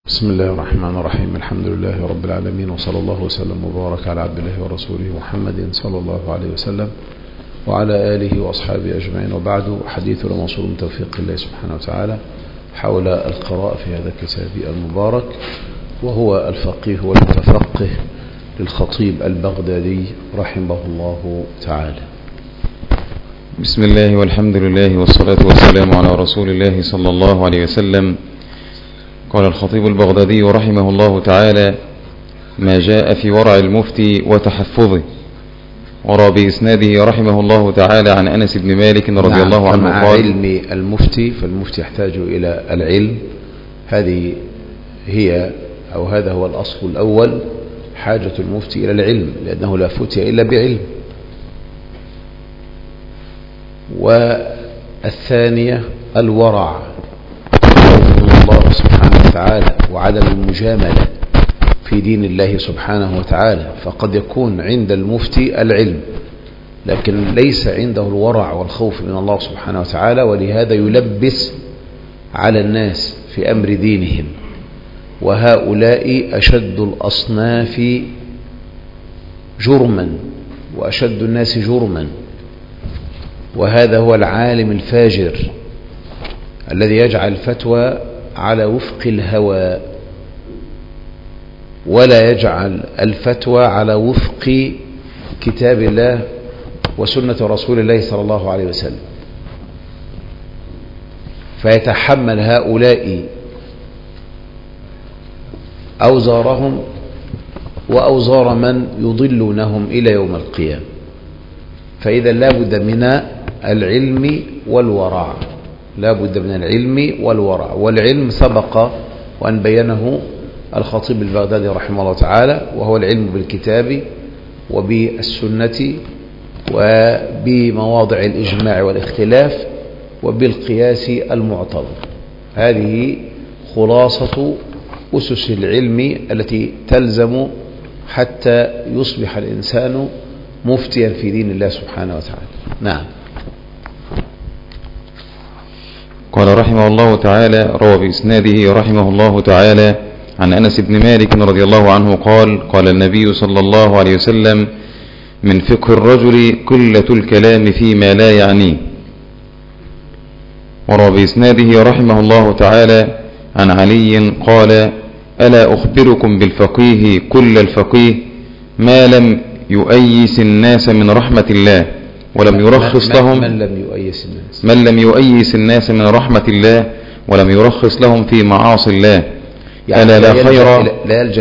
بسم الله الرحمن الرحيم. الحمد لله رب العالمين، وصلى الله وسلم وبارك على عبد الله ورسوله محمد صلى الله عليه وسلم وعلى آله وأصحابه أجمعين، وبعد. حديثنا موصول من توفيق الله سبحانه وتعالى حول القراءة في هذا الكتاب المبارك، وهو الفقيه والمتفقه للخطيب البغدادي رحمه الله تعالى. بسم الله والحمد لله والصلاة والسلام على رسول الله صلى الله عليه وسلم. قال الخطيب البغدادي رحمه الله تعالى: ما جاء في ورع المفتي وتحفظه. ورى بإسناده رحمه الله تعالى عن أنس بن مالك رضي الله عنه قال: علم المفتي، فالمفتي يحتاج إلى العلم. هذه هي أو هذا هو الأصل الأول، حاجة المفتي إلى العلم، لأنه لا فتي إلا بعلم. والثانية الورع، الله سبحانه وتعالى وعدم المجاملة في دين الله سبحانه وتعالى. فقد يكون عند المفتي العلم لكن ليس عنده الورع والخوف من الله سبحانه وتعالى، ولهذا يلبس على الناس في أمر دينهم. وهؤلاء أشد الأصناف جرما وأشد الناس جرما، وهذا هو العالم الفاجر الذي يجعل الفتوى على وفق الهوى، ولا يجعل الفتوى على وفق كتاب الله وسنة رسول الله صلى الله عليه وسلم. فيتحمل هؤلاء أوزارهم وأوزار من يضلونهم إلى يوم القيامة. فإذا لا بد من العلم والورع، لا بد من العلم والورع. والعلم سبق وأن بينه الخطيب البغدادي رحمه الله تعالى، وهو العلم بالكتاب وبالسنة وبمواضع الإجماع والاختلاف وبالقياس المعتبر. هذه خلاصة أسس العلم التي تلزم حتى يصبح الإنسان مفتيا في دين الله سبحانه وتعالى. نعم. قال رحمه الله تعالى: روى بإسناده رحمه الله تعالى عن أنس بن مالك رضي الله عنه قال: قال النبي صلى الله عليه وسلم: من فقه الرجل قلة الكلام فيما لا يعنيه. وروى بإسناده رحمه الله تعالى عن علي قال: ألا أخبركم بالفقيه كل الفقيه ما لم يؤيس الناس من رحمة الله ولم يرخص لهم. من لم يؤيس الناس من رحمة الله ولم يرخص لهم في معاصي الله. يعني لا يلجأ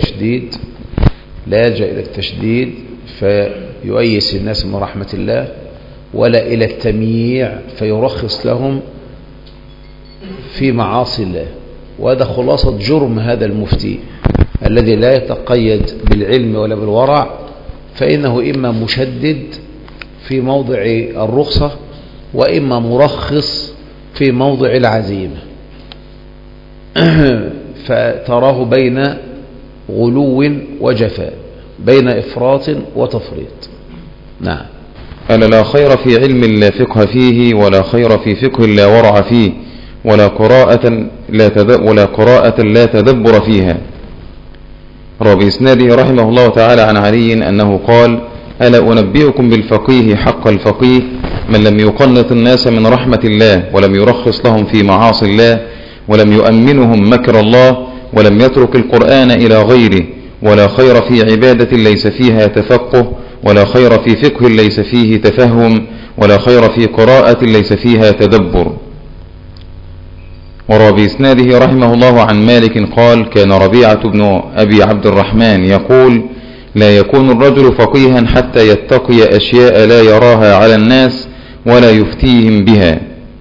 إلى التشديد فيؤيس الناس من رحمة الله، ولا إلى التمييع فيرخص لهم في معاصي الله. وهذا خلاصة جرم هذا المفتي الذي لا يتقيد بالعلم ولا بالورع، فإنه إما مشدد في موضع الرخصة وإما مرخص في موضع العزيمة. فتراه بين غلو وجفاء، بين إفراط وتفريط. نعم. ألا لا خير في علم لا فقه فيه، ولا خير في فقه لا ورع فيه، ولا قراءة لا تدبر فيها. روى بإسناده رحمه الله تعالى عن علي أنه قال: ألا أنبئكم بالفقيه حق الفقيه من لم يقنط الناس من رحمة الله ولم يرخص لهم في معاصي الله ولم يؤمنهم مكر الله ولم يترك القرآن إلى غيره، ولا خير في عبادة ليس فيها تفقه، ولا خير في فقه ليس فيه تفهم، ولا خير في قراءة ليس فيها تدبر. وروى بإسناده رحمه الله عن مالك قال: كان ربيعة بن أبي عبد الرحمن يقول: لا يكون الرجل فقيها حتى يتقي أشياء لا يراها على الناس ولا يفتيهم بها.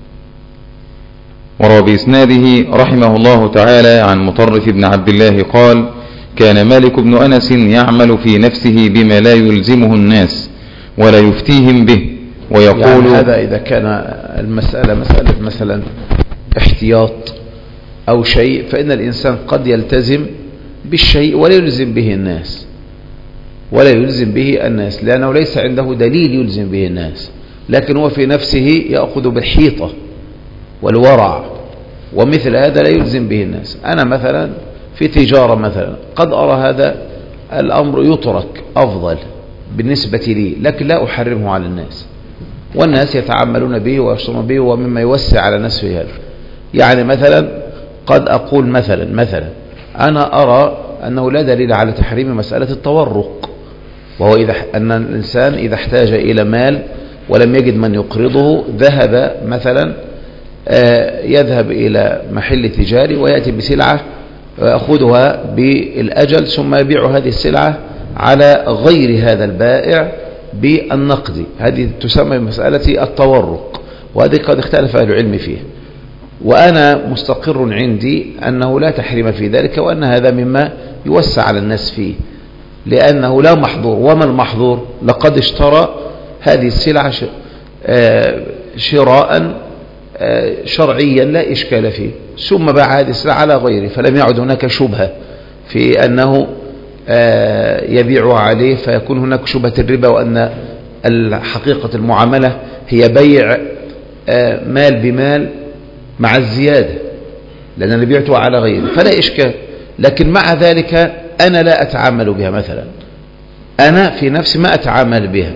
وروى بإسناده رحمه الله تعالى عن مطرف بن عبد الله قال: كان مالك بن أنس يعمل في نفسه بما لا يلزمه الناس ولا يفتيهم به، ويقول يعني هذا إذا كان المسألة مثلا احتياط أو شيء، فإن الإنسان قد يلتزم بالشيء ولا يلزم به الناس، لأنه ليس عنده دليل يلزم به الناس، لكن هو في نفسه يأخذ بالحيطة والورع، ومثل هذا لا يلزم به الناس. أنا مثلا في تجارة مثلا، قد أرى هذا الأمر يترك أفضل بالنسبة لي، لكن لا أحرمه على الناس، والناس يتعاملون به ويشترون به، ومما يوسع على الناس في هذا. يعني مثلا قد أقول مثلا أنا أرى أنه لا دليل على تحريم مسألة التورق، وهو أن الإنسان إذا احتاج إلى مال ولم يجد من يقرضه ذهب مثلا يذهب إلى محل تجاري ويأتي بسلعة ويأخذها بالأجل ثم يبيع هذه السلعة على غير هذا البائع بالنقد. هذه تسمى مسألة التورق، وهذه قد اختلف أهل العلم فيها، وأنا مستقر عندي أنه لا تحريم في ذلك، وأن هذا مما يوسع على الناس فيه، لأنه لا محظور. وما المحظور؟ لقد اشترى هذه السلعة شراء شرعيا لا إشكال فيه، ثم باع هذه السلعة على غيره، فلم يعد هناك شبهة في أنه يبيع عليه، فيكون هناك شبهة الربا، وأن حقيقة المعاملة هي بيع مال بمال مع الزيادة، لأن أنا بعته على غيره فلا إشكال. لكن مع ذلك أنا لا أتعامل بها، مثلا أنا في نفسي ما أتعامل بها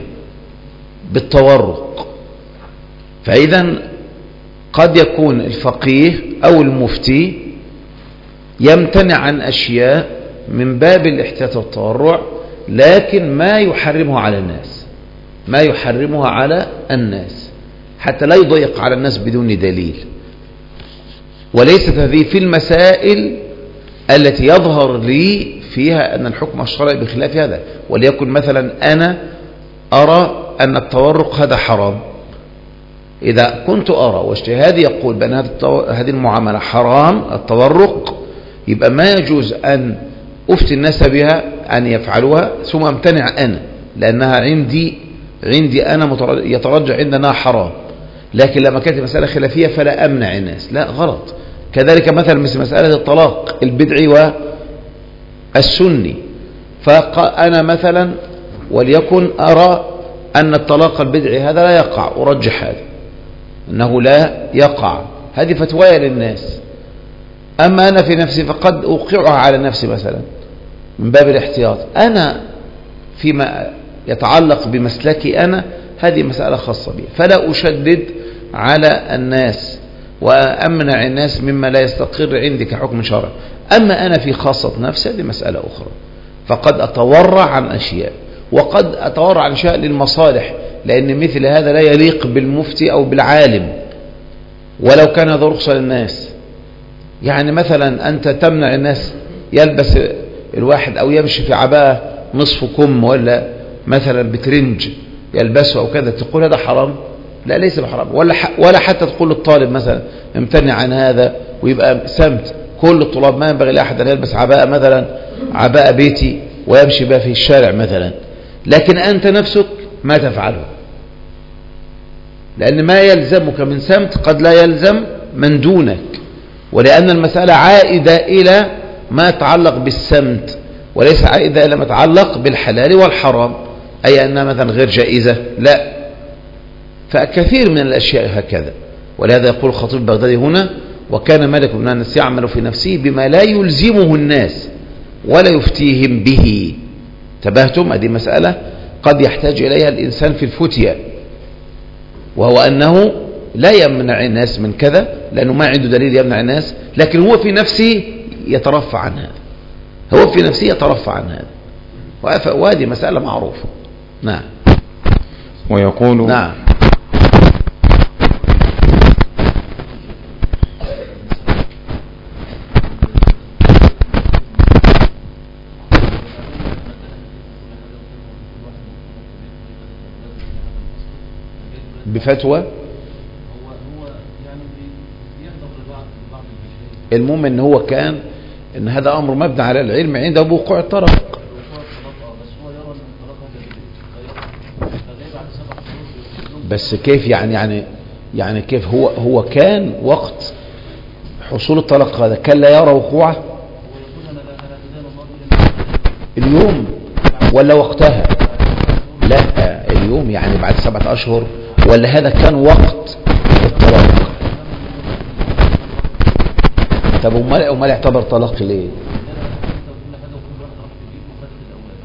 بالتورق. فإذا قد يكون الفقيه أو المفتي يمتنع عن أشياء من باب الاحتياط والتورع، لكن ما يحرمها على الناس، ما يحرمها على الناس حتى لا يضيق على الناس بدون دليل. وليست هذه في المسائل التي يظهر لي فيها أن الحكم الشرعي بخلاف هذا. وليكن مثلا أنا أرى أن التورق هذا حرام، إذا كنت أرى واجتهادي يقول بأن هذه المعاملة حرام التورق، يبقى ما يجوز أن أفتي الناس بها أن يفعلوها ثم امتنع أنا، لأنها عندي أنا يترجع عندنا حرام. لكن لما كانت مسألة خلافية فلا أمنع الناس، لا غلط. كذلك مثلا مثل مسألة الطلاق البدعي والسني، فأنا مثلا وليكن أرى أن الطلاق البدعي هذا لا يقع، أرجح هذا أنه لا يقع، هذه فتوايا للناس. أما أنا في نفسي فقد أوقعها على نفسي مثلا من باب الاحتياط. أنا فيما يتعلق بمسلكي أنا هذه مسألة خاصة بي، فلا أشدد على الناس وأمنع الناس مما لا يستقر عندي كحكم شرعي. أما أنا في خاصة نفسي هذه مسألة أخرى، فقد أتورع عن أشياء، وقد أتورع عن أشياء للمصالح، لأن مثل هذا لا يليق بالمفتي أو بالعالم ولو كان هذا رخصة للناس. يعني مثلا أنت تمنع الناس يلبس الواحد أو يمشي في عباءة نصف كم ولا مثلا بترنج يلبسه أو كذا، تقول هذا حرام؟ لا، ليس بحرام. ولا حتى تقول للطالب مثلا امتنع عن هذا، ويبقى سمت كل الطلاب ما ينبغي لأحد أن يلبس عباءة مثلا عباءة بيتي ويمشي بها في الشارع مثلا، لكن أنت نفسك ما تفعله، لأن ما يلزمك من سمت قد لا يلزم من دونك، ولأن المسألة عائدة إلى ما يتعلق بالسمت وليس عائدة إلى ما يتعلق بالحلال والحرام، أي أنها مثلا غير جائزة، لا. فكثير من الأشياء هكذا. ولهذا يقول الخطيب البغدادي هنا: وكان مالك بن أنس يعمل في نفسه بما لا يلزمه الناس ولا يفتيهم به. تبهتم؟ هذه مسألة قد يحتاج إليها الإنسان في الفتية، وهو أنه لا يمنع الناس من كذا لأنه ما عنده دليل يمنع الناس، لكن هو في نفسه يترفع عن هذا، هو في نفسه يترفع عن هذا، وهذه مسألة معروفة. نعم. ويقول نعم. بفتوى المهم ان هو كان ان هذا امر مبني على العلم عنده بوقوع الطلاق. بس كيف يعني كيف هو كان وقت حصول الطلاق هذا كان لا يرى وقوعه اليوم ولا وقتها؟ لا، اليوم يعني بعد 7 أشهر، ولا هذا كان وقت الطلاق؟ طب امال اعتبر طلاق ليه؟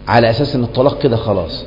على أساس أن الطلاق كده خلاص.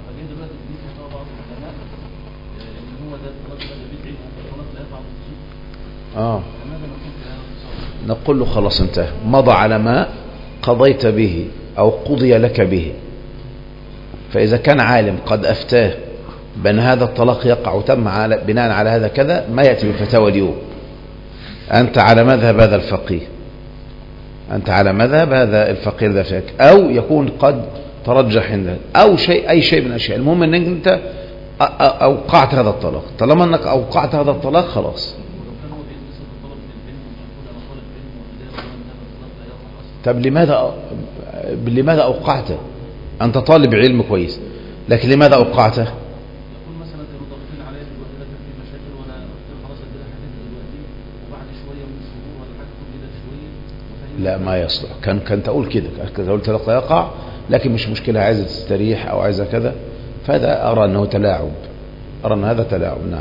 نقول له خلاص انتهى، مضى على ما قضيت به أو قضي لك به. فإذا كان عالم قد أفتاه بأن هذا الطلاق يقع وتم بناء على هذا كذا، ما يأتي بفتاوى اليوم أنت على مذهب هذا الفقيه، أنت على مذهب هذا الفقير ذا فيك، أو يكون قد ترجح عنده أو شيء، أي شيء من الأشياء. المهم أنك أنت أوقعت هذا الطلاق. طالما أنك أوقعت هذا الطلاق خلاص. طب لماذا أوقعته؟ أنت طالب علم كويس، لكن لماذا أوقعته؟ لا ما يصلح. كان تقول كده، تقول طلاق يقع لكن مش مشكلة، عايزة تستريح أو عايزة كذا، فهذا أرى أنه تلاعب، أرى أن هذا تلاعب. نعم.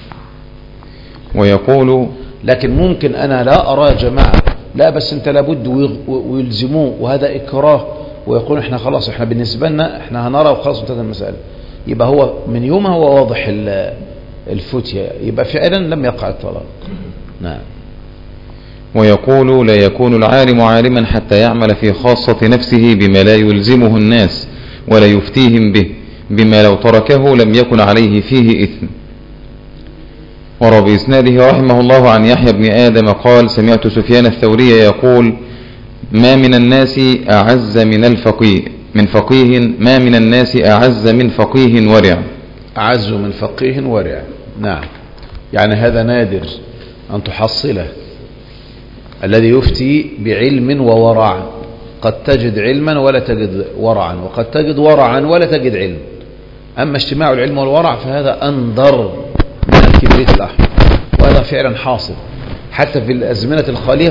ويقول لكن ممكن أنا لا أرى يا جماعة، لا بس أنت لابد ويلزموه وهذا إكراه، ويقول إحنا خلاص إحنا بالنسبة لنا إحنا هنرى وخلاص انتهت المسألة. يبقى هو من يومها هو واضح الفتية، يبقى فعلا لم يقع الطلاق. نعم. ويقول لا يكون العالم عالما حتى يعمل في خاصة نفسه بما لا يلزمه الناس ولا يفتيهم به، بما لو تركه لم يكن عليه فيه إثم. وروى بإسناده رحمه الله عن يحيى بن آدم قال سمعت سفيان الثوري يقول ما من الناس أعز من فقيه ما من الناس أعز من فقيه ورع. أعز من فقيه ورع. نعم. يعني هذا نادر أن تحصله، الذي يفتي بعلم وورع. قد تجد علما ولا تجد ورعا، وقد تجد ورعا ولا تجد علم. أما اجتماع العلم والورع فهذا أنظر من الكبريت الأحمر، وهذا فعلا حاصل حتى في الأزمنة الخالية.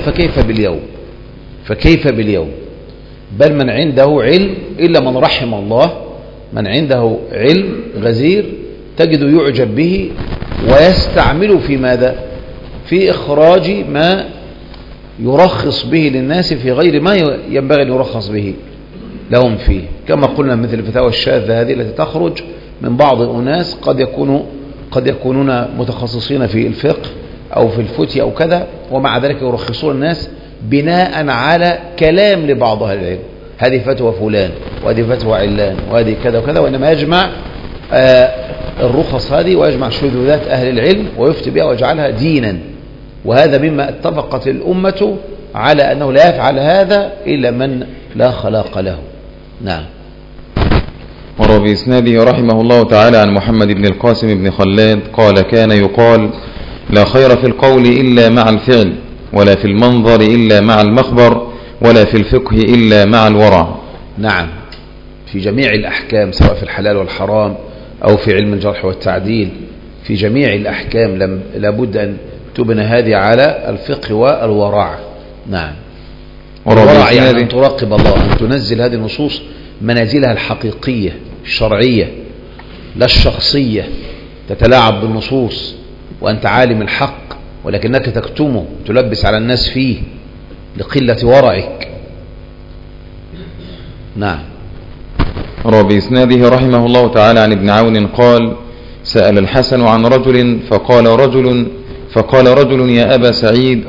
فكيف باليوم بل من عنده علم إلا من رحم الله، من عنده علم غزير تجد يعجب به ويستعمله في ماذا؟ في إخراج ما يرخص به للناس في غير ما ينبغي أن يرخص به لهم فيه، كما قلنا مثل الفتاوى الشاذة هذه التي تخرج من بعض أناس قد يكونون متخصصين في الفقه أو في الفتية أو كذا، ومع ذلك يرخصون الناس بناء على كلام لبعض أهل العلم، هذه فتوى فلان وهذه فتوى علان وهذه كذا وكذا، وإنما يجمع الرخص هذه ويجمع شذوذات أهل العلم ويفتي بها ويجعلها دينا. وهذا مما اتفقت الأمة على أنه لا يفعل هذا إلا من لا خلاق له. نعم. وروى بإسناده رحمه الله تعالى عن محمد بن القاسم بن خلاد قال كان يقال لا خير في القول إلا مع الفعل، ولا في المنظر إلا مع المخبر، ولا في الفقه إلا مع الورع. نعم. في جميع الأحكام سواء في الحلال والحرام أو في علم الجرح والتعديل، في جميع الأحكام لابد أن تبنى هذه على الفقه والورع. نعم. الورع يعني أن تراقب الله، أن تنزل هذه النصوص منازلها الحقيقية الشرعية لا الشخصية، تتلاعب بالنصوص وأنت عالم الحق ولكنك تكتمه تلبس على الناس فيه لقلة ورعك. نعم. روى بإسناده رحمه الله تعالى عن ابن عون قال سأل الحسن عن رجل فقال رجل يا أبا سعيد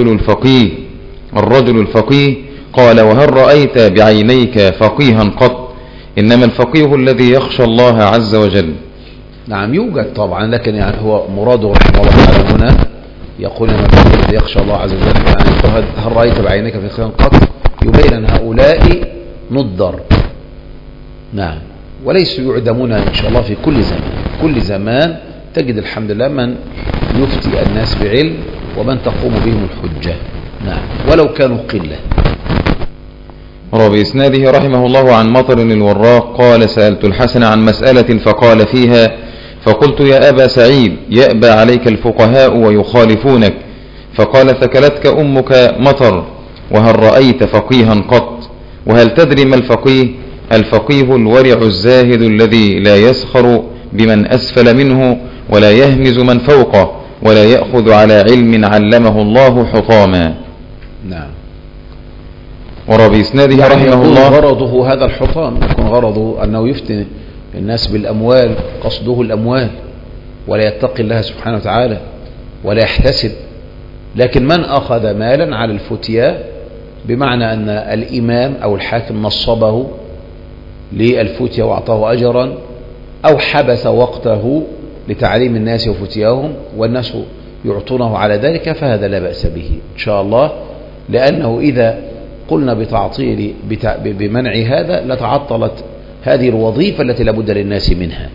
الرجل الفقيه قال وهل رأيت بعينيك فقيها قط؟ إنما الفقيه الذي يخشى الله عز وجل. نعم يوجد طبعا، لكن يعني هو مراده رحمه الله تعالى هنا يقول إن الفقيه الذي يخشى الله عز وجل، يعني هل رأيت بعينيك فقيها قط؟ يبين أن هؤلاء نضر. نعم. وليسوا يعدمون إن شاء الله في كل زمان تجد الحمد لله من يفتي الناس بعلم ومن تقوم بهم الحجة. نعم. ولو كانوا قلة. روى بإسناده رحمه الله عن مطر الوراق قال سألت الحسن عن مسألة فقال فيها فقلت يا أبا سعيد يأبى عليك الفقهاء ويخالفونك، فقال ثكلتك أمك مطر، وهل رأيت فقيها قط؟ وهل تدري ما الفقيه؟ الفقيه الورع الزاهد الذي لا يسخر بمن أسفل منه ولا يهمز من فوقه ولا يأخذ على علم علمه الله حطاما. نعم. وبإسناده يعني رحمه الله غرضه هذا الحطام، يكون غرضه أنه يفتن الناس بالأموال، قصده الأموال، ولا يتقي الله سبحانه وتعالى ولا يحتسب. لكن من أخذ مالا على الفتيا، بمعنى أن الإمام أو الحاكم نصبه للفتيا وأعطاه أجرا، أو حبس وقته لتعليم الناس وفتياهم والناس يعطونه على ذلك، فهذا لا بأس به إن شاء الله، لأنه إذا قلنا بتعطيل بمنع هذا لتعطلت هذه الوظيفة التي لابد للناس منها،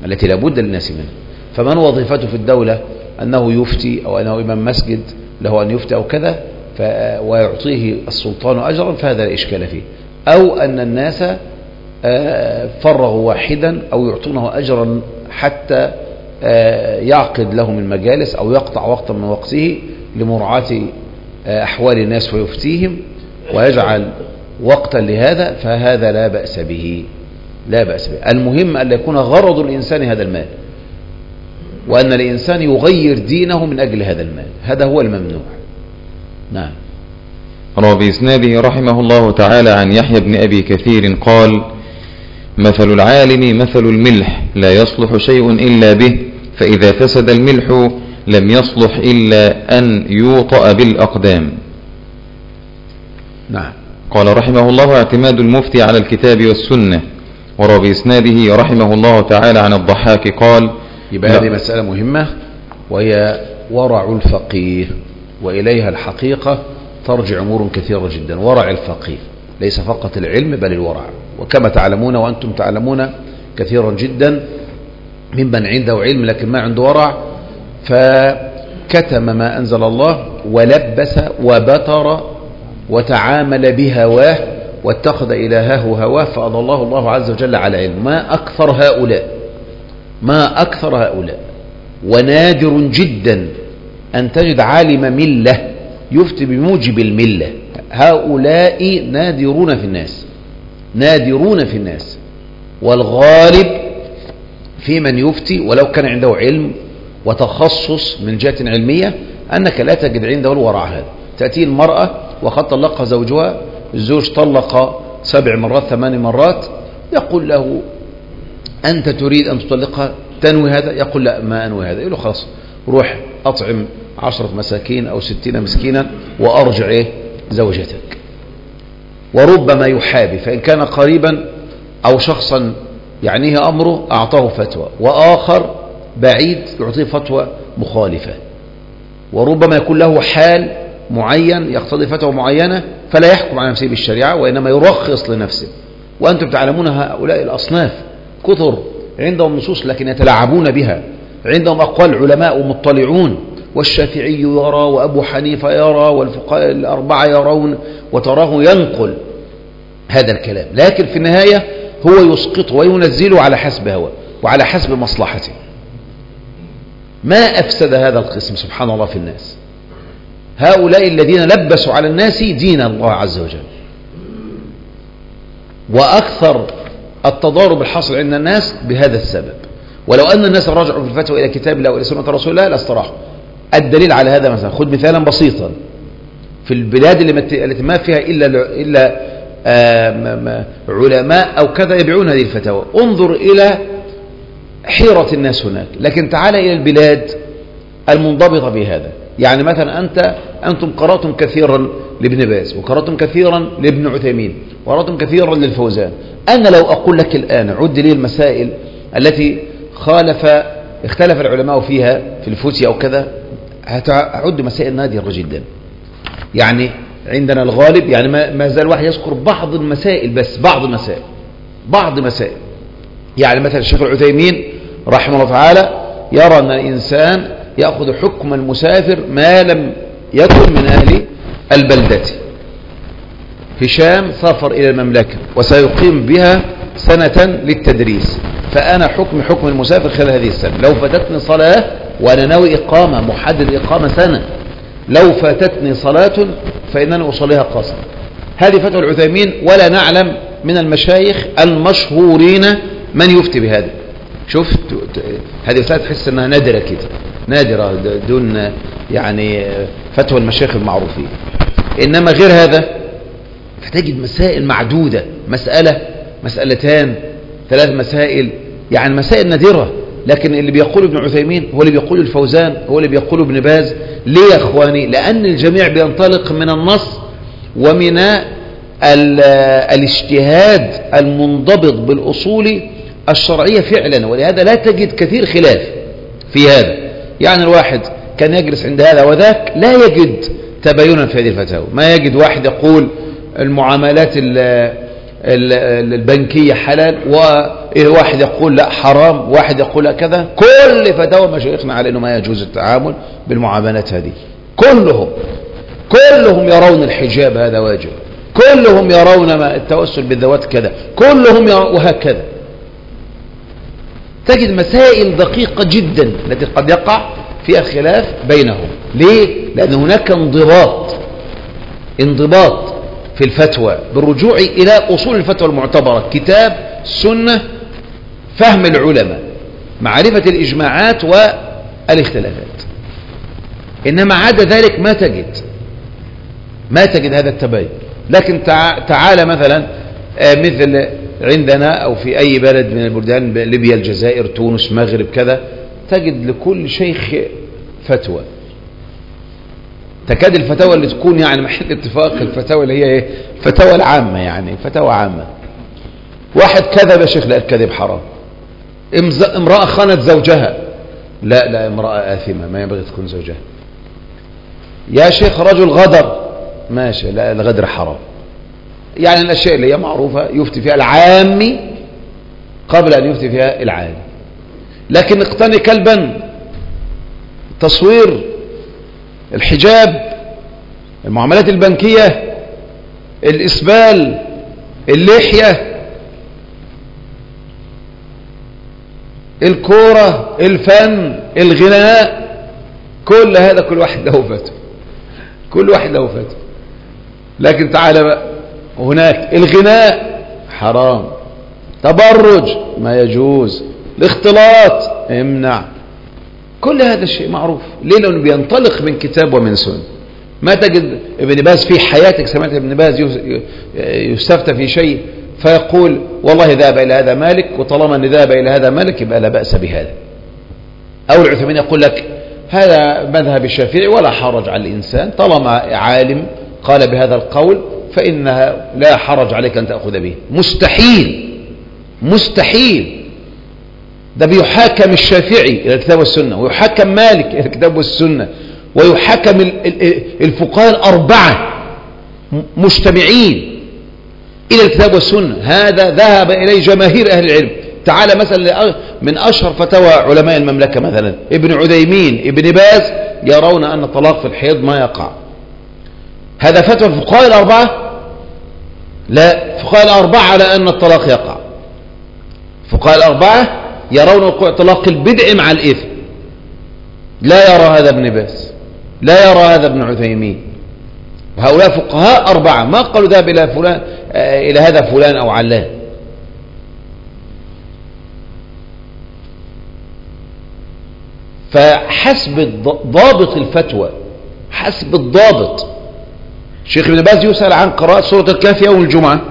فمن وظيفته في الدولة أنه يفتي أو أنه إمام مسجد له أن يفتي أو كذا ويعطيه السلطان أجرا، فهذا لا إشكال فيه. أو أن الناس فرغوا واحدا أو يعطونه أجرا حتى يعقد لهم المجالس أو يقطع وقتا من وقته لمراعاة أحوال الناس ويفتيهم ويجعل وقتا لهذا، فهذا لا بأس به. المهم أن يكون غرض الإنسان هذا المال، وأن الإنسان يغير دينه من أجل هذا المال، هذا هو الممنوع. نعم. روى بإسناده رحمه الله تعالى عن يحيى بن أبي كثير قال: مثل العالم مثل الملح، لا يصلح شيء إلا به، فإذا فسد الملح لم يصلح إلا أن يوطأ بالأقدام. نعم. قال رحمه الله: اعتماد المفتي على الكتاب والسنة. وروى بإسناده رحمه الله تعالى عن الضحاك قال: يبقى هذه مسألة مهمة، وهي ورع الفقيه، وإليها الحقيقة ترجع أمور كثيرة جدا. ورع الفقيه ليس فقط العلم بل الورع، وكما تعلمون وأنتم تعلمون كثيرا جدا ممن عنده علم لكن ما عنده ورع، فكتم ما أنزل الله ولبس وبتر وتعامل بهواه واتخذ إلهه هواه، فأضله الله عز وجل على علم. ما أكثر هؤلاء، ونادر جدا أن تجد عالم ملة يفتي بموجب الملة. هؤلاء نادرون في الناس، والغالب في من يفتي ولو كان عنده علم وتخصص من جهة علمية أنك لا تجد عنده الورع هذا. تأتي المرأة وقد طلقها زوجها، الزوج طلق 7 مرات 8 مرات، يقول له: أنت تريد أن تطلقها، تنوي هذا؟ يقول: لا، ما أنوي هذا. يقول له: خلاص، روح أطعم 10 مساكين أو 60 مسكينا وأرجع زوجتك. وربما يحابي، فإن كان قريبا أو شخصا يعنيه أمره أعطاه فتوى، وآخر بعيد يعطيه فتوى مخالفة. وربما يكون له حال معين يقتضي فتوى معينة، فلا يحكم على نفسه بالشريعة وإنما يرخص لنفسه. وأنتم تعلمون هؤلاء الأصناف كثر عندهم نصوص لكن يتلاعبون بها، عندهم أقوال علماء ومطلعون، والشافعي يرى وأبو حنيفة يرى والفقهاء الأربعة يرون، وتراه ينقل هذا الكلام، لكن في النهاية هو يسقطه وينزله على حسب هواه وعلى حسب مصلحته. ما أفسد هذا القسم سبحان الله في الناس، هؤلاء الذين لبسوا على الناس دين الله عز وجل. وأكثر التضارب الحاصل عند الناس بهذا السبب. ولو أن الناس رجعوا في الفتوى إلى كتاب الله وإلى سنة رسول الله لاستراحوا. الدليل على هذا مثلا، خذ مثالا بسيطا، في البلاد التي ما فيها إلا علماء أو كذا يبيعون هذه الفتاوى، انظر إلى حيرة الناس هناك. لكن تعال إلى البلاد المنضبطة بهذا، يعني مثلا أنتم قرأتم كثيرا لابن باز، وقرأتم كثيرا لابن عثيمين، وقرأتم كثيرا للفوزان. أنا لو أقول لك الآن عد لي المسائل التي اختلف العلماء فيها في الفتية أو كذا، هتعد مسائل نادرة جدا. يعني عندنا الغالب، يعني ما زال واحد يذكر بعض المسائل، بس بعض مسائل. يعني مثلا الشيخ العثيمين رحمه الله تعالى يرى أن الإنسان يأخذ حكم المسافر ما لم يكن من أهل البلدة. هشام سافر إلى المملكة وسيقيم بها سنة للتدريس، فأنا حكم المسافر خلال هذه السنة. لو فاتتني صلاة وأنا ناوي إقامة، محدد إقامة سنة، لو فاتتني صلاة فإنني أصليها قصر. هذه فتوى العثيمين، ولا نعلم من المشايخ المشهورين من يفتي بهذا. شوف هذه مسألة تحس أنها نادرة كده، نادرة دون يعني فتوى المشايخ المعروفين. إنما غير هذا فتجد مسائل معدودة، مسألة، مسألتان، 3 مسائل، يعني مسائل نادرة. لكن اللي بيقول ابن عثيمين هو اللي بيقول الفوزان هو اللي بيقول ابن باز. ليه يا اخواني؟ لأن الجميع بينطلق من النص ومن الاجتهاد المنضبط بالأصول الشرعية فعلا، ولهذا لا تجد كثير خلاف في هذا. يعني الواحد كان يجلس عند هذا وذاك لا يجد تباينا في هذه الفتاوى، ما يجد واحد يقول المعاملات البنكية حلال، وواحد يقول لا حرام، واحد يقول لا كذا. كل فتاوى مشايخنا على انه ما يجوز التعامل بالمعاملات هذه. كلهم يرون الحجاب هذا واجب، كلهم يرون ما التوسل بالذوات كذا، كلهم وهكذا. تجد مسائل دقيقة جدا التي قد يقع فيها خلاف بينهم. ليه؟ لأن هناك انضباط في الفتوى بالرجوع إلى أصول الفتوى المعتبرة، كتاب، سنة، فهم العلماء، معرفة الإجماعات والاختلافات. إنما عدا ذلك ما تجد هذا التباين. لكن تعال مثلا مثل عندنا أو في أي بلد من البلدان، ليبيا، الجزائر، تونس، مغرب كذا، تجد لكل شيخ فتوى. تكاد الفتاوى اللي تكون يعني محل اتفاق الفتاوى اللي هي ايه؟ فتاوى العامة، يعني فتاوى عامة. واحد كذب يا شيخ، لا الكذب حرام. امرأة خانت زوجها، لا امرأة آثمة ما ينبغي تكون زوجها. يا شيخ رجل غدر، ماشي، لا الغدر حرام. يعني الأشياء اللي هي معروفة يفتي فيها العامي قبل أن يفتي فيها العالم. لكن اقتني كلبا، تصوير، الحجاب، المعاملات البنكية، الإسبال، اللحية، الكورة، الفن، الغناء، كل هذا كل واحد له فتوى. لكن تعالى بقى هناك الغناء حرام، تبرج ما يجوز، الاختلاط امنع. كل هذا الشيء معروف. ليه؟ لأنه بينطلق من كتاب ومن سنة. ما تجد ابن باز في حياتك سمعت ابن باز يستفتى في شيء فيقول والله ذهب إلى هذا مالك، وطالما أن ذهب إلى هذا مالك يبقى لا بأس بهذا. أو العثيمين يقول لك هذا مذهب الشافعي ولا حرج على الإنسان، طالما عالم قال بهذا القول فإنها لا حرج عليك أن تأخذ به. مستحيل. ده بيحاكم الشافعي إلى الكتاب والسنة، ويحاكم مالك إلى الكتاب والسنة، ويحاكم الفقهاء الأربعة مجتمعين إلى الكتاب والسنة. هذا ذهب إليه جماهير أهل العلم. تعال مثلا من أشهر فتاوى علماء المملكة مثلا ابن عثيمين، ابن باز، يرون أن الطلاق في الحيض ما يقع. هذا فتوى الفقهاء الأربعة؟ لا، الفقهاء الأربعة على أن الطلاق يقع. الفقهاء الأربعة يرون وقوع طلاق البدع مع الإثم. لا يرى هذا ابن باز، لا يرى هذا ابن عثيمين. وهؤلاء فقهاء أربعة ما قالوا ذهب إلى فلان، إلى هذا فلان أو علان. فحسب ضابط الفتوى، حسب الضابط. الشيخ ابن باز يسأل عن قراءة سورة الكهف يوم الجمعة،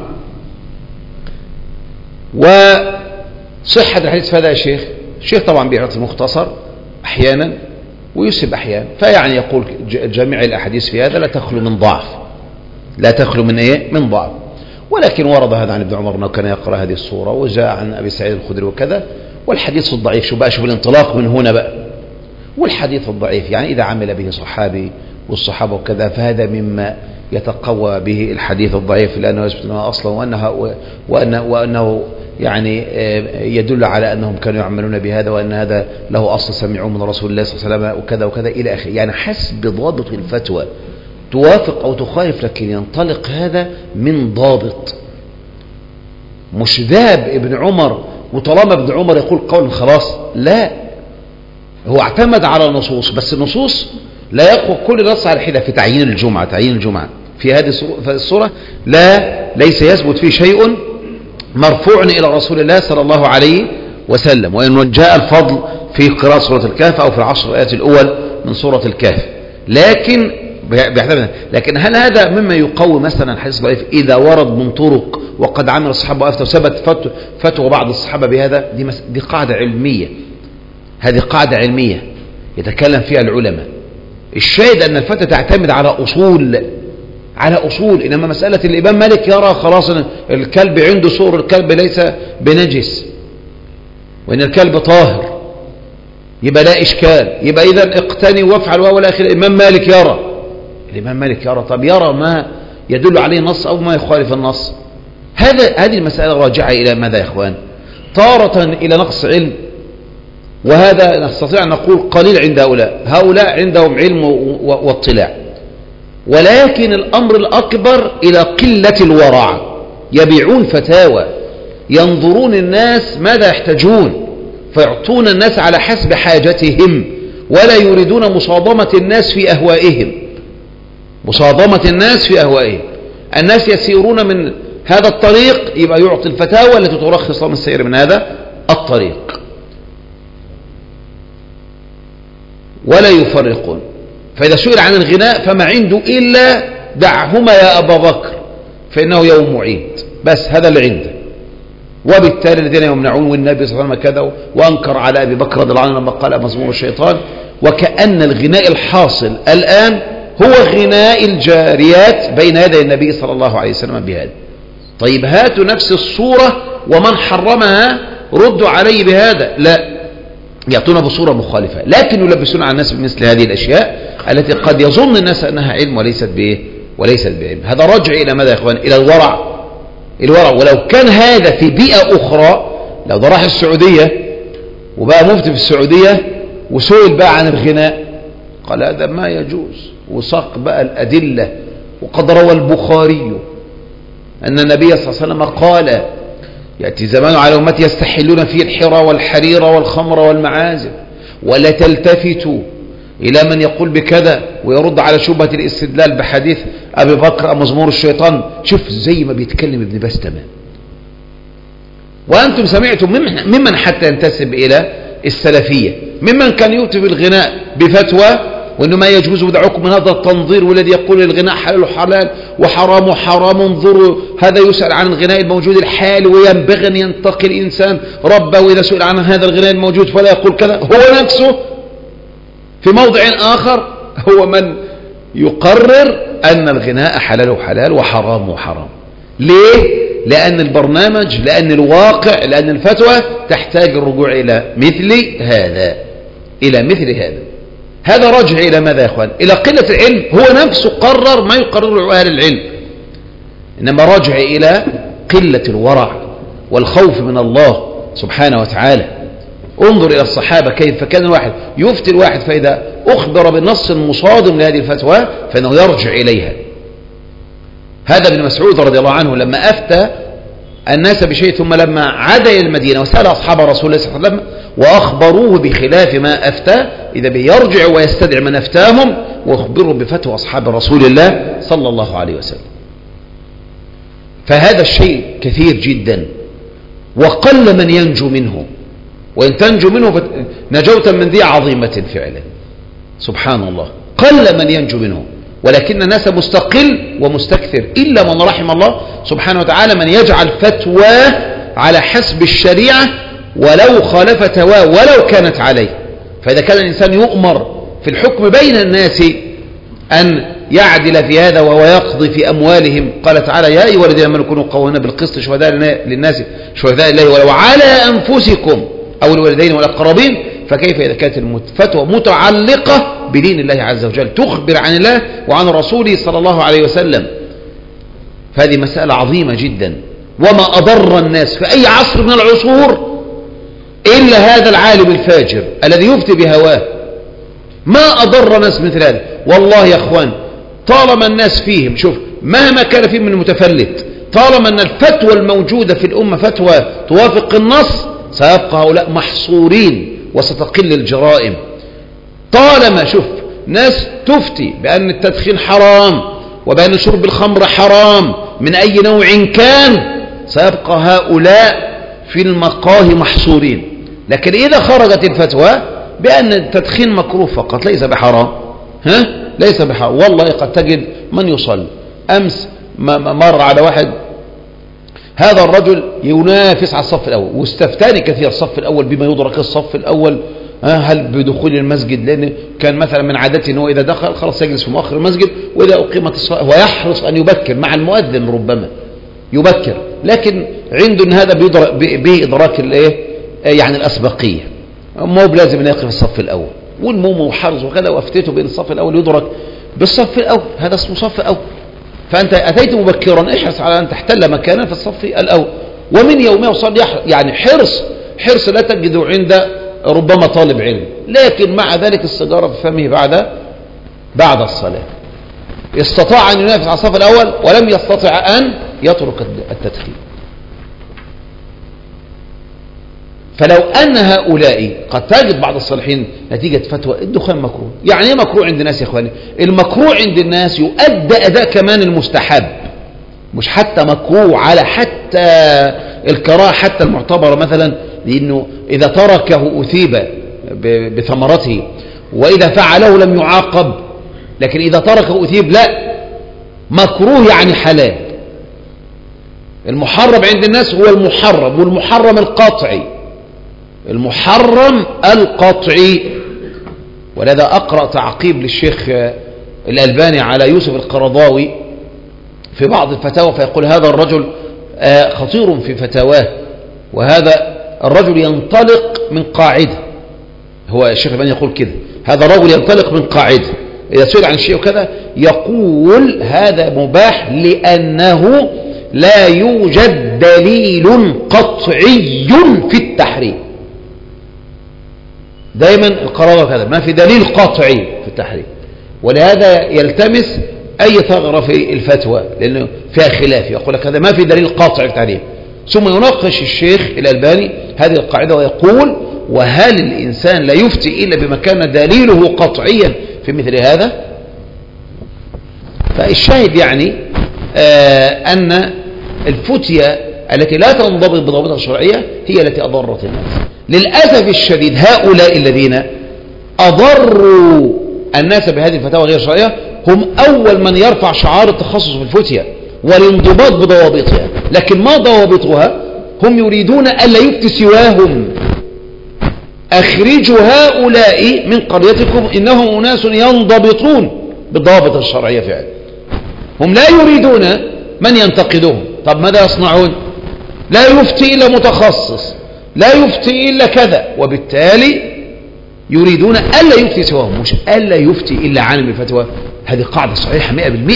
وصحة الحديث في هذا الشيخ طبعا بيعطي مختصر أحيانا ويسب أحيانا، فيعني يقول جميع الأحاديث في هذا لا تخلو من ضعف، لا تخلو من إيه؟ من ضعف. ولكن ورد هذا عن ابن عمر أنه كان يقرأ هذه الصورة، وجاء عن أبي سعيد الخدري وكذا. والحديث الضعيف، شوف الانطلاق من هنا بقى. والحديث الضعيف يعني إذا عمل به صحابي والصحابة وكذا فهذا مما يتقوى به الحديث الضعيف، لأنه يثبت أنه أصلا وأنه يعني يدل على أنهم كانوا يعملون بهذا، وأن هذا له أصل سمعوه من رسول الله صلى الله عليه وسلم وكذا وكذا إلى آخره. يعني حسب ضابط الفتوى توافق أو تخالف، لكن ينطلق هذا من ضابط. مش ذهب ابن عمر وطالما ابن عمر يقول قول خلاص، لا، هو اعتمد على النصوص، بس النصوص لا يقوى كل نص على حدة في تعيين الجمعة في هذه الصورة ليس يثبت فيه شيء مرفوع إلى رسول الله صلى الله عليه وسلم، وإن جاء الفضل في قراءة سورة الكهف أو في العشر الآيات الأول من سورة الكهف. لكن لكن هل هذا مما يقوي مثلا الحديث الضعيف إذا ورد من طرق وقد عمل الصحابة وأفتوا وثبت فتوى بعض الصحابة بهذا؟ دي قاعدة علمية، هذه قاعدة علمية يتكلم فيها العلماء. الشاهد أن الفتوى تعتمد على أصول، إنما مسألة الإمام مالك يرى خلاص أن الكلب عنده صور الكلب ليس بنجس وإن الكلب طاهر، يبقى لا إشكال، يبقى إذا اقتني وافعل ولا آخر. الإمام مالك يرى طب يرى ما يدل عليه نص أو ما يخالف النص. هذه المسألة راجعة إلى ماذا يا إخوان؟ تارة إلى نقص علم، وهذا نستطيع أن نقول قليل عند هؤلاء عندهم علم واطلاع، ولكن الأمر الأكبر إلى قلة الورع. يبيعون فتاوى، ينظرون الناس ماذا يحتاجون فيعطون الناس على حسب حاجتهم، ولا يريدون مصادمة الناس في أهوائهم. الناس يسيرون من هذا الطريق، يبقى يعطي الفتاوى التي ترخص لهم السير من هذا الطريق، ولا يفرقون. فإذا سئل عن الغناء فما عنده إلا دعهما يا أبا بكر فإنه يوم عيد، بس هذا اللي عنده. وبالتالي الذين يمنعون، والنبي صلى الله عليه وسلم كذا، وأنكر على أبي بكر رضي الله عنه لما قال مزمور الشيطان. وكأن الغناء الحاصل الآن هو غناء الجاريات بين يدي النبي صلى الله عليه وسلم بهذا. طيب هاتوا نفس الصورة ومن حرمها ردوا عليه بهذا، لا، يعطونا بصورة مخالفة، لكن يلبسون على الناس بمثل هذه الأشياء التي قد يظن الناس أنها علم وليست بعلم. هذا رجع إلى ماذا يا إخوان؟ إلى الورع. ولو كان هذا في بيئة أخرى، لو ده راح السعودية وبقى مفتي في السعودية وسئل بقى عن الغناء قال هذا ما يجوز، وساق بقى الأدلة. وقد روى البخاري أن النبي صلى الله عليه وسلم قال يأتي زمان على أمتي يستحلون فيه الحرى والحرير والخمر والمعازف، ولا تلتفتوا إلى من يقول بكذا ويرد على شبهة الاستدلال بحديث أبي بكر مزمور الشيطان. شوف زي ما بيتكلم ابن باز تمام. وأنتم سمعتم ممن حتى ينتسب إلى السلفية، ممن كان يؤتي بالغناء بفتوى وأنه ما يجوز ودعوكم من هذا التنظير، والذي يقول الغناء حلال حلال وحرام حرام. انظروا هذا يسأل عن الغناء الموجود الحالي وينبغي أن ينتقي الإنسان ربه، وإذا سئل عن هذا الغناء الموجود فلا يقول كذا. هو نفسه في موضع آخر هو من يقرر أن الغناء حلال وحرام وحرام. ليه؟ لأن البرنامج، لأن الواقع، لأن الفتوى تحتاج الرجوع إلى مثل هذا. هذا رجع إلى ماذا يا أخوان؟ إلى قلة العلم. هو نفسه قرر ما يقرره أهل العلم، إنما رجع إلى قلة الورع والخوف من الله سبحانه وتعالى. انظر إلى الصحابة كيف كان الواحد يفتي الواحد، فإذا أخبر بالنص المصادم لهذه الفتوى فإنه يرجع إليها. هذا ابن مسعود رضي الله عنه لما أفتى الناس بشيء، ثم لما عاد إلى المدينة وسأل أصحاب رسول الله صلى الله عليه وسلم وأخبروه بخلاف ما أفتى، إذا بيرجع ويستدعي من أفتاهم ويخبره بفتوى أصحاب رسول الله صلى الله عليه وسلم. فهذا الشيء كثير جدا، وقل من ينجو منه، وإن تنجو منه نجوتا من ذي عظيمة فعلا. سبحان الله، قل من ينجو منه، ولكن الناس مستقل ومستكثر، إلا من رحم الله سبحانه وتعالى، من يجعل فتوى على حسب الشريعة ولو خالفت هواه ولو كانت عليه. فإذا كان الإنسان يؤمر في الحكم بين الناس أن يعدل في هذا وهو يقضي في أموالهم، قال تعالى يا أيها الذين آمنوا كونوا قوامين بالقسط شهداء للناس شهداء الله ولو على أنفسكم أو الوالدين والأقربين. فكيف إذا كانت الفتوى متعلقة بدين الله عز وجل، تخبر عن الله وعن رسوله صلى الله عليه وسلم؟ فهذه مسألة عظيمة جدا. وما أضر الناس في أي عصر من العصور إلا هذا العالم الفاجر الذي يفتي بهواه. ما أضر ناس مثل هذا والله يا أخوان. طالما الناس فيهم، شوف مهما كان فيهم من متفلت، طالما أن الفتوى الموجودة في الأمة فتوى توافق النص، سيبقى هؤلاء محصورين وستقل الجرائم. طالما شوف ناس تفتي بأن التدخين حرام وبأن شرب الخمر حرام من أي نوع كان، سيبقى هؤلاء في المقاهي محصورين. لكن إذا خرجت الفتوى بأن التدخين مكروه فقط ليس بحرام، ليس بحرام. والله قد تجد من يصلي. أمس مر على واحد، هذا الرجل ينافس على الصف الأول، واستفتاني كثير الصف الأول بما يدرك الصف الأول، هل بدخول المسجد، لأن كان مثلا من عادته أنه إذا دخل خلاص يجلس في مؤخر المسجد، وإذا أقيمت الصلاة ويحرص أن يبكر مع المؤذن، ربما يبكر، لكن عنده أن هذا بإدراك يعني الأسبقية، مو بلازم أن يقف الصف الأول، والموم وحرص وكذا، وافتيته بين الصف الأول يدرك بالصف الأول، هذا اسمه صف أول. فأنت أتيت مبكرا، احرص على أن تحتل مكانا في الصف الأول. ومن يومه وصل يعني حرص لا تجده عند ربما طالب علم، لكن مع ذلك السيجارة في فمه بعد الصلاة. استطاع أن ينافس على الصف الأول ولم يستطع أن يترك التدخين. فلو أن هؤلاء قد تجد بعض الصالحين نتيجة فتوى الدخان مكروه. يعني ايه مكروه عند الناس يا اخواني؟ المكروه عند الناس يؤدى أداء كمان المستحب، مش حتى مكروه على حتى الكراهة حتى المعتبرة، مثلا لأنه إذا تركه أثيب بثمرته، وإذا فعله لم يعاقب، لكن إذا تركه أثيب لا، مكروه يعني حلال. المحرم عند الناس هو المحرم، والمحرم القطعي، المحرم القطعي. ولذا أقرأ تعقيب للشيخ الألباني على يوسف القرضاوي في بعض الفتاوى، فيقول هذا الرجل خطير في فتاواه، وهذا الرجل ينطلق من قاعدة. هو الشيخ الألباني يقول كده، هذا الرجل ينطلق من قاعدة، إذا سئل عن الشيء وكذا يقول هذا مباح لأنه لا يوجد دليل قطعي في التحريم. دايما القرار كذا، ما في دليل قطعي في التحريم، ولهذا يلتمس أي ثغرة في الفتوى لأنه فيها خلاف، يقول لك هذا ما في دليل قاطع في التحريم. ثم يناقش الشيخ الألباني هذه القاعدة ويقول وهل الإنسان لا يفتي إلا بما كان دليله قطعيا في مثل هذا؟ فالشاهد يعني أن الفتية التي لا تنضبط بضوابطها الشرعية هي التي أضرت الناس. للأسف الشديد هؤلاء الذين أضروا الناس بهذه الفتاوى غير الشرعية هم أول من يرفع شعار التخصص في الفتية والانضباط بضوابطها، لكن ما ضوابطها؟ هم يريدون ألا يفتي سواهم. أخرجوا هؤلاء من قريتكم إنهم أناس ينضبطون بالضوابط الشرعية فعلا. هم لا يريدون من ينتقدهم. طب ماذا يصنعون؟ لا يفتي إلا متخصص، لا يفتي إلا كذا، وبالتالي يريدون ألا يفتي سواهم، مش ألا يفتي إلا عالم الفتوى. هذه قاعدة صحيحة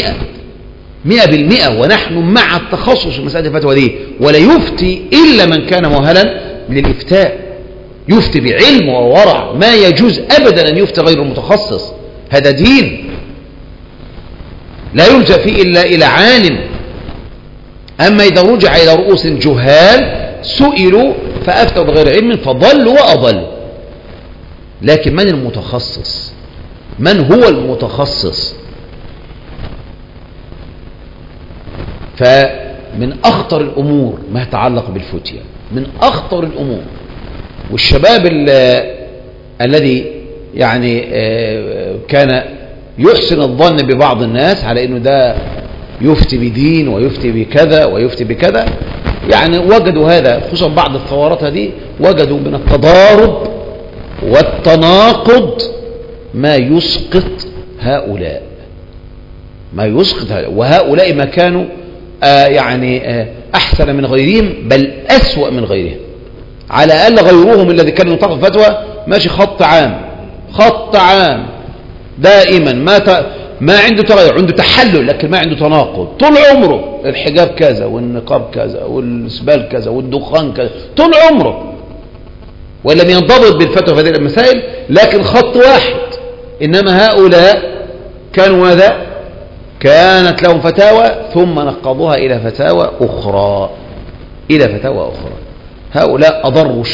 100%، ونحن مع التخصص في مسألة الفتوى دي، ولا يفتي إلا من كان مؤهلا للإفتاء، يفتي بعلم وورع، ما يجوز أبدا أن يفتي غير المتخصص، هذا دين لا يلجأ فيه إلا إلى عالم. أما إذا رجع إلى رؤوس جهال سئلوا فأفتوا بغير علم فضلوا وأضلوا. لكن من المتخصص؟ من هو المتخصص؟ فمن أخطر الأمور ما يتعلق بالفتية، من أخطر الأمور. والشباب الذي يعني كان يحسن الظن ببعض الناس على أنه ده يفتي بدين ويفتي بكذا ويفتي بكذا، يعني وجدوا هذا، خصوصا بعض الثورات هذه، وجدوا من التضارب والتناقض ما يسقط هؤلاء، وهؤلاء ما كانوا يعني أحسن من غيرهم، بل أسوأ من غيرهم. على الأقل غيرهم الذي كان ينطق الفتوى ماشي خط عام دائما، ما عنده تغير، عنده تحلل، لكن ما عنده تناقض. طول عمره الحجاب كذا والنقاب كذا والسبال كذا والدخان كذا، طول عمره، ولم ينضبط بالفتوى في هذه المسائل، لكن خط واحد. إنما هؤلاء كانوا ماذا؟ كانت لهم فتاوى ثم نقضوها إلى فتاوى أخرى، هؤلاء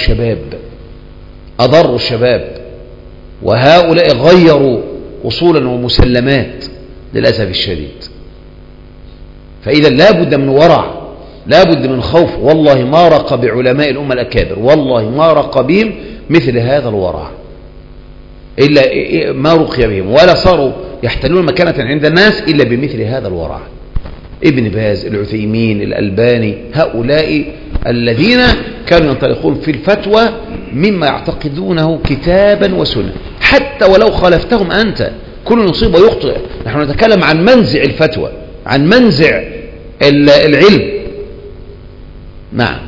أضروا الشباب، وهؤلاء غيروا أصولا ومسلمات للأسف الشديد. فإذا لابد من ورع، لابد من خوف. والله ما رق بعلماء الأمة الأكابر، والله ما رق بهم مثل هذا الورع. إلا ما رقي بهم ولا صاروا يحتلون مكانة عند الناس إلا بمثل هذا الورع. ابن باز، العثيمين، الألباني، هؤلاء الذين كانوا ينطلقون في الفتوى مما يعتقدونه كتابا وسنة، حتى ولو خالفتهم أنت. كل يصيب ويخطئ. نحن نتكلم عن منزع الفتوى، عن منزع العلم. نعم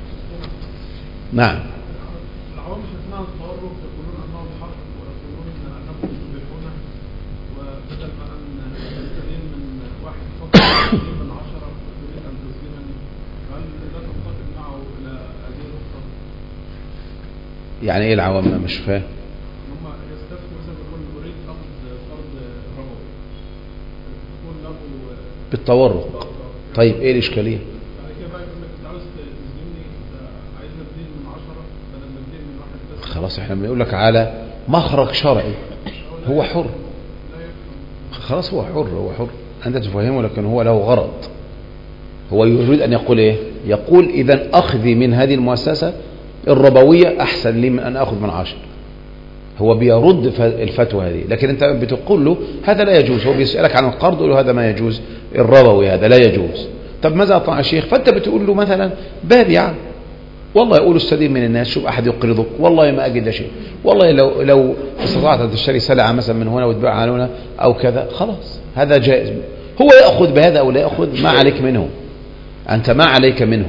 نعم. العوام مش اسمها التورط، يقولون انهم حق ويقولون انهم يصبحونه، وبدل ما ان تستدين من واحد فقط من 10 تريد ان تسلمني، هل لا تنتقل معه الى هذه النقطه؟ يعني ايه العوام؟ مش فاهم. هم يستفتوا مثلا يقول اريد اخذ فرض ربوي، يكون له بالتورق. طيب ايه الاشكاليه؟ بعد كده بقى يقول لك انت عاوز تسلمني، انت عايزنا بدين من 10 بدل ما بدين من واحد بس. خلاص احنا بنقول لك على مخرج شرعي. هو حر، خلاص هو حر، هو حر. انت تفهمه، لكن هو له غرض. هو يريد ان يقول ايه؟ يقول اذا اخذي من هذه المؤسسة الربوية احسن لي من ان اخذ من 10. هو بيرد الفتوى هذه، لكن انت بتقول له هذا لا يجوز. هو بيسألك عن القرض، يقول له هذا ما يجوز، الربوي هذا لا يجوز. طب ماذا أطلع الشيخ؟ فانت بتقول له مثلا باب يعني، والله يقول استدين من الناس، شوف احد يقرضك، والله ما اجد شيء، والله لو استطعت ان تشتري سلعة مثلا من هنا وتبيعها هنا او كذا، خلاص هذا جائز. هو يأخذ بهذا او لا يأخذ، ما عليك منه، انت ما عليك منه.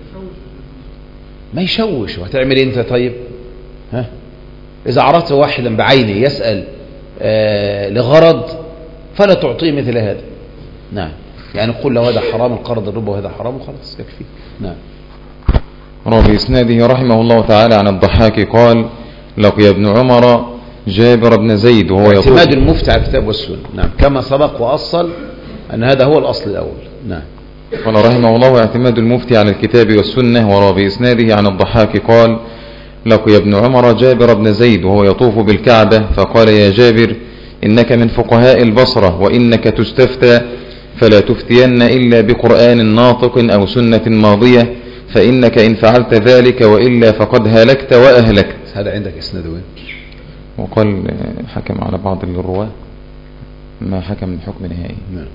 ما يشوش. وهتعمل انت طيب؟ ها؟ إذا عرضت واحدا بعينه يسأل لغرض فلا تعطيه مثل هذا. نعم. يعني قل له هذا حرام القرض الربا وهذا حرام وخلاص يكفي. نعم. روى إسناده رحمه الله تعالى عن الضحاك قال لقي ابن عمر جابر بن زيد وهو يقول اعتماد المفتي على الكتاب والسنة. نعم. كما سبق وأصل أن هذا هو الأصل الأول. نعم. قال رحمه الله اعتماد المفتي على الكتاب والسنة. وروى بإسناده عن الضحاك قال لقي ابن عمر جابر بن زيد وهو يطوف بالكعبة فقال يا جابر إنك من فقهاء البصرة وإنك تستفتى فلا تفتين إلا بقرآن ناطق أو سنة ماضية فإنك إن فعلت ذلك وإلا فقد هلكت وأهلكت. هذا عندك إسناد وين؟ وقال حكم على بعض الرواة ما حكم بحكم نهائي. نعم.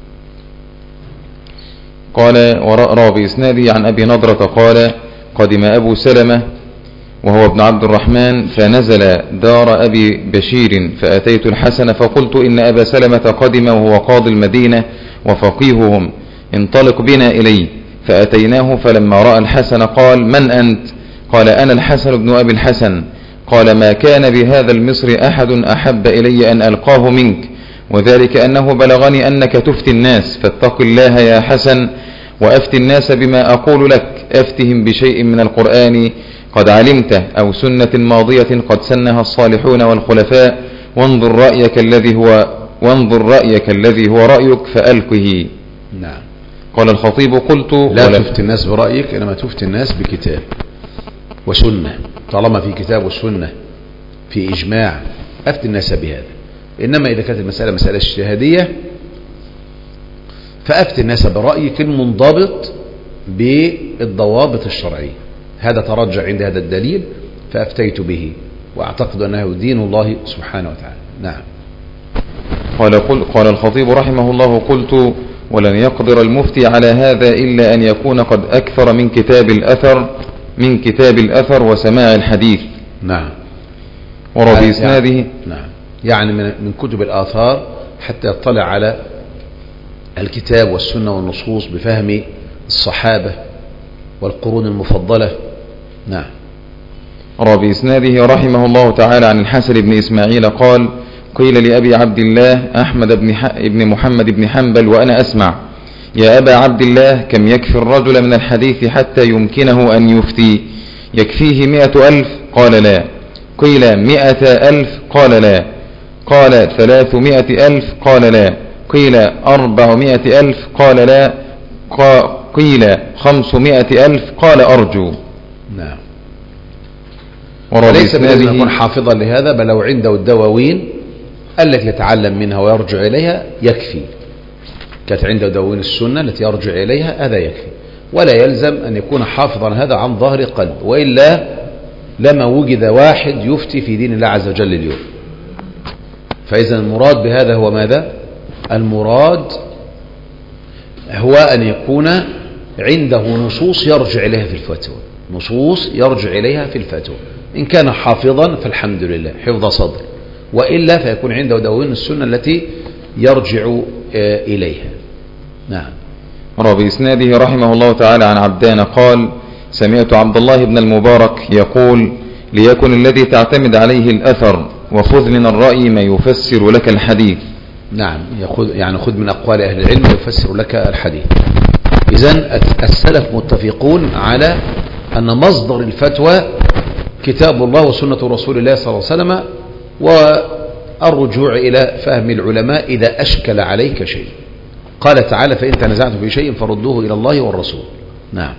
قال وروى بإسناده عن أبي نضرة قال قدم أبو سلمة وهو ابن عبد الرحمن فنزل دار أبي بشير فأتيت الحسن فقلت إن أبا سلمة قدم وهو قاضي المدينة وفقيههم انطلق بنا إليه فأتيناه فلما رأى الحسن قال من أنت؟ قال أنا الحسن بن أبي الحسن. قال ما كان بهذا المصر أحد أحب إلي أن ألقاه منك وذلك أنه بلغني أنك تفتي الناس فاتق الله يا حسن وأفتي الناس بما أقول لك أفتهم بشيء من القرآن قد علمته أو سنة ماضية قد سنها الصالحون والخلفاء وانظر رأيك الذي هو رأيك فألقه. نعم. قال الخطيب قلت لا تفتي الناس برأيك، إنما تفتي الناس بكتاب وسنة. طالما في كتاب وسنة في إجماع أفتي الناس بهذا. إنما إذا كانت المسألة مسألة اجتهادية فأفتي الناس برأيك المنضبط بالضوابط الشرعية. هذا ترجع عند هذا الدليل فأفتيت به وأعتقد أنه دين الله سبحانه وتعالى. نعم. قال الخطيب رحمه الله قلت ولن يقدر المفتي على هذا إلا أن يكون قد أكثر من كتاب الأثر وسماع الحديث. نعم. وروى بإسناده نعم. يعني من كتب الآثار حتى يطلع على الكتاب والسنة والنصوص بفهم الصحابة والقرون المفضلة. نعم. روى بإسناده رحمه الله تعالى عن الحسن بن إسماعيل قال قيل لأبي عبد الله أحمد بن محمد بن حنبل وأنا أسمع يا أبا عبد الله كم يكفي الرجل من الحديث حتى يمكنه أن يفتي يكفيه 100,000 قال لا. قيل 100,000 قال لا. قال 300,000 قال لا. قيل 400,000 قال لا. قيل 500,000 قال أرجو. نعم. وليس بلازم يكون حافظا لهذا، بل لو عنده الدواوين التي يتعلم منها ويرجع إليها يكفي. كانت عنده دواوين السنة التي يرجع إليها هذا يكفي، ولا يلزم أن يكون حافظا هذا عن ظهر قلب، وإلا لما وجد واحد يفتي في دين الله عز وجل اليوم. فإذا المراد بهذا هو ماذا؟ المراد هو أن يكون عنده نصوص يرجع إليها في الفتوى، نصوص يرجع إليها في الفتوى. إن كان حافظا فالحمد لله حفظ صدر، وإلا فيكون عنده دواوين السنة التي يرجع إليها. نعم. بإسناده رحمه الله تعالى عن عبدان قال: سمعت عبد الله بن المبارك يقول: ليكن الذي تعتمد عليه الأثر، وخذ من الرأي ما يفسر لك الحديث. نعم، يعني خذ من أقوال أهل العلم يفسر لك الحديث. إذن السلف متفقون على أن مصدر الفتوى كتاب الله وسنة رسول الله صلى الله عليه وسلم، والرجوع إلى فهم العلماء إذا أشكل عليك شيء. قال تعالى: فإن تنازعتم في شيء فردوه إلى الله والرسول. نعم.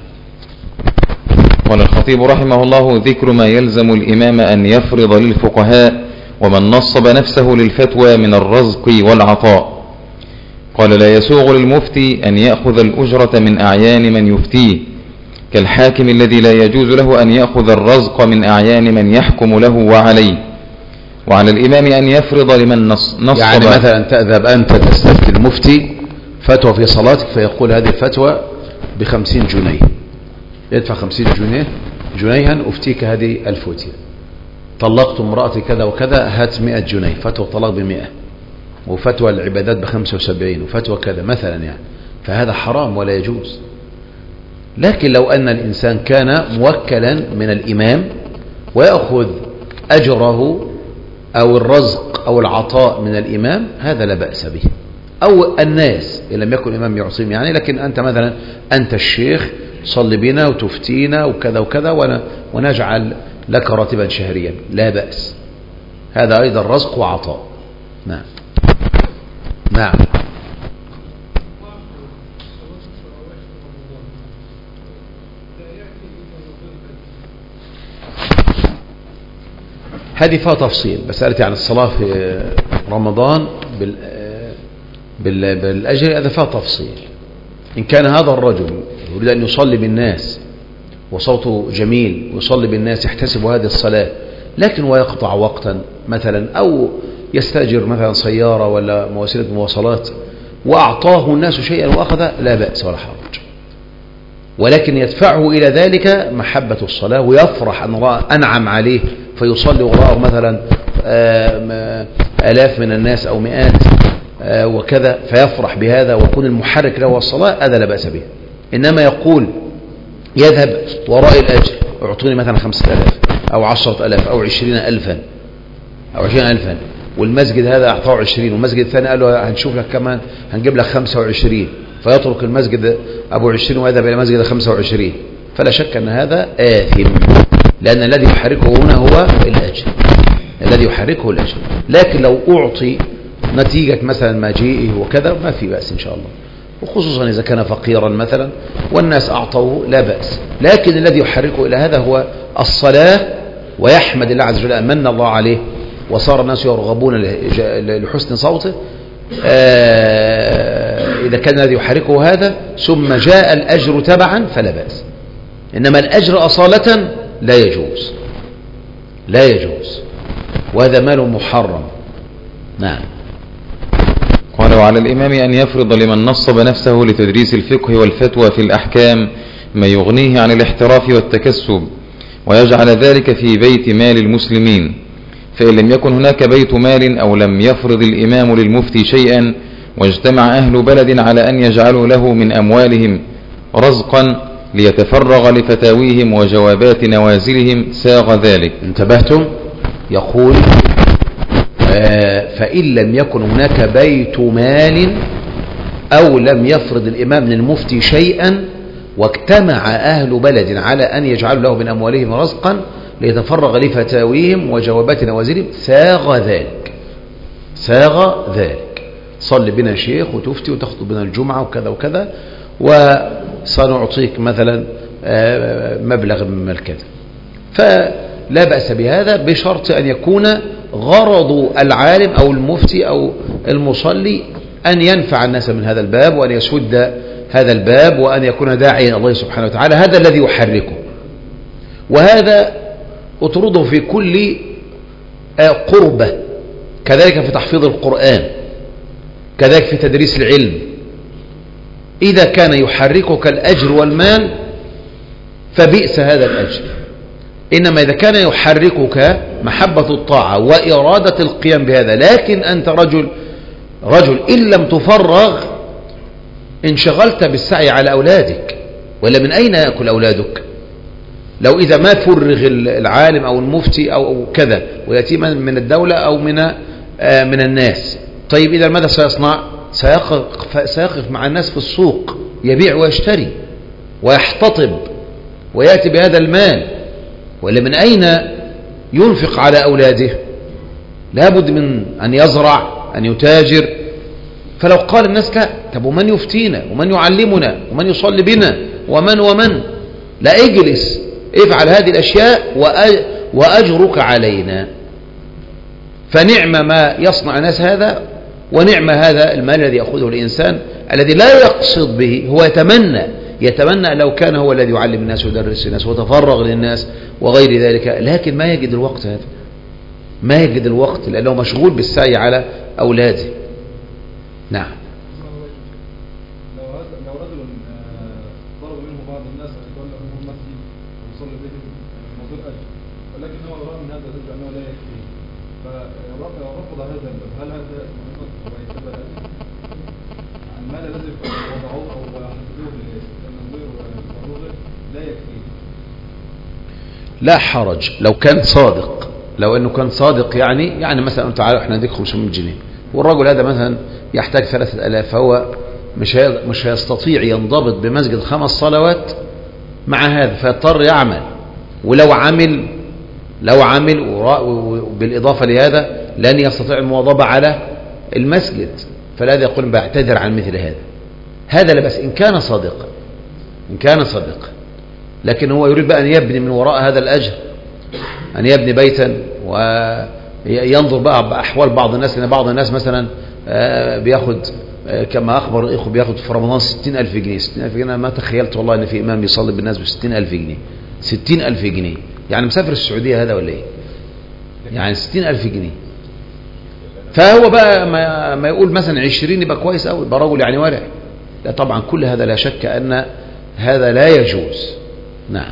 قال الخطيب رحمه الله: ذكر ما يلزم الإمام أن يفرض للفقهاء ومن نصب نفسه للفتوى من الرزق والعطاء. قال: لا يسوغ للمفتي أن يأخذ الأجرة من أعيان من يفتيه، كالحاكم الذي لا يجوز له أن يأخذ الرزق من أعيان من يحكم له وعليه. وعلى الإمام أن يفرض لمن نصب. يعني مثلا تذهب أنت تستفتي المفتي فتوى في صلاتك، فيقول هذه الفتوى ب50 جنيه، يدفع 50 جنيها أفتيك هذه الفتوى. طلقت امرأتي كذا وكذا، هات 100 جنيه، فتوى الطلاق ب100، وفتوى العبادات ب75، وفتوى كذا مثلا يعني. فهذا حرام ولا يجوز. لكن لو أن الإنسان كان موكلا من الإمام ويأخذ أجره أو الرزق أو العطاء من الإمام، هذا لا بأس به. أو الناس إن لم يكن إمام يعصم يعني، لكن أنت مثلا أنت الشيخ صلي بنا وتفتينا وكذا وكذا ونجعل لك راتبا شهريا، لا بأس. هذا أيضا رزق وعطاء. نعم. نعم. هذه فيها تفصيل. مسألة عن الصلاة في رمضان بالأجر، هذا فيها تفصيل. إن كان هذا الرجل يريد أن يصلي بالناس وصوته جميل ويصلي بالناس يحتسب هذه الصلاة، لكن ويقطع وقتا مثلا، أو يستأجر مثلا سيارة ولا وسيلة مواصلات وأعطاه الناس شيئا وأخذ، لا بأس ولا حرج. ولكن يدفعه إلى ذلك محبة الصلاة، ويفرح أن أنعم عليه فيصلي وراءه مثلا آلاف من الناس أو مئات وكذا، فيفرح بهذا ويكون المحرك له الصلاة، هذا لا بأس به. إنما يقول يذهب وراء الأجر، اعطوني مثلا 5000 أو 10,000 أو 20,000 أو 20,000، والمسجد هذا أعطاه 20، والمسجد الثاني قال له هنشوف لك كمان هنجيب لك 25، فيترك المسجد أبو 20 ويذهب إلى مسجد 25. فلا شك أن هذا آثم، لأن الذي يحركه هنا هو الأجر، الذي يحركه الأجر. لكن لو أعطي نتيجة مثلا مجيئه وكذا ما في بأس إن شاء الله، وخصوصا إذا كان فقيرا مثلا والناس أعطوه لا بأس. لكن الذي يحركه إلى هذا هو الصلاة، ويحمد الله عز وجل أمن الله عليه وصار الناس يرغبون لحسن صوته. إذا كان الذي يحركه هذا ثم جاء الأجر تبعا فلا بأس. إنما الأجر أصالة لا يجوز، لا يجوز، وهذا مال محرم. نعم. قال: وعلى الإمام أن يفرض لمن نصب نفسه لتدريس الفقه والفتوى في الأحكام ما يغنيه عن الاحتراف والتكسب، ويجعل ذلك في بيت مال المسلمين. فإن لم يكن هناك بيت مال أو لم يفرض الإمام للمفتي شيئا، واجتمع أهل بلد على أن يجعلوا له من أموالهم رزقا ليتفرغ لفتاويهم وجوابات نوازلهم، ساغ ذلك. انتبهتم؟ يقول فإن لم يكن هناك بيت مال أو لم يفرض الإمام للمفتي شيئا، واجتمع أهل بلد على أن يجعلوا له من أموالهم رزقا ليتفرغ لفتاويهم وجوابات نوازلهم، ساغ ذلك. ساغ ذلك. صل بنا شيخ وتفتي وتخطب بنا الجمعة وكذا وكذا، وسنعطيك مثلا مبلغ من الكذا. فلا بأس بهذا، بشرط أن يكون غرض العالم أو المفتي أو المصلي أن ينفع الناس من هذا الباب، وأن يسد هذا الباب، وأن يكون داعيا الله سبحانه وتعالى. هذا الذي يحركه، وهذا اطرده في كل قربة كذلك في تحفيظ القرآن، كذلك في تدريس العلم. إذا كان يحركك الأجر والمال فبئس هذا الأجر، إنما إذا كان يحركك محبة الطاعة وإرادة القيام بهذا، لكن أنت رجل إن لم تفرغ انشغلت بالسعي على أولادك، ولا من أين يأكل أولادك؟ لو إذا ما فرغ العالم أو المفتي أو كذا ويأتي من الدولة أو من الناس، طيب إذا ماذا سيصنع؟ سيقف مع الناس في السوق يبيع ويشتري ويحتطب ويأتي بهذا المال، ولا من أين ينفق على أولاده؟ لابد من أن يزرع، أن يتاجر. فلو قال الناس لا، طب ومن يفتينا ومن يعلمنا ومن يصلي بنا ومن لا، اجلس افعل هذه الأشياء وأجرك علينا. فنعم ما يصنع الناس هذا، ونعم هذا المال الذي يأخذه الإنسان الذي لا يقصد به، هو يتمنى لو كان هو الذي يعلم الناس ويدرس الناس وتفرغ للناس وغير ذلك، لكن ما يجد الوقت هذا، ما يجد الوقت لأنه مشغول بالسعي على أولاده. نعم. لو رجل طلب منه بعض الناس أن يتولى أمور المسجد ويصلي بهم موضوع أجر، ولكن هو رأى من هذا الأجر أنه لا يكفيه، فرفض هذا الباب، هل هذا ويتبع المال الذي وضعوه أو حددوه للتنوير والفروغ لا يكفيه؟ لا حرج لو كان صادق، لو أنه كان صادق يعني مثلا تعالى احنا نديك 500 جنيه والرجل هذا مثلا يحتاج 3000، فهو مش هيستطيع ينضبط بمسجد 5 صلوات مع هذا، فيضطر يعمل. ولو عمل وبالإضافة لهذا لن يستطيع المواظبة على المسجد، فلهذا يقول بعتذر عن مثل هذا لا بس إن كان صادقا. لكن هو يريد بقى أن يبني من وراء هذا الأجر، أن يبني بيتا وينظر بقى بأحوال بعض الناس، لأن بعض الناس مثلا بياخد كما أخبر الإخوة بياخد في رمضان 60,000 جنيه. 60,000 جنيه ما تخيلت والله أن في إمام يصلي بالناس ب60,000 جنيه. 60,000 جنيه يعني مسافر السعودية هذا ولا إيه؟ يعني 60,000 جنيه. فهو بقى ما يقول مثلا 20 يبقى كويس أوي، يبقى رجل يعني ورع. لا طبعا كل هذا لا شك أن هذا لا يجوز. نعم.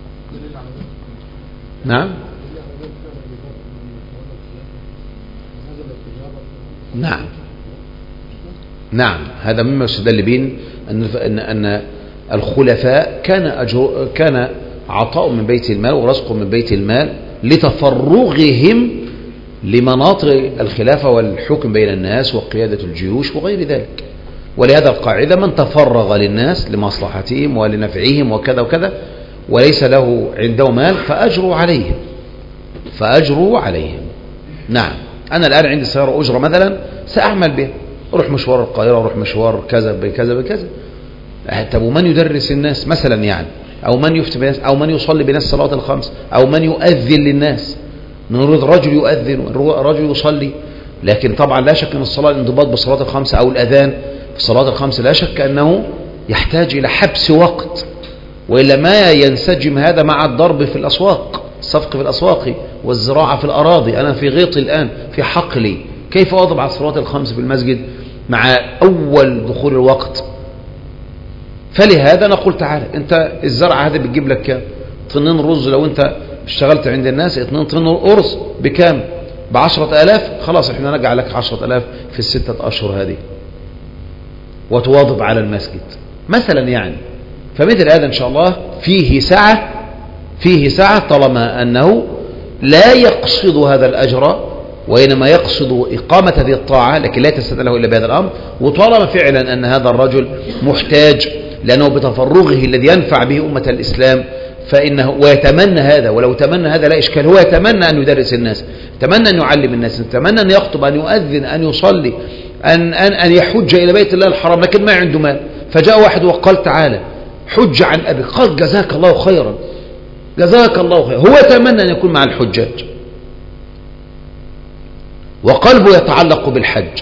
هذا مما يستدل به أن الخلفاء كان عطاء من بيت المال ورزق من بيت المال لتفرغهم لمناطق الخلافة والحكم بين الناس وقيادة الجيوش وغير ذلك. ولهذا القاعدة من تفرغ للناس لمصلحتهم ولنفعهم وكذا وكذا وليس له عنده مال فأجروا عليهم. نعم. أنا الآن عندي سيارة أجرة مثلا سأعمل بها، أروح مشوار القاهرة، أروح مشوار كذا بكذا بكذا. طب ومن يدرس الناس مثلا يعني، أو من يفتي بالناس، أو من يصلي بالناس الصلوات الخمس، أو من يؤذن للناس. نريد رجل يؤذن ورجل يصلي، لكن طبعا لا شك أن الصلاة الانضباط بالصلاة الخمس أو الأذان في الصلاة الخمس لا شك أنه يحتاج إلى حبس وقت، وإلا ما ينسجم هذا مع الضرب في الأسواق، الصفق في الأسواق والزراعة في الأراضي. أنا في غيطي الآن في حقلي، كيف أواظب على الصلوات الخمس في المسجد مع أول دخول الوقت؟ فلهذا نقول تعالى أنت الزرعة هذا بتجيب لك كام؟ طنين رز لو أنت اشتغلت عند الناس 2 طن أرز بكام؟ ب10,000. خلاص احنا نجعل لك 10,000 في ال6 أشهر هذه وتواظب على المسجد مثلا يعني. فمثل هذا إن شاء الله فيه سعة طالما أنه لا يقصد هذا الأجر وإنما يقصد إقامة هذه الطاعة، لكن لا يتسنى له إلا بهذا الأمر. وطالما فعلا أن هذا الرجل محتاج لأنه بتفرغه الذي ينفع به أمة الإسلام فإنه ويتمنى هذا، ولو تمنى هذا لا إشكال، هو يتمنى أن يدرس الناس، يتمنى أن يعلم الناس، يتمنى أن يخطب، أن يؤذن، أن يصلي، أن يحج إلى بيت الله الحرام، لكن ما عنده مال. فجاء واحد وقال تعالى حج عن أبي، قال جزاك الله خيرا، جزاك الله خيرا. هو يتمنى أن يكون مع الحجاج وقلبه يتعلق بالحج.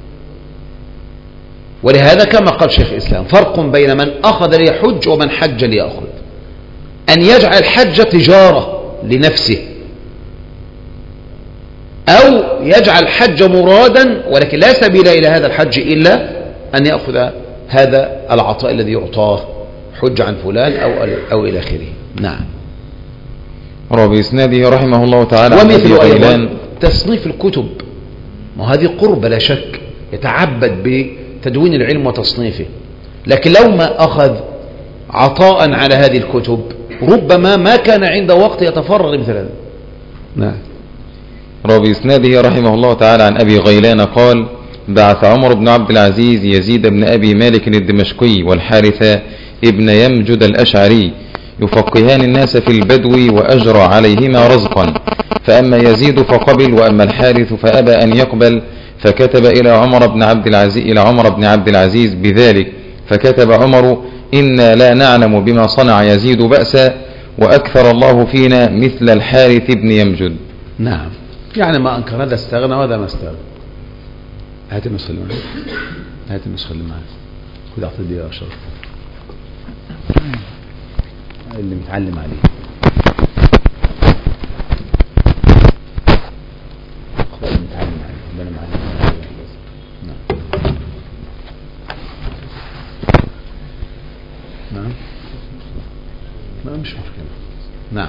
ولهذا كما قال شيخ الإسلام فرق بين من أخذ ليحج ومن حج ليأخذ. أن يجعل الحج تجارة لنفسه أو يجعل الحج مرادا ولكن لا سبيل إلى هذا الحج إلا أن يأخذ هذا العطاء الذي يعطاه، حج عن فلان أو إلى آخره. نعم. وبإسناده رحمه الله تعالى ومثل أيضا تصنيف الكتب، وهذه قرب لا شك، يتعبد بتدوين العلم وتصنيفه، لكن لو ما أخذ عطاء على هذه الكتب ربما ما كان عنده وقت يتفرغ مثل هذا. نعم. وبإسناده رحمه الله تعالى عن أبي غيلان قال: بعث عمر بن عبد العزيز يزيد بن أبي مالك الدمشقي والحارث ابن يمجد الأشعري يفقهان الناس في البدو وأجرى عليهما رزقا، فأما يزيد فقبل وأما الحارث فأبى أن يقبل، فكتب إلى عمر بن عبد العزيز بذلك، فكتب عمر: إنا لا نعلم بما صنع يزيد بأسا، وأكثر الله فينا مثل الحارث بن يمجد. نعم، يعني ما أنكر، هذا استغنى وهذا ما استغنى. هات النسخة اللي معي، هات النسخة اللي معي، خذ أعطي دي يا أشرف اللي متعلم عليه. خذ اللي متعلم عليه، اللي أنا معلم عليه. نعم. نعم. ما مش مشكلة. نعم.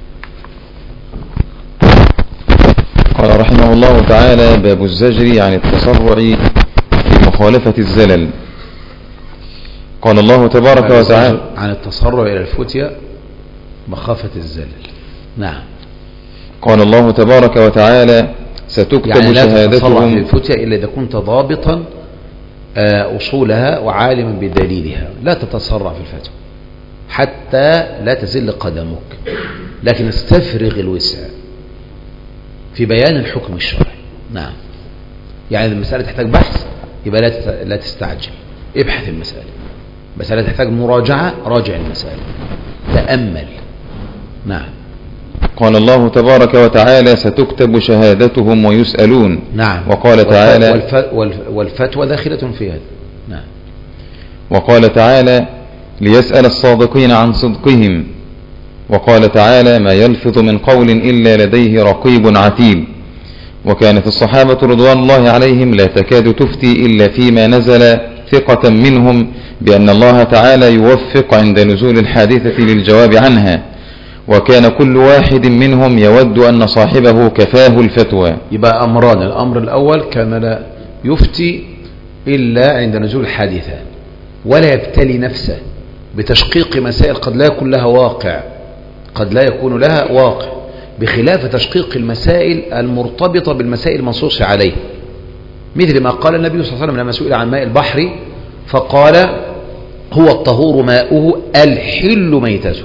قال رحمه الله تعالى: باب الزجر عن التسرع في مخالفة الزلل. قال الله تبارك وتعالى: عن التسرع إلى الفتية مخافة الزلل. نعم. قال الله تبارك وتعالى: ستكتب يعني لا شهادتهم. تتسرع في الفتية إلا إذا كنت ضابطا أصولها وعالما بدليلها، لا تتسرع في الفتوى حتى لا تزل قدمك، لكن استفرغ الوسع في بيان الحكم الشرعي. نعم. يعني المسألة تحتاج بحث يبقى لا تستعجل، ابحث المسألة. مسألة تحتاج مراجعة، راجع المسألة، تأمل. نعم. قال الله تبارك وتعالى: ستكتب شهادتهم ويسألون. نعم. وقال تعالى: والفتوى داخلة في هذا. نعم. وقال تعالى: ليسأل الصادقين عن صدقهم. وقال تعالى: ما يلفظ من قول إلا لديه رقيب عتيد. وكانت الصحابة رضوان الله عليهم لا تكاد تفتي إلا فيما نزل ثقة منهم بأن الله تعالى يوفق عند نزول الحادثة للجواب عنها، وكان كل واحد منهم يود أن صاحبه كفاه الفتوى. يبقى أمران: الأمر الأول كان لا يفتي إلا عند نزول الحادثة، ولا يبتلي نفسه بتشقيق مسائل قد لا يكون لها واقع، قد لا يكون لها واقع، بخلاف تشقيق المسائل المرتبطة بالمسائل المنصوص عليه، مثل ما قال النبي صلى الله عليه وسلم لما سئل عن ماء البحر فقال: هو الطهور ماؤه الحل ميتته،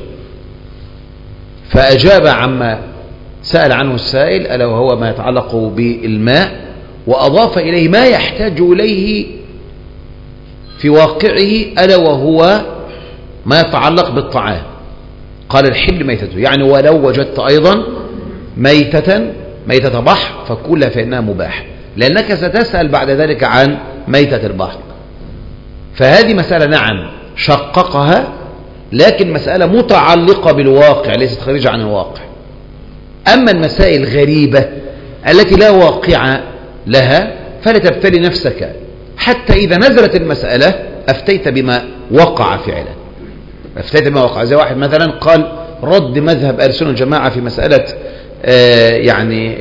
فأجاب عما سأل عنه السائل ألا وهو ما يتعلق بالماء، وأضاف إليه ما يحتاج إليه في واقعه ألا وهو ما يتعلق بالطعام، قال الحل ميتته، يعني ولو وجدت أيضا ميتة بحر فكلها فإنها مباح، لأنك ستسأل بعد ذلك عن ميتة البحر. فهذه مسألة نعم شققها، لكن مسألة متعلقة بالواقع ليست خارجة عن الواقع. أما المسائل الغريبة التي لا واقع لها فلا تبتلي نفسك، حتى إذا نزلت المسألة أفتيت بما وقع فعلا، أفتيت بما وقع. زي واحد مثلا قال رد مذهب أهل السنة والجماعة في مسألة يعني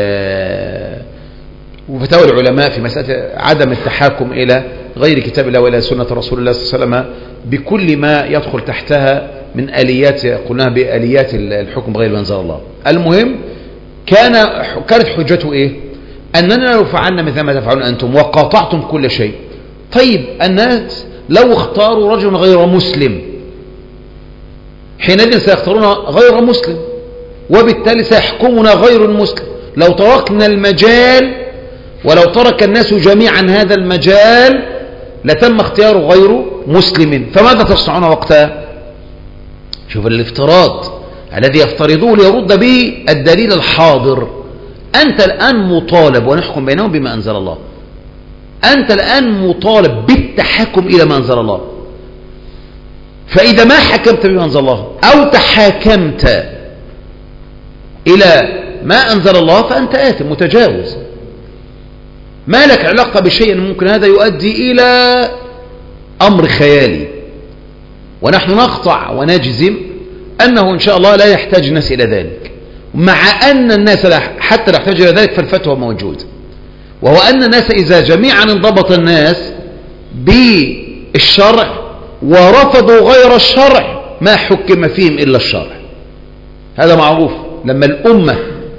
وفتاوى العلماء في مسألة عدم التحاكم إلى غير كتاب الله وإلى سنة رسول الله صلى الله عليه وسلم بكل ما يدخل تحتها من آليات، قلناها بآليات الحكم بغير ما أنزل الله. المهم كانت حجته إيه؟ أننا لو فعلنا مثل ما تفعلون أنتم وقاطعتم كل شيء، طيب الناس لو اختاروا رجل غير مسلم حينئذ سيختارون غير مسلم، وبالتالي سيحكمنا غير المسلم. لو تركنا المجال ولو ترك الناس جميعا هذا المجال لتم اختيار غير مسلم، فماذا تصنعون وقتها؟ شوف الافتراض الذي يفترضوه ليرد به الدليل الحاضر. أنت الآن مطالب ونحكم بينهم بما أنزل الله، أنت الآن مطالب بالتحكم إلى ما أنزل الله، فإذا ما حكمت بما أنزل الله أو تحاكمت إلى ما أنزل الله فأنت آثم متجاوز، ما لك علاقة بشيء ممكن هذا يؤدي إلى أمر خيالي. ونحن نقطع ونجزم أنه إن شاء الله لا يحتاج الناس إلى ذلك، مع أن الناس حتى لا يحتاج إلى ذلك فالفتوى موجود، وهو أن الناس إذا جميعا انضبط الناس بالشرع ورفضوا غير الشرع ما حكم فيهم إلا الشرع. هذا معروف. لما الأمة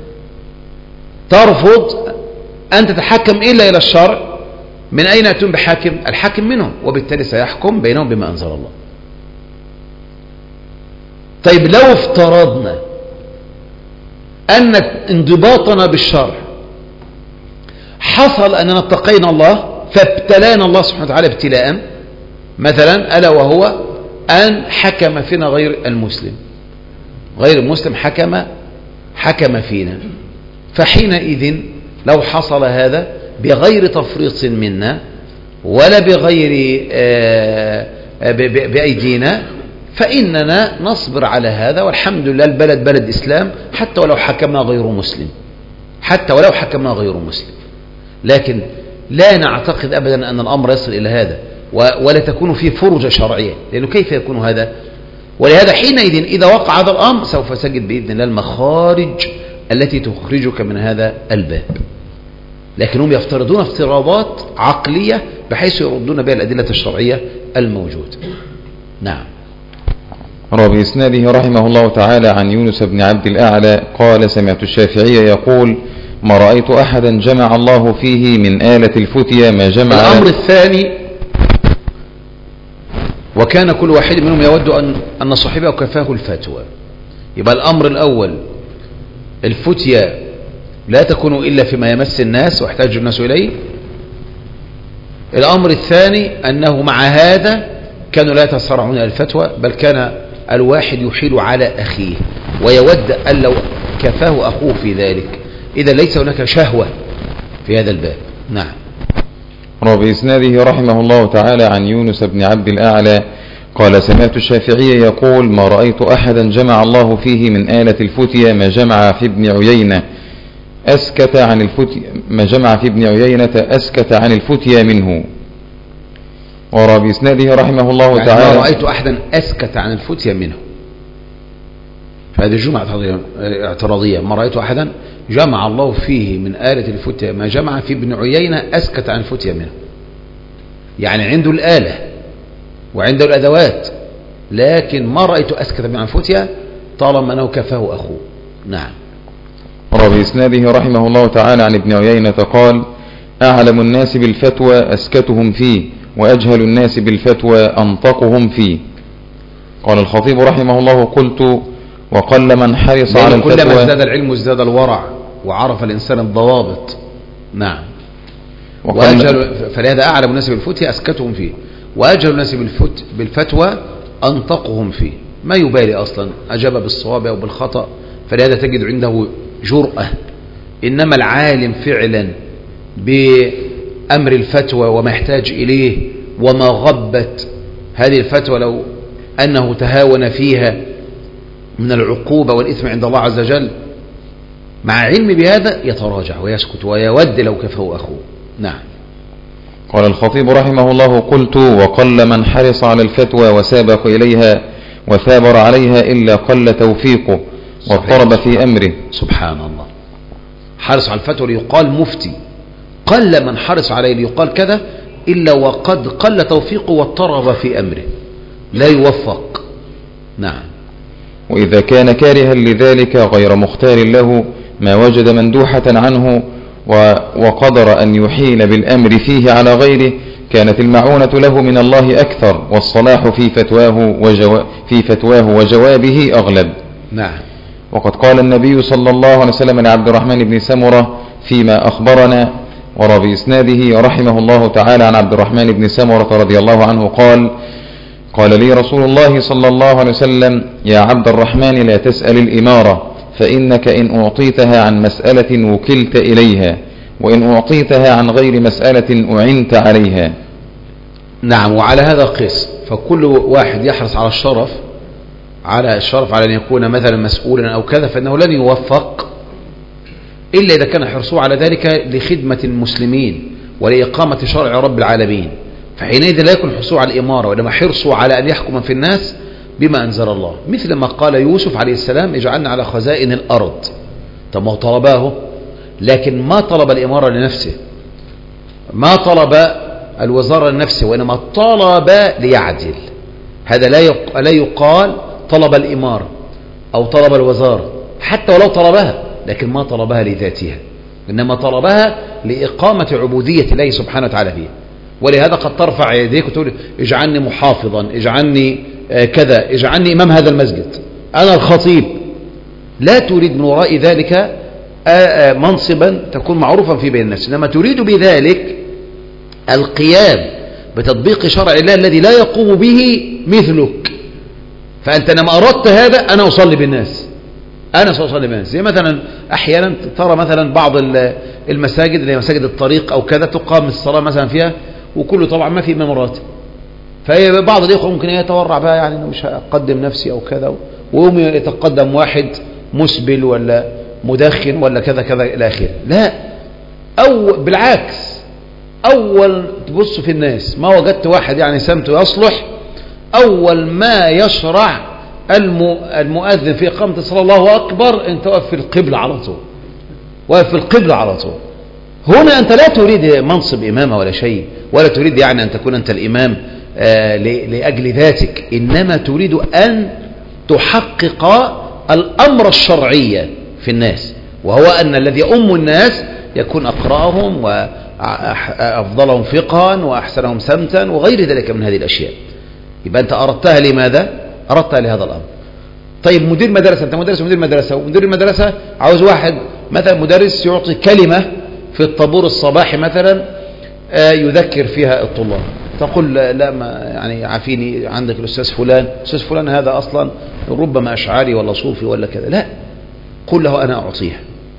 ترفض أن تتحكم إلا إلى الشرع، من أين يأتون بحاكم؟ الحاكم منهم، وبالتالي سيحكم بينهم بما أنزل الله. طيب لو افترضنا أن انضباطنا بالشرع حصل أننا اتقينا الله فابتلانا الله سبحانه وتعالى ابتلاء مثلا، ألا وهو أن حكم فينا غير المسلم، غير المسلم حكم فينا، فحينئذ لو حصل هذا بغير تفريط منا ولا بغير بأيدينا فإننا نصبر على هذا، والحمد لله البلد بلد إسلام حتى ولو حكمنا غير مسلم، حتى ولو حكمنا غير مسلم. لكن لا نعتقد أبدا أن الأمر يصل إلى هذا، ولا تكون فيه فرجة شرعية، لأنه كيف يكون هذا؟ ولهذا حينئذ إذا وقع هذا الأمر سوف تجد بإذن الله المخارج التي تخرجك من هذا الباب. لكنهم يفترضون افتراضات عقلية بحيث يردون بها الأدلة الشرعية الموجودة. نعم. روى بإسناده رحمه الله تعالى عن يونس بن عبد الأعلى قال: سمعت الشافعي يقول: ما رأيت أحدا جمع الله فيه من آلة الفتية ما جمع. الأمر الثاني: وكان كل واحد منهم يود أن صاحبه كفاه الفتوى. يبقى الأمر الأول الفتية لا تكون إلا فيما يمس الناس واحتاج الناس إليه. الأمر الثاني أنه مع هذا كانوا لا يتسارعون إلى الفتوى، بل كان الواحد يحيل على أخيه ويود أن لو كفاه أخوه في ذلك. إذا ليس هناك شهوة في هذا الباب. نعم. روى بإسناده رحمه الله تعالى عن يونس بن عبد الأعلى قال: سمعت الشافعي يقول: ما رأيت أحدا جمع الله فيه من آلة الفتية ما جمع في ابن عيينة أسكت عن الفتية، ما جمع في ابن عيينة أسكت عن الفتية منه. وروى بإسناده رحمه الله تعالى: ما رأيت أحدا أسكت عن الفتية منه، فهذه جمعة اعتراضية. ما رأيت أحدا جمع الله فيه من آلة الفتية ما جمع في ابن عيينة أسكت عن الفتية منه، يعني عنده الآلة وعنده الأدوات، لكن ما رأيت أسكت من الفتية طالما أنه كفاه أخوه. نعم. روى بإسناده رحمه الله تعالى عن ابن عيينة قال: أعلم الناس بالفتوى أسكتهم فيه، وأجهل الناس بالفتوى أنطقهم فيه. قال الخطيب رحمه الله: قلت: وقل من حرص على الفتوى. كلما ازداد العلم ازداد الورع وعرف الإنسان الضوابط. نعم. فلهذا أعلم الناس بالفتوى أسكتهم فيه، وأجهل الناس بالفتوى أنطقهم فيه. ما يبالي أصلا أجاب بالصواب أو بالخطأ، فلهذا تجد عنده جرأة. إنما العالم فعلا بأمر الفتوى وما يحتاج إليه وما غبت هذه الفتوى لو أنه تهاون فيها من العقوبة والإثم عند الله عز وجل، مع علم بهذا يتراجع ويسكت ويود لو كفه أخوه. نعم. قال الخطيب رحمه الله: قلت: وقل من حرص على الفتوى وسابق إليها وثابر عليها إلا قل توفيقه واضطرب في أمره. سبحان الله. حرص على الفتوى ليقال مفتي، قل من حرص عليه ليقال كذا، إلا وقد قل توفيقه واضطرب في أمره، لا يوفق. نعم. وإذا كان كارها لذلك غير مختار له ما وجد مندوحة عنه وقدر أن يحيل بالأمر فيه على غيره، كانت المعونة له من الله أكثر، والصلاح في فتواه وجوابه أغلب. نعم. وقد قال النبي صلى الله عليه وسلم لعبد الرحمن بن سمرة فيما أخبرنا، وروى بإسناده رحمه الله تعالى عن عبد الرحمن بن سمرة رضي الله عنه قال لي رسول الله صلى الله عليه وسلم: يا عبد الرحمن لا تسأل الإمارة، فإنك إن أعطيتها عن مسألة وكلت إليها، وإن أعطيتها عن غير مسألة أعنت عليها. نعم. وعلى هذا قيس، فكل واحد يحرص على الشرف على أن يكون مثلا مسؤولا أو كذا، فإنه لن يوفق إلا إذا كان حرصه على ذلك لخدمة المسلمين ولإقامة شرع رب العالمين، فحينئذ لا يكون حرصه على الإمارة، وإنما حرصه على أن يحكم في الناس بما أنزل الله، مثل ما قال يوسف عليه السلام اجعلنا على خزائن الأرض. طب ما هو طلباه، لكن ما طلب الإمارة لنفسه، ما طلب الوزارة لنفسه، وإنما طلب ليعدل. هذا لا يقال طلب الإمارة أو طلب الوزارة، حتى ولو طلبها، لكن ما طلبها لذاتها، إنما طلبها لإقامة عبودية الله سبحانه وتعالى فيها. ولهذا قد ترفع يديك وتقول اجعلني محافظا، اجعلني كذا، اجعلني إمام هذا المسجد، أنا الخطيب. لا تريد من وراء ذلك منصبا تكون معروفا في بين الناس، إنما تريد بذلك القيام بتطبيق شرع الله الذي لا يقوم به مثلك. فأنت لما أردت هذا أنا أصلي بالناس، أنا سأصلي بالناس. زي مثلا أحيانا ترى مثلا بعض المساجد اللي هي مساجد الطريق أو كذا تقام الصلاة مثلا فيها وكله طبعا ما في إمام راتب، فبعض الإخوة ممكن يتورع بقى يعني إنه مش هقدم نفسي أو كذا، ويوم يتقدم واحد مسبل ولا مدخن ولا كذا كذا إلى آخره. لا، أو بالعكس، أول تبص في الناس ما وجدت واحد يعني سمته يصلح، أول ما يشرع المؤذن في إقامة الصلاة الله أكبر أنت واقف في القبلة على طول، واقف في القبلة على طول. هنا أنت لا تريد منصب إمامة ولا شيء، ولا تريد يعني أن تكون أنت الإمام لأجل ذاتك، إنما تريد أن تحقق الأمر الشرعي في الناس، وهو أن الذي يؤم الناس يكون أقرأهم وأفضلهم فقها وأحسنهم سمتا وغير ذلك من هذه الأشياء. يبقى أنت أردتها لماذا؟ أردتها لهذا الأمر. طيب مدير مدرسة، أنت مدرس ومدير مدرسة، ومدير المدرسة عاوز واحد مثلا مدرس يعطي كلمة في الطابور الصباحي مثلا يذكر فيها الطلاب، تقول لا ما يعني عافيني عندك الأستاذ فلان، أستاذ فلان هذا أصلا ربما أشعاري ولا صوفي ولا كذا، لا، قل له أنا أعطيها.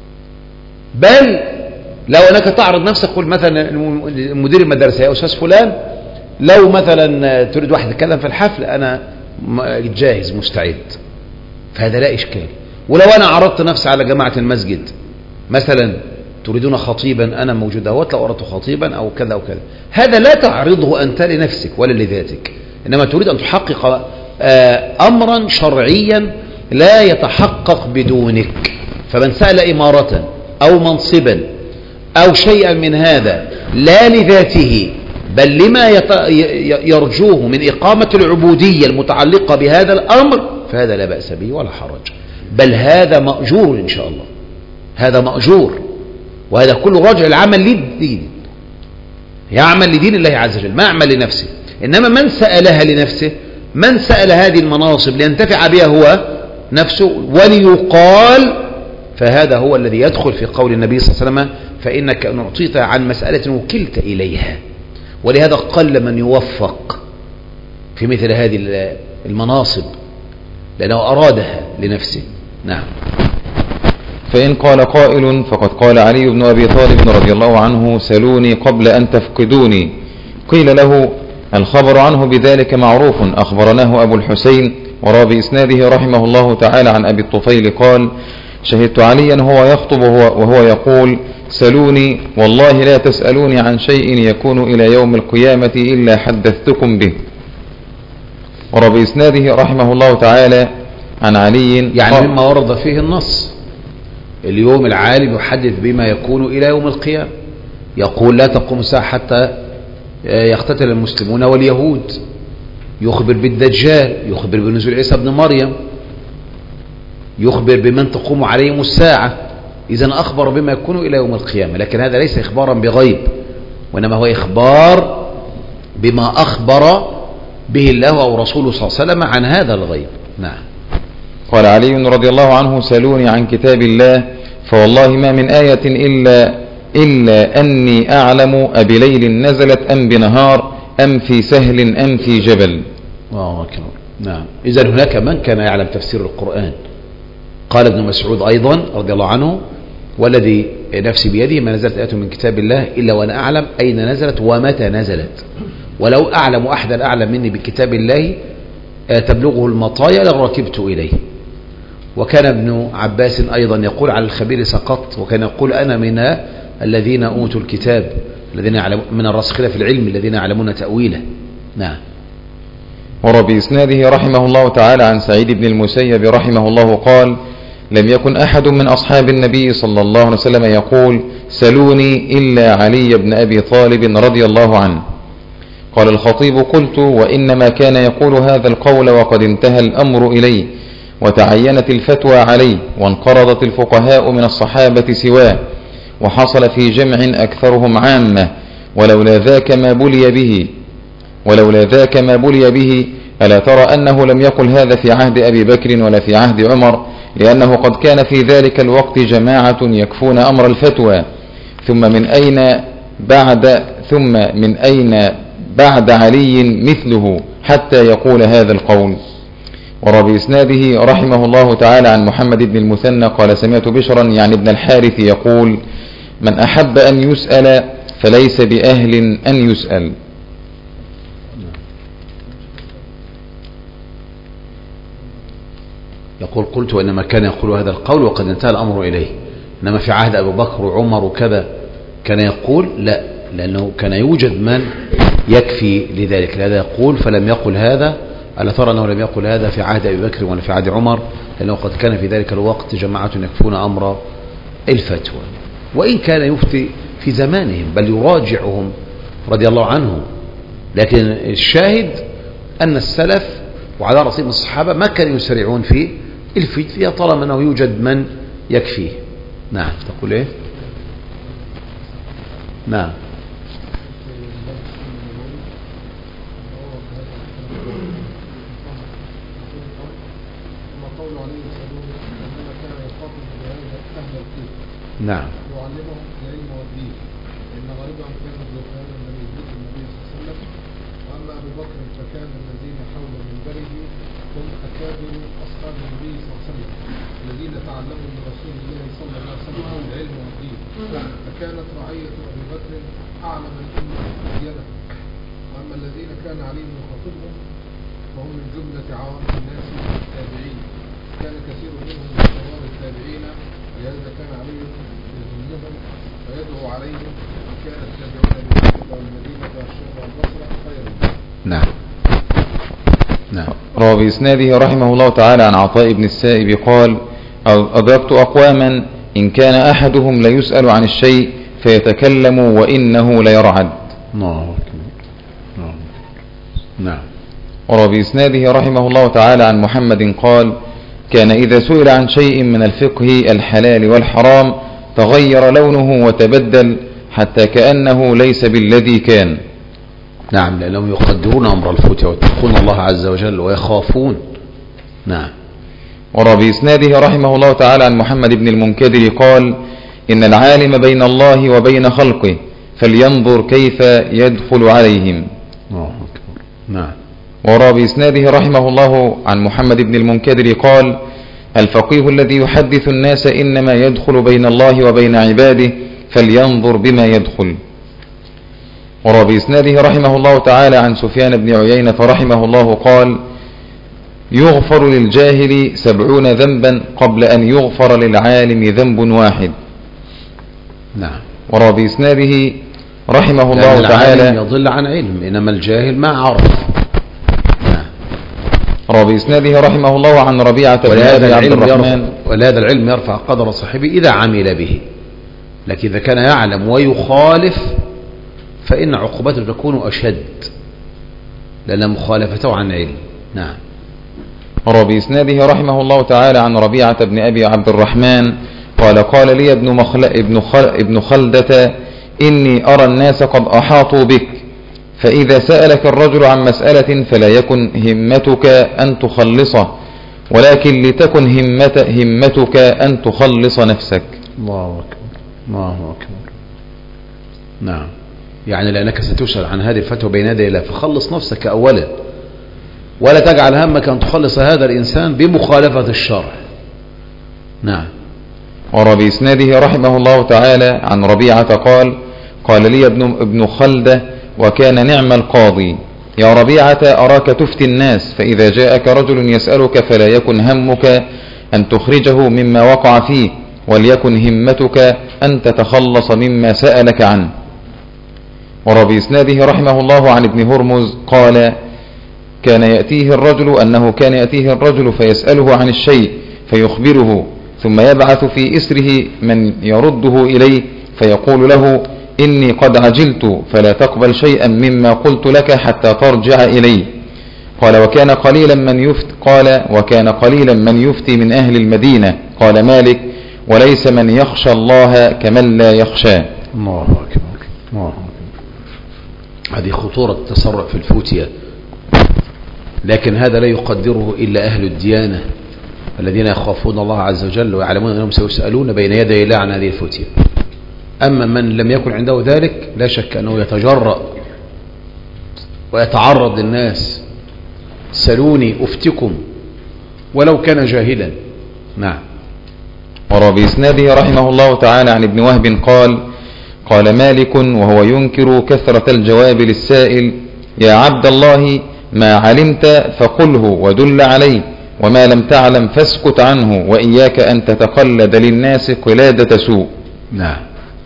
بل لو أنك تعرض نفسك، قل مثلا مدير المدرسة يا أستاذ فلان لو مثلا تريد واحد يتكلم في الحفل أنا جاهز مستعد، فهذا لا إشكال. ولو أنا عرضت نفسي على جماعة المسجد مثلا تريدون خطيبا أنا موجود أهوت، لو أردت خطيبا أو كذا وكذا، هذا لا تعرضه أنت لنفسك ولا لذاتك، إنما تريد أن تحقق أمرا شرعيا لا يتحقق بدونك. فمن سأل إمارة أو منصبا أو شيئا من هذا لا لذاته بل لما يرجوه من إقامة العبودية المتعلقة بهذا الأمر، فهذا لا بأس به ولا حرج، بل هذا مأجور إن شاء الله، هذا مأجور. وهذا كل رجل العمل للدين، يعمل لدين الله عز وجل، ما يعمل لنفسه. إنما من سألها لنفسه، من سأل هذه المناصب لينتفع بها هو نفسه وليقال، فهذا هو الذي يدخل في قول النبي صلى الله عليه وسلم فإنك أن أعطيت عن مسألة وكلت إليها. ولهذا قل من يوفق في مثل هذه المناصب لأنه أرادها لنفسه. نعم. فإن قال قائل فقد قال علي بن أبي طالب رضي الله عنه سلوني قبل أن تفقدوني. قيل له الخبر عنه بذلك معروف، أخبرناه أبو الحسين وروى بإسناده رحمه الله تعالى عن أبي الطفيل قال شهدت عليا وهو يخطب وهو يقول سلوني والله لا تسألوني عن شيء يكون إلى يوم القيامة إلا حدثتكم به. وروى بإسناده رحمه الله تعالى عن علي يعني مما ورد فيه النص، اليوم العالم يحدث بما يكون إلى يوم القيامة، يقول لا تقوم الساعة حتى يقتتل المسلمون واليهود، يخبر بالدجال، يخبر بنزول عيسى ابن مريم، يخبر بمن تقوم عليهم الساعة. إذن أخبر بما يكون إلى يوم القيامة، لكن هذا ليس إخبارا بغيب، وإنما هو إخبار بما أخبر به الله أو رسوله صلى الله عليه وسلم عن هذا الغيب. نعم. قال علي رضي الله عنه سلوني عن كتاب الله فوالله ما من آية إلا أني أعلم أبليل نزلت أم بنهار أم في سهل أم في جبل. الله أكبر. نعم. إذن هناك من كان يعلم تفسير القرآن. قال ابن مسعود أيضا رضي الله عنه والذي نفسي بيده ما نزلت آية من كتاب الله إلا وأنا أعلم أين نزلت ومتى نزلت، ولو أعلم أحدا أعلم مني بكتاب الله تبلغه المطايا لركبت إليه. وكان ابن عباس أيضا يقول على الخبير سقط، وكان يقول أنا من الذين أوتوا الكتاب الذين من الراسخين في العلم الذين يعلمون تأويله. نعم. وبإسناده رحمه الله تعالى عن سعيد بن المسيب رحمه الله قال لم يكن أحد من أصحاب النبي صلى الله عليه وسلم يقول سلوني إلا علي بن أبي طالب رضي الله عنه. قال الخطيب قلت وإنما كان يقول هذا القول وقد انتهى الأمر إليه وتعينت الفتوى عليه وانقرضت الفقهاء من الصحابة سواه وحصل في جمع أكثرهم عامة ولولا ذاك ما بلي به ألا ترى أنه لم يقل هذا في عهد أبي بكر ولا في عهد عمر لأنه قد كان في ذلك الوقت جماعة يكفون أمر الفتوى ثم من أين بعد علي مثله حتى يقول هذا القول. وبإسناده رحمه الله تعالى عن محمد بن المثنى قال سمعت بشرا يعني ابن الحارث يقول من أحب أن يسأل فليس بأهل أن يسأل. يقول قلت وإنما كان يقول هذا القول وقد انتهى الأمر إليه، إنما في عهد أبو بكر وعمر وكذا كان يقول لا، لأنه كان يوجد من يكفي لذلك، لهذا يقول فلم يقل هذا. ألا ترى أنه لم يقل هذا في عهد أبي بكر ولا في عهد عمر، لأنه قد كان في ذلك الوقت جماعة يكفون أمر الفتوى، وإن كان يفتي في زمانهم بل يراجعهم رضي الله عنهم، لكن الشاهد أن السلف وعلى رأسهم الصحابة ما كانوا يسرعون في الفتية طالما أنه يوجد من يكفيه. نعم. تقول إيه؟ نعم. نعم. يعلمهم العلم والدين إن غالبهم كانوا زهاد لم يدركوا النبي صلى الله عليه وسلم. وأما أبو بكر فكان الذين حول منبره هم أكابر أصحاب النبي صلى الله عليه وسلم الذين تعلموا من رسول الله صلى الله عليه وسلم العلم والدين، فكانت رعية أبي بكر أعلم الأمة أبينها. وأما الذين كان علي يخاطبهم فهم من جملة عوام الناس التابعين، كان كثير منهم من صغار التابعين، لهذا كان علي يظنهم ويدعو عليهم، وكان التابعون بمكة والمدينة والشام والبصرة خيرا. نعم. نعم. روى بإسناده رحمه الله تعالى عن عطاء بن السائب قال أدركت أقواما إن كان أحدهم ليسأل عن الشيء فيتكلم وإنه ليرعد. نعم. وروى بإسناده رحمه الله تعالى عن محمد قال كان إذا سئل عن شيء من الفقه الحلال والحرام تغير لونه وتبدل حتى كأنه ليس بالذي كان. نعم، لأنهم يقدرون أمر الفتية ويتقون الله عز وجل ويخافون. نعم. وروى بإسناده رحمه الله تعالى عن محمد بن المنكدر قال إن العالم بين الله وبين خلقه فلينظر كيف يدخل عليهم. نعم. وروى بإسناده رحمه الله عن محمد بن المنكدر قال الفقيه الذي يحدث الناس إنما يدخل بين الله وبين عباده فلينظر بما يدخل. وروى بإسناده رحمه الله تعالى عن سفيان بن عيينة رحمه الله قال يغفر للجاهل 70 ذنبا قبل أن يغفر للعالم ذنب واحد. نعم. وروى بإسناده رحمه الله تعالى يضل عن علم، إنما الجاهل ما عرف. روى بإسناده رحمه الله عن ربيعة بن أبي عبد الرحمن ولهذا العلم يرفع قدر صاحبه إذا عمل به، لكن إذا كان يعلم ويخالف فإن عقوبته تكون أشد لأن مخالفته عن علم. نعم. روى بإسناده رحمه الله تعالى عن ربيعة بن أبي عبد الرحمن قال لي ابن خلدة إني أرى الناس قد أحاطوا بك، فإذا سألك الرجل عن مسألة فلا يكن همتك أن تخلصه، ولكن لتكن همتك أن تخلص نفسك. الله أكبر. الله أكبر. نعم. يعني لأنك ستسأل عن هذه الفتوى بين يدي الله، فخلص نفسك أولا، ولا تجعل همك أن تخلص هذا الإنسان بمخالفة الشرع. نعم. وروى بإسناده رحمه الله تعالى عن ربيعة قال لي ابن خلدة وكان نعم القاضي يا ربيعة أراك تفتي الناس، فإذا جاءك رجل يسألك فلا يكن همك أن تخرجه مما وقع فيه، وليكن همتك أن تتخلص مما سألك عنه. وروى بإسناده رحمه الله عن ابن هرمز قال: كان يأتيه الرجل فيسأله عن الشيء فيخبره، ثم يبعث في إسره من يرده إليه فيقول له: إني قد عجلت فلا تقبل شيئا مما قلت لك حتى ترجع إلي. قال: وكان قليلا من يفتي من أهل المدينة. قال مالك: وليس من يخشى الله كمن لا يخشاه. الله أكبر، الله أكبر. هذه خطورة التسرع في الفتية، لكن هذا لا يقدره إلا أهل الديانة الذين يخافون الله عز وجل ويعلمون أنهم سيسألون بين يدي الله عن هذه الفتية. أما من لم يكن عنده ذلك لا شك أنه يتجرأ ويتعرض للناس: سلوني أفتكم ولو كان جاهلا. نعم. وروى بإسناده رحمه الله تعالى عن ابن وهب قال مالك وهو ينكر كثرة الجواب للسائل: يا عبد الله ما علمت فقله ودل عليه، وما لم تعلم فاسكت عنه، وإياك أن تتقلد للناس قلادة سوء. نعم.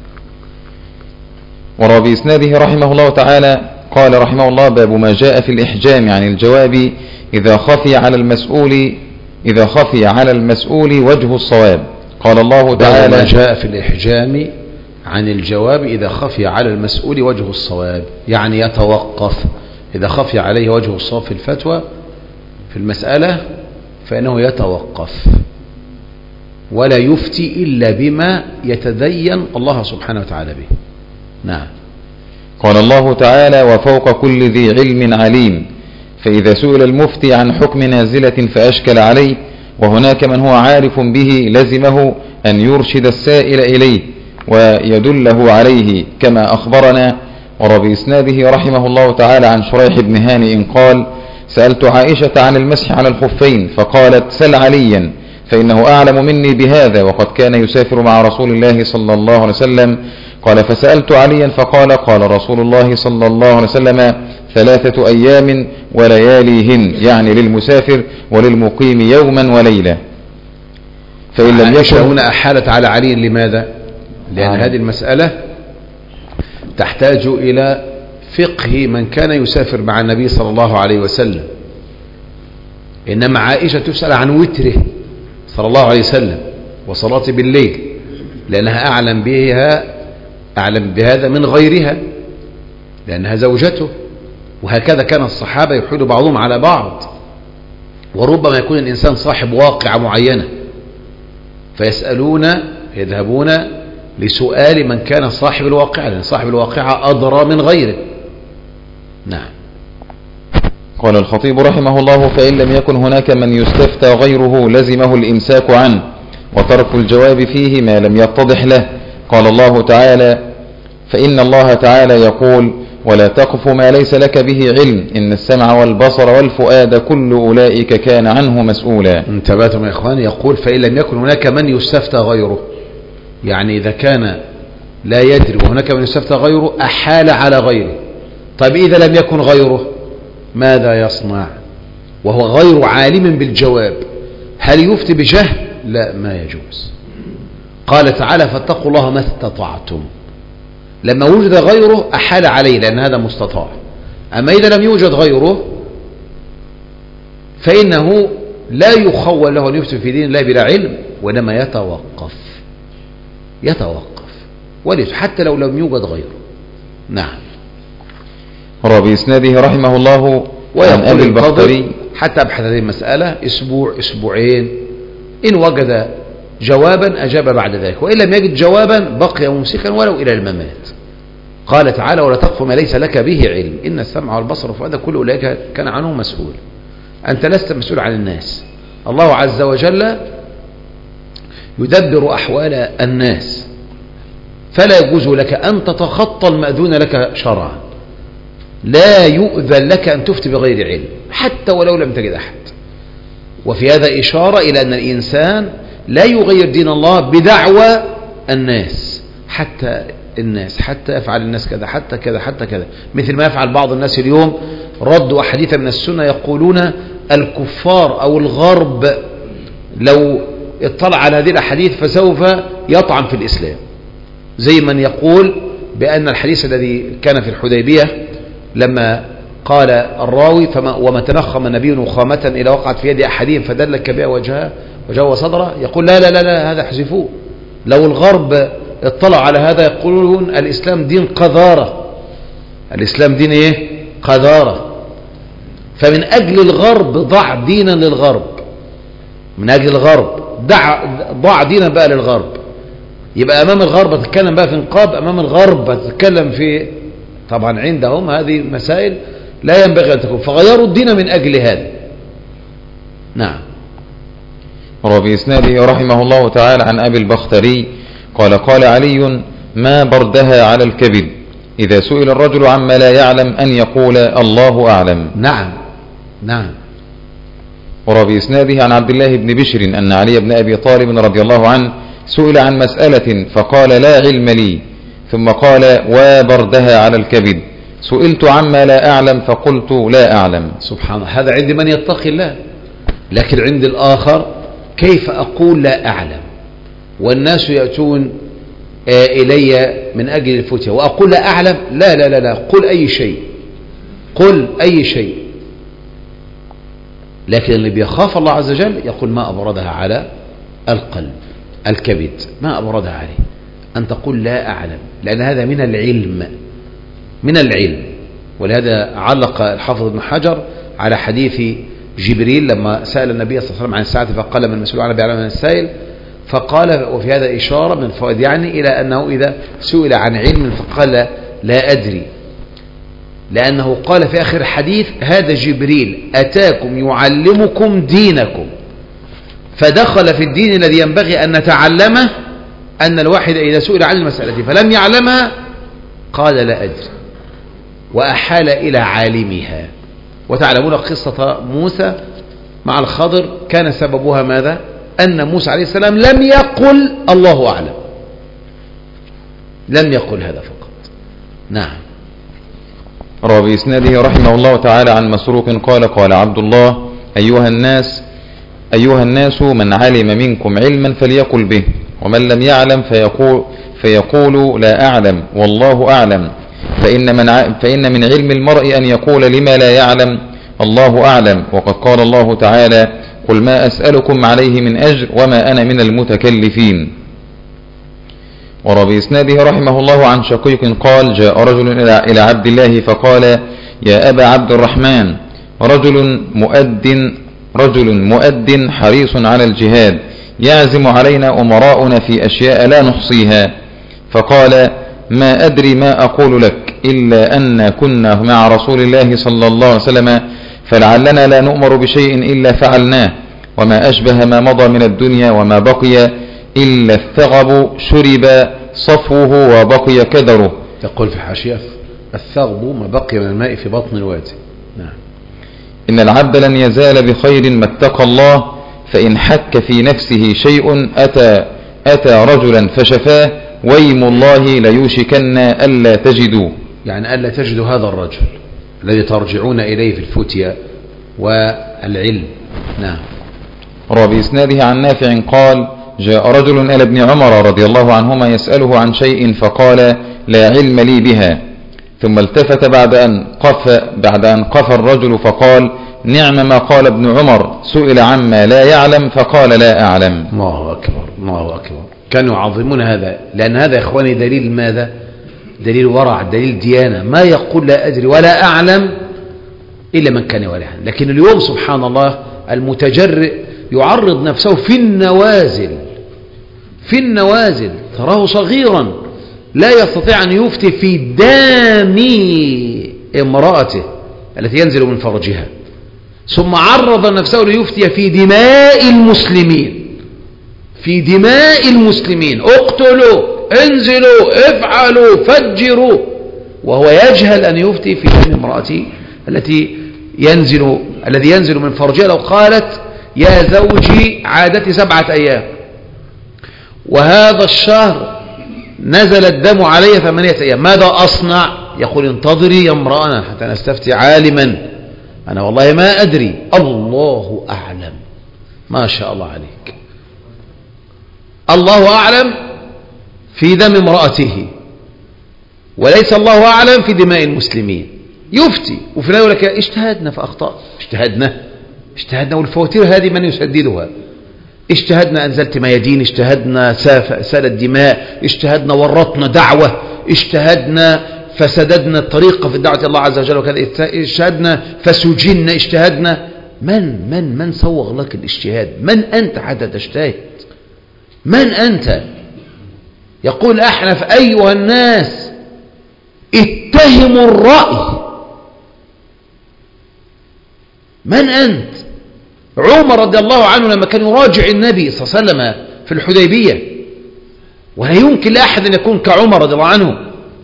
وروى بإسناده رحمه الله تعالى قال رحمه الله: باب ما جاء في الإحجام عن الجواب إذا خفي على المسؤول وجه الصواب. قال الله تعالى: ما جاء في الإحجام عن الجواب إذا خفي على المسؤول وجه الصواب، يعني يتوقف. إذا خفي عليه وجه الصواب في الفتوى في المسألة فإنه يتوقف ولا يفتي إلا بما يتدين الله سبحانه وتعالى به. نعم. قال الله تعالى: وفوق كل ذي علم عليم. فإذا سئل المفتي عن حكم نازلة فأشكل عليه وهناك من هو عارف به لزمه أن يرشد السائل إليه ويدله عليه كما أخبرنا. وروى بإسناده رحمه الله تعالى عن شريح بن هانئ قال: سألت عائشة عن المسح على الخفين فقالت: سل عليا فإنه أعلم مني بهذا، وقد كان يسافر مع رسول الله صلى الله عليه وسلم. قال: فسألت عليا فقال: قال رسول الله صلى الله عليه وسلم: 3 أيام ولياليهن، يعني للمسافر وللمقيم يوما وليلة. فإن لم يكن هنا أحالت على علي. لماذا؟ لأن هذه المسألة تحتاج إلى فقه من كان يسافر مع النبي صلى الله عليه وسلم. إنما عائشة تسأل عن وتره صلى الله عليه وسلم وصلاته بالليل، لأنها أعلم بهذا من غيرها، لأنها زوجته. وهكذا كان الصحابة يحيل بعضهم على بعض، وربما يكون الإنسان صاحب واقعة معينة يذهبون لسؤال من كان صاحب الواقعة، لأن صاحب الواقعة أدرى من غيره. نعم. قال الخطيب رحمه الله: فإن لم يكن هناك من يستفتى غيره لزمه الإمساك عنه وترك الجواب فيه ما لم يتضح له. قال الله تعالى: فإن الله تعالى يقول: ولا تقف ما ليس لك به علم إن السمع والبصر والفؤاد كل أولئك كان عنه مسؤولا. انتبهتم يا إخواني؟ يقول: فإن لم يكن هناك من يستفتى غيره، يعني إذا كان لا يدري وهناك من يستفتى غيره أحال على غيره. طيب إذا لم يكن غيره ماذا يصنع وهو غير عالم بالجواب؟ هل يفتي بجهل؟ لا، ما يجوز. قال تعالى: فاتقوا الله ما استطعتم. لما وجد غيره أحال عليه لأن هذا مستطاع. أما إذا لم يوجد غيره فإنه لا يخول له أن يفتي في دين الله بلا علم، وإنما يتوقف حتى لو لم يوجد غيره. نعم. روى بإسناده رحمه الله عن أبي البختري: حتى أبحث هذه المسألة أسبوع أسبوعين، إن وجد جوابا أجاب بعد ذلك، وإن لم يجد جوابا بقي ممسكا ولو إلى الممات. قال تعالى: ولا تقف ما ليس لك به علم إن السمع والبصر والفؤاد كل أولئك كان عنه مسؤول. أنت لست مسؤول عن الناس، الله عز وجل يدبر أحوال الناس، فلا يجوز لك أن تتخطى المأذون لك شرعا. لا يؤذن لك أن تفتي بغير علم حتى ولو لم تجد أحد. وفي هذا إشارة إلى أن الإنسان لا يغير دين الله بدعوى الناس، حتى يفعل الناس كذا، حتى كذا، مثل ما يفعل بعض الناس اليوم. ردوا أحاديث من السنة يقولون الكفار أو الغرب لو اطلع على هذه الأحاديث فسوف يطعن في الإسلام، زي من يقول بأن الحديث الذي كان في الحديبية لما قال الراوي وما تنخم النبي نخامة إلى وقعت في يد أحدهم فدلك بها وجهه وصدره، يقول لا لا لا لا هذا حذفوه. لو الغرب اطلع على هذا يقولون الإسلام دين قذارة، الإسلام دين إيه؟ قذارة. فمن أجل الغرب ضع دينا للغرب، من أجل الغرب ضع دينا بقى للغرب. يبقى أمام الغرب تتكلم بقى في نقاب، أمام الغرب تتكلم في، طبعا عندهم هذه مسائل لا ينبغي أن تكون، فغيروا الدين من أجل هذا. نعم. وبإسناده رحمه الله تعالى عن أبي البختري قال قال علي ما بردها على الكبد إذا سئل الرجل عما لا يعلم أن يقول الله أعلم. نعم نعم. وبإسناده عن عبد الله بن بشر أن علي بن أبي طالب رضي الله عنه سئل عن مسألة فقال لا علم لي، ثم قال وبردها على الكبد سئلت عما لا أعلم فقلت لا أعلم. سبحان الله، هذا عند من يتقي الله. لكن عند الآخر كيف أقول لا أعلم والناس يأتون إلي من أجل الفتية وأقول لا أعلم؟ لا لا لا لا، قل أي شيء، قل أي شيء. لكن اللي بيخاف الله عز وجل يقول ما أبردها على القلب الكبد، ما أبردها عليه، أن تقول لا أعلم، لأن هذا من العلم، من العلم. ولهذا علق الحافظ ابن حجر على حديث جبريل لما سأل النبي صلى الله عليه وسلم عن الساعة فقال من المسؤول عنها بيعلم من السائل، فقال وفي هذا إشارة من الفوائد يعني إلى أنه إذا سئل عن علم فقال لا أدري، لأنه قال في آخر الحديث هذا جبريل أتاكم يعلمكم دينكم، فدخل في الدين الذي ينبغي أن نتعلمه أن الواحد إذا سئل عن المسألة فلم يعلمها قال لا أدري وأحال إلى عالمها. وتعلمون قصة موسى مع الخضر كان سببها ماذا؟ أن موسى عليه السلام لم يقل الله أعلم، لم يقل هذا فقط. نعم. روى بإسناده رحمه الله تعالى عن مسروق قال قال عبد الله أيها الناس من علم منكم علما فليقل به، ومن لم يعلم فيقول لا أعلم والله أعلم، فإن من علم المرء أن يقول لما لا يعلم الله أعلم، وقد قال الله تعالى قل ما أسألكم عليه من أجر وما أنا من المتكلفين. وروى بإسناده رحمه الله عن شقيق قال جاء رجل إلى عبد الله فقال يا أبا عبد الرحمن رجل مؤد حريص على الجهاد يعزم علينا أمراؤنا في أشياء لا نحصيها، فقال ما أدري ما أقول لك إلا أن كنا مع رسول الله صلى الله عليه وسلم فلعلنا لا نؤمر بشيء إلا فعلناه، وما أشبه ما مضى من الدنيا وما بقي إلا الثغب شرب صفوه وبقي كدره. يقول في حاشية الثغب ما بقي من الماء في بطن الوادي. نعم. إن العبد لن يزال بخير ما اتقى الله، فإن حك في نفسه شيء أتى رجلا فشفاه ويم الله ليوشكن ألا تجدوا، يعني ألا تجدوا هذا الرجل الذي ترجعون إليه في الفتية والعلم. نعم. روى بإسناده عن نافع قال جاء رجل إلى ابن عمر رضي الله عنهما يسأله عن شيء فقال لا علم لي بها، ثم التفت بعد أن قف الرجل فقال نعم ما قال ابن عمر سئل عما لا يعلم فقال لا أعلم. الله أكبر الله أكبر. كانوا يعظمون هذا، لأن هذا يا إخواني دليل ماذا؟ دليل ورع، دليل ديانة. ما يقول لا أدري ولا أعلم إلا من كان ورعا. لكن اليوم سبحان الله المتجرئ يعرض نفسه في النوازل تراه صغيرا لا يستطيع أن يفتي في دام امرأته التي ينزل من فرجها، ثم عرض نفسه ليفتي في دماء المسلمين، اقتلوا انزلوا افعلوا فجروا، وهو يجهل أن يفتي في دم امرأته الذي ينزل من فرجها. لو قالت يا زوجي عادتي 7 أيام وهذا الشهر نزل الدم علي 8 أيام ماذا أصنع؟ يقول انتظري يا امرأة حتى نستفتي عالما، أنا والله ما أدري، الله أعلم. ما شاء الله عليك. الله أعلم في دم امرأته، وليس الله أعلم في دماء المسلمين. يفتي وفي الآخر يقول لك اجتهدنا فأخطأ. اجتهدنا والفواتير هذه من يسددها؟ اجتهدنا أنزلت ميادين، اجتهدنا سال الدماء، اجتهدنا ورطنا دعوة، اجتهدنا فسددنا الطريقة في الدعوة الله عز وجل وكذا، اجتهدنا فسجننا، اجتهدنا. من سوغ لك الاجتهاد؟ من أنت حتى تجتهد؟ من أنت؟ يقول أحنف أيها الناس اتهموا الرأي. من أنت؟ عمر رضي الله عنه لما كان يراجع النبي صلى الله عليه وسلم في الحديبية، ولا يمكن لأحد أن يكون كعمر رضي الله عنه.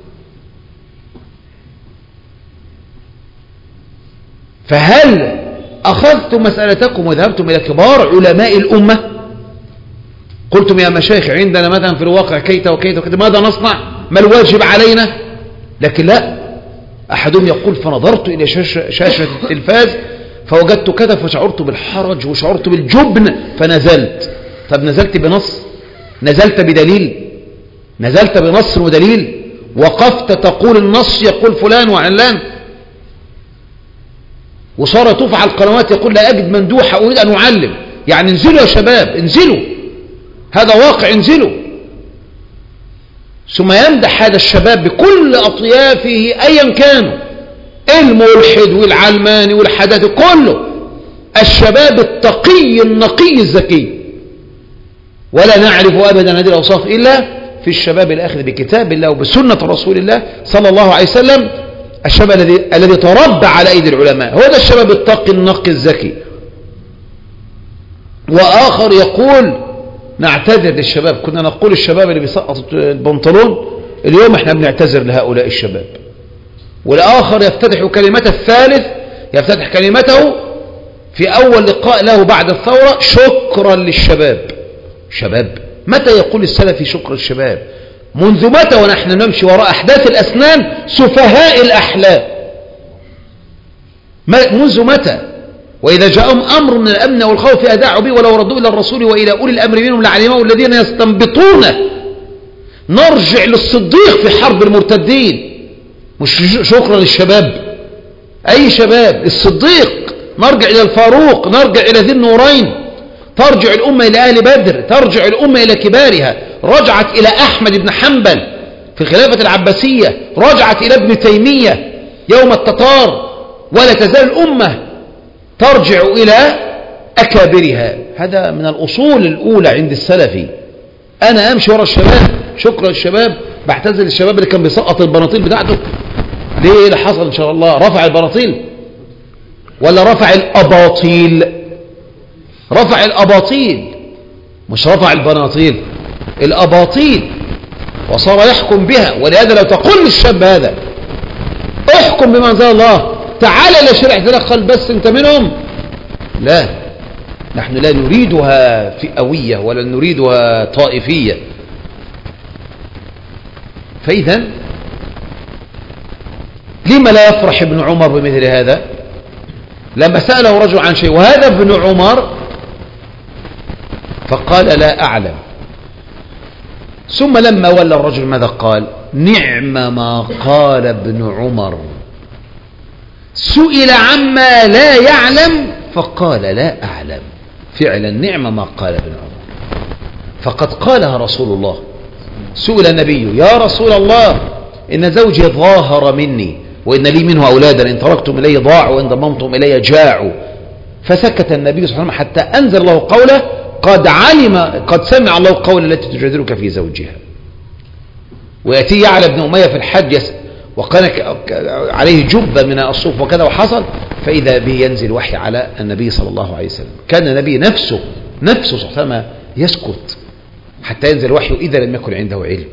فهل أخذتم مسألتكم وذهبتم إلى كبار علماء الأمة قلتم يا مشايخ عندنا مثلا في الواقع كيت وكيت وكيت، ماذا نصنع؟ ما الواجب علينا؟ لكن لا، أحدهم يقول فنظرت إلى شاشة التلفاز فوجدت كذا فشعرت بالحرج وشعرت بالجبن فنزلت. طب نزلت بنص؟ نزلت بدليل؟ نزلت بنص ودليل؟ وقفت تقول النص يقول فلان وعلان؟ وصار تفعل قنوات يقول لا أجد مندوحة أريد أن أعلم. يعني انزلوا يا شباب، انزلوا، هذا واقع، انزلوا. ثم يمدح هذا الشباب بكل أطيافه أيا كانوا، الملحد والعلماني والحداثي، كله الشباب التقي النقي الزكي. ولا نعرف أبدا هذه الأوصاف إلا في الشباب الآخذ بكتاب الله وبسنة رسول الله صلى الله عليه وسلم، الشباب الذي تربى على أيدي العلماء، هو ده الشباب التقي النقي الزكي. وآخر يقول نعتذر للشباب، كنا نقول الشباب اللي بيسقط البنطلون، اليوم احنا بنعتذر لهؤلاء الشباب. والآخر يفتتح كلمته، الثالث يفتتح كلمته في أول لقاء له بعد الثورة شكرا للشباب. شباب؟ متى يقول السلفي شكرا للشباب؟ منذ متى ونحن نمشي وراء أحداث الأسنان سفهاء الأحلام؟ منذ متى؟ وإذا جاءهم أمر من الأمن والخوف أذاعوا به ولو ردوا إلى الرسول وإلى أولي الأمر منهم لعلمه الذين يستنبطونه. نرجع للصديق في حرب المرتدين، مش شكرا للشباب. أي شباب؟ الصديق. نرجع إلى الفاروق، نرجع إلى ذي النورين، ترجع الأمة إلى أهل بدر، ترجع الأمة إلى كبارها، رجعت إلى أحمد بن حنبل في الخلافة العباسية، رجعت إلى ابن تيمية يوم التتار، ولا تزال الأمة ترجع إلى أكابرها. هذا من الأصول الأولى عند السلفي. أنا أمشي وراء الشباب شكرا للشباب، بعتزل الشباب اللي كان بيسقط البناطيل بتاعته. ليه اللي حصل إن شاء الله؟ رفع البناطيل ولا رفع الأباطيل؟ رفع الأباطيل مش رفع البناطيل، الأباطيل، وصار يحكم بها. ولهذا لو تقول للشاب هذا احكم بما أنزل الله، تعال إلى شرع تدخل بس أنت منهم، لا، نحن لا نريدها فئوية ولا نريدها طائفية. فإذا لما لا يفرح ابن عمر بمثل هذا؟ لما سأله رجل عن شيء وهذا ابن عمر فقال لا أعلم. ثم لما ولى الرجل ماذا قال؟ نعم ما قال ابن عمر، سئل عما لا يعلم فقال لا أعلم. فعلا نعم ما قال ابن عمر، فقد قالها رسول الله. سئل النبي يا رسول الله إن زوجي ظاهر مني وإن لي منه أولادا، إن تركتم إلي ضاعوا وإن ضممتم إلي جاعوا. فسكت النبي صلى الله عليه وسلم حتى أنزل الله قوله قد سمع الله قول التي تجادلك في زوجها. ويأتي يعلى بن أمية في الحج وكان عليه جبة من الصوف وكذا، وحصل فإذا به ينزل وحي على النبي صلى الله عليه وسلم. كان النبي نفسه صلى الله عليه وسلم يسكت حتى ينزل وحيه إذا لم يكن عنده علم،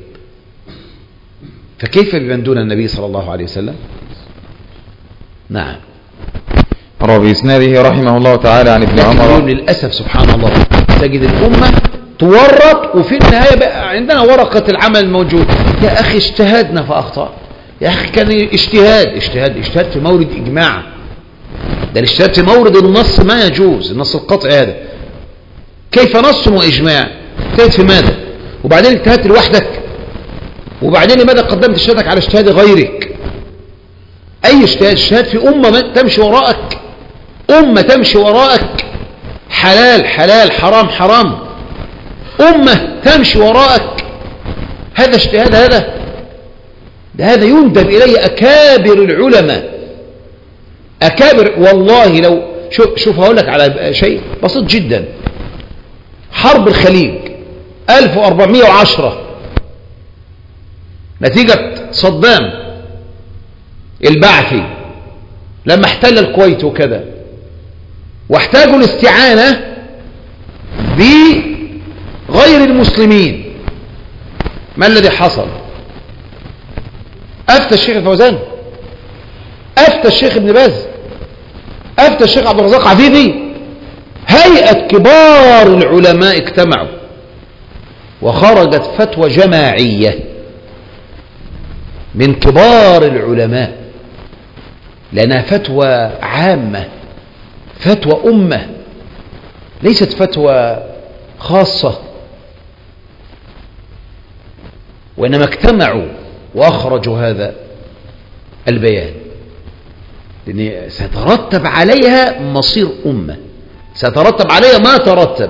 فكيف بمن دون النبي صلى الله عليه وسلم؟ نعم. روى بإسناده رحمه الله تعالى عن ابن عمر. للأسف سبحان الله تجد الأمة تورط، وفي النهاية بقى عندنا ورقة العمل الموجود. يا أخي اجتهدنا فأخطأ، يا أخي كان اجتهاد في مورد إجماع، ده الاجتهاد في مورد النص ما يجوز، النص القطعي هذا. كيف نص وإجماع؟ اجتهد في ماذا؟ وبعدين اجتهدت لوحدك، وبعدين لماذا قدمت اجتهادك على اجتهاد غيرك؟ أي اجتهاد؟ اجتهاد في أمة تمشي وراءك، أمة تمشي وراءك، حلال حلال، حرام حرام، أمة تمشي وراءك. هذا اجتهاد؟ هذا يندب إليه أكابر العلماء، أكابر والله. لو شوف هقول لك على شيء بسيط جدا. حرب الخليج 1410 نتيجة صدام البعثي لما احتل الكويت وكذا، واحتاجوا الاستعانة بغير المسلمين. ما الذي حصل؟ أفتى الشيخ الفوزان، أفتى الشيخ ابن باز، أفتى الشيخ عبد الرزاق عفيفي، هيئة كبار العلماء اجتمعوا وخرجت فتوى جماعية من كبار العلماء، لأنها فتوى عامة، فتوى أمة، ليست فتوى خاصة، وإنما اجتمعوا وأخرجوا هذا البيان، لأن سيترتب عليها مصير أمة، سيترتب عليها ما ترتب.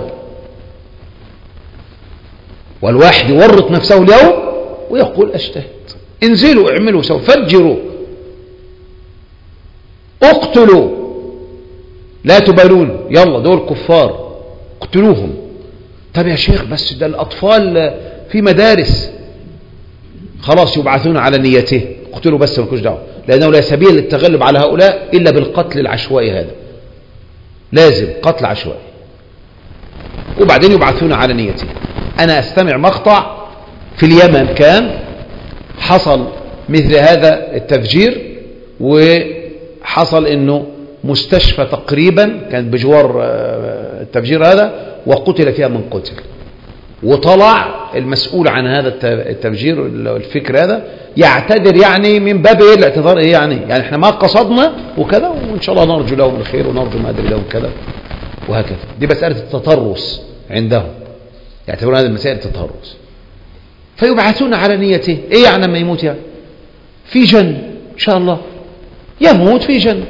والواحد يورط نفسه اليوم ويقول أجتهد، انزلوا اعملوا سووا، فجروا، اقتلوا، لا تبالون، يلا دول كفار اقتلوهم. طب يا شيخ بس ده الأطفال في مدارس، خلاص يبعثون على نيته، اقتلوا بس مالكوش دعوه، لأنه لا سبيل للتغلب على هؤلاء إلا بالقتل العشوائي، هذا لازم قتل عشوائي، وبعدين يبعثون على نيته. أنا أستمع مقطع في اليمن كان حصل مثل هذا التفجير، وحصل إنه مستشفى تقريبا كانت بجوار التفجير هذا، وقتل فيها من قتل، وطلع المسؤول عن هذا التفجير الفكر هذا يعتذر، يعني من باب ايه الاعتذار؟ ايه يعني احنا ما قصدنا وكذا، وان شاء الله نرجو لهم الخير ونرجو ما ادري لهم كذا وهكذا. دي مسألة التطرس عندهم، يعتبرون هذه المسائل تطرس. فيبعثون على نيته، ايه يعني لما يموت؟ يعني في جنة ان شاء الله، يموت في جنة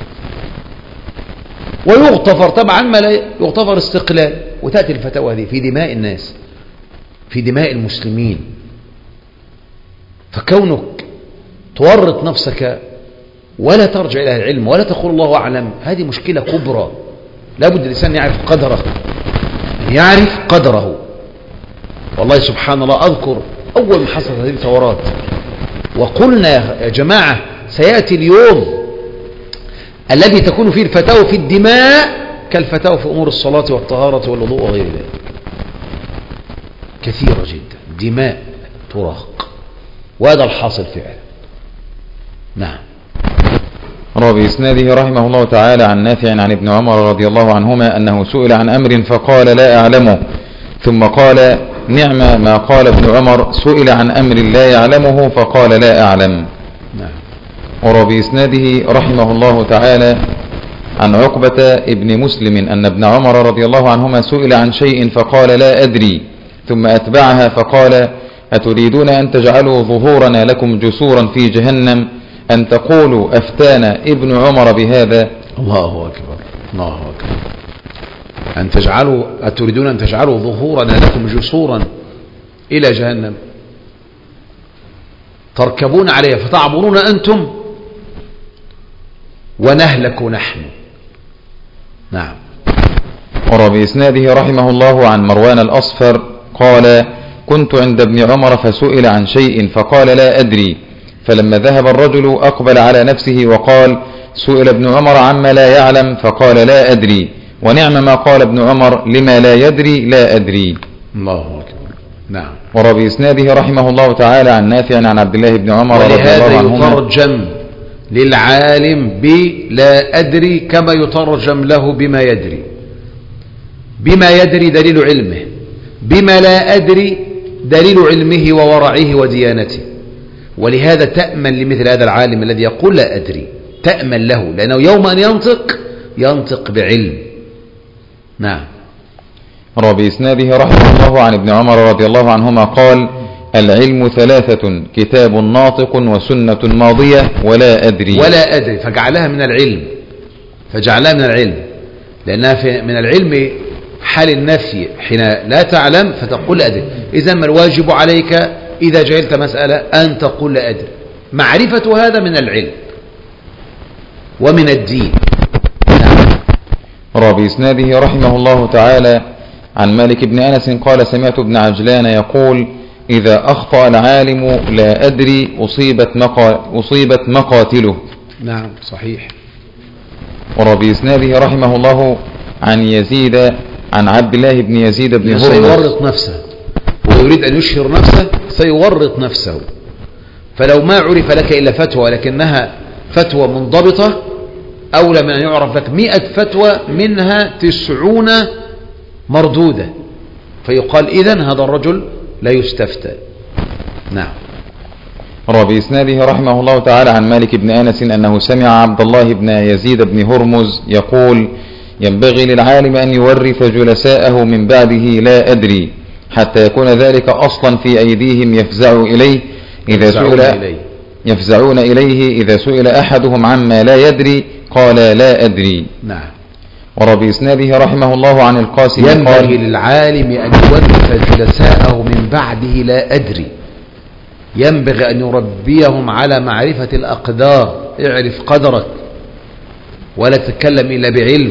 ويغتفر، طبعا ما لا يغتفر استقلال. وتأتي الفتاوى هذه في دماء الناس، في دماء المسلمين. فكونك تورط نفسك ولا ترجع إلى العلم ولا تقول الله أعلم، هذه مشكلة كبرى. لابد الإنسان يعرف قدره، يعرف قدره. والله سبحان الله، أذكر أول ما حصلت هذه الثورات وقلنا يا جماعة سيأتي اليوم الذي تكون فيه الفتاوى في الدماء كالفتاوى في أمور الصلاة والطهارة والوضوء وغير ذلك، كثيرة جدا، دماء تراق، وهذا الحاصل فعلا. نعم. روى بإسناده رحمه الله تعالى عن نافع عن ابن عمر رضي الله عنهما أنه سئل عن أمر فقال لا أعلمه، ثم قال نعم ما قال ابن عمر، سئل عن أمر لا يعلمه فقال لا أعلم. نعم. وروى بإسناده رحمه الله تعالى عن عقبة ابن مسلم أن ابن عمر رضي الله عنهما سئل عن شيء فقال لا أدري، ثم أتبعها فقال أتريدون أن تجعلوا ظهورنا لكم جسورا في جهنم، أن تقولوا أفتانا ابن عمر بهذا؟ الله أكبر، الله أكبر. أتريدون أن تجعلوا ظهورنا لكم جسورا إلى جهنم تركبون عليها فتعبرون أنتم ونهلك نحن. نعم. وروى بإسناده رحمه الله عن مروان الأصفر قال كنت عند ابن عمر فسئل عن شيء فقال لا أدري، فلما ذهب الرجل أقبل على نفسه وقال سئل ابن عمر عما لا يعلم فقال لا أدري، ونعم ما قال ابن عمر لما لا يدري لا أدري. الله أكبر. نعم. وروى بإسناده رحمه الله تعالى عن نافع عن عبد الله بن عمر رضي الله عنهما. ولهذا يترجم للعالم بلا أدري كما يترجم له بما يدري. بما يدري دليل علمه، بما لا أدري دليل علمه وورعه وديانته. ولهذا تأمن لمثل هذا العالم الذي يقول لا أدري، تأمن له، لأنه يوم أن ينطق بعلم. نعم. بإسناده رحمه الله عن ابن عمر رضي الله عنهما قال: العلم ثلاثة: كتاب ناطق وسنة ماضية ولا أدري. ولا أدري، فجعلها من العلم، لأنها من العلم حال النفي حين لا تعلم فتقول لا أدري. إذا ما الواجب عليك إذا جهلت مسألة أن تقول لا أدري. معرفة هذا من العلم ومن الدين. بإسناده رحمه الله تعالى عن مالك بن أنس قال: سمعت ابن عجلان يقول: إذا أخطأ العالم لا أدري أصيبت مقاتله. نعم صحيح. بإسناده رحمه الله عن يزيد عن عبد الله بن يزيد بن هرمز. سيورط نفسه ويريد أن يشهر نفسه سيورط نفسه، فلو ما عرف لك إلا فتوى ولكنها فتوى منضبطة أولى من أن يعرف لك 100 فتوى منها 90 مردودة، فيقال إذن هذا الرجل لا يستفتى. نعم. بإسناده رحمه الله تعالى عن مالك بن أنس أنه سمع عبد الله بن يزيد بن هرمز يقول: ينبغي للعالم أن يورث جلساءه من بعده لا أدري، حتى يكون ذلك أصلا في أيديهم يفزعون إليه إذا سئل أحدهم عما لا يدري قال لا أدري. نعم. بإسناده رحمه الله عن القاسم قال: ينبغي للعالم أن يورث جلساءه من بعده لا أدري، ينبغي أن يربيهم على معرفة الأقدار. اعرف قدرك ولا تتكلم إلا بعلم،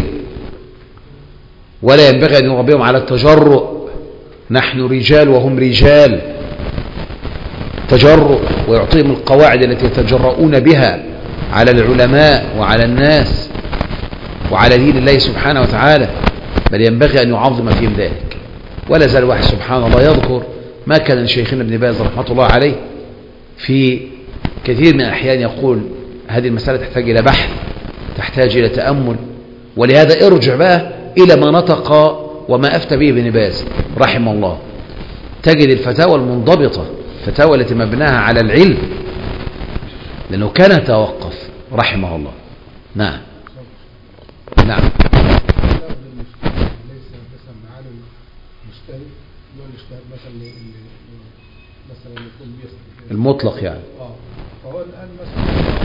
ولا ينبغي أن يربيهم على التجرؤ. نحن رجال وهم رجال، تجرؤ، ويعطيهم القواعد التي يتجرؤون بها على العلماء وعلى الناس وعلى دين الله سبحانه وتعالى، بل ينبغي أن يعظم فيهم ذلك. ولا زال واحد سبحان الله يذكر ما كان شيخنا ابن باز رحمة الله عليه في كثير من الأحيان يقول: هذه المسألة تحتاج إلى بحث، تحتاج إلى تأمل. ولهذا ارجع بقى إلى ما نطق وما أفتى به ابن باز رحمه الله، تجد الفتاوى المنضبطة، الفتاوى التي مبناها على العلم، لأنه كان يتوقف رحمه الله. نعم. نعم. المطلق يعني. فهو الآن مثلا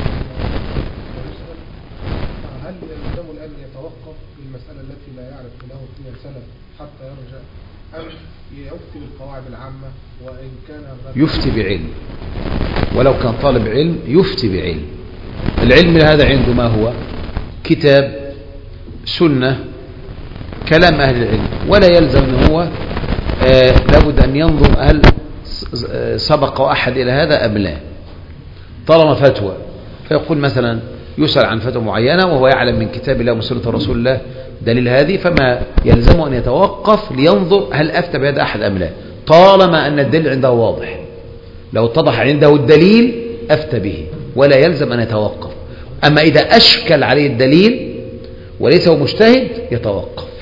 هل يلزم الآن يتوقف في المسألة التي لا يعرف له فيها سلف حتى يرجع، أم يفتي بالقواعد العامة؟ وإن كان يفتي بعلم، ولو كان طالب علم يفتي بعلم. العلم هذا عنده ما هو؟ كتاب، سنة، كلام أهل العلم، ولا يلزم أنه هو لابد أن ينظر هل سبق أحد إلى هذا أم لا. طالما فتوى، فيقول مثلا يسأل عن فتوى معينة وهو يعلم من كتاب الله وسنة رسول الله دليل هذه، فما يلزمه أن يتوقف لينظر هل أفتى بهذا أحد أم لا، طالما أن الدليل عنده واضح. لو اتضح عنده الدليل أفتى به ولا يلزم أن يتوقف. أما إذا أشكل عليه الدليل وليس هو مجتهد يتوقف.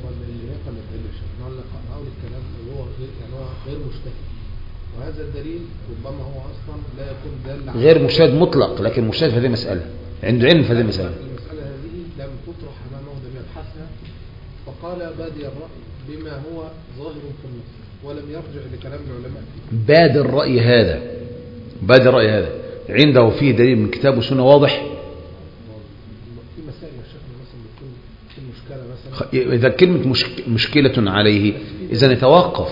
وهذا الدليل ربما هو أصلا لا يكون دال غير مجتهد مطلق، لكن مجتهد في هذه المسألة، عنده علم في هذه المسألة. المسألة هذه لم تطرح أمامه ليبحثها، فقال بادي الرأي بما هو ظاهر في النص ولم يرجع لكلام العلماء. بادي الرأي هذا عنده فيه دليل من كتاب وسنة واضح. في مسائل يا شيخ مثلا بتكون في مشكلة مثلا، إذا كلمة مشكلة عليه إذا يتوقف.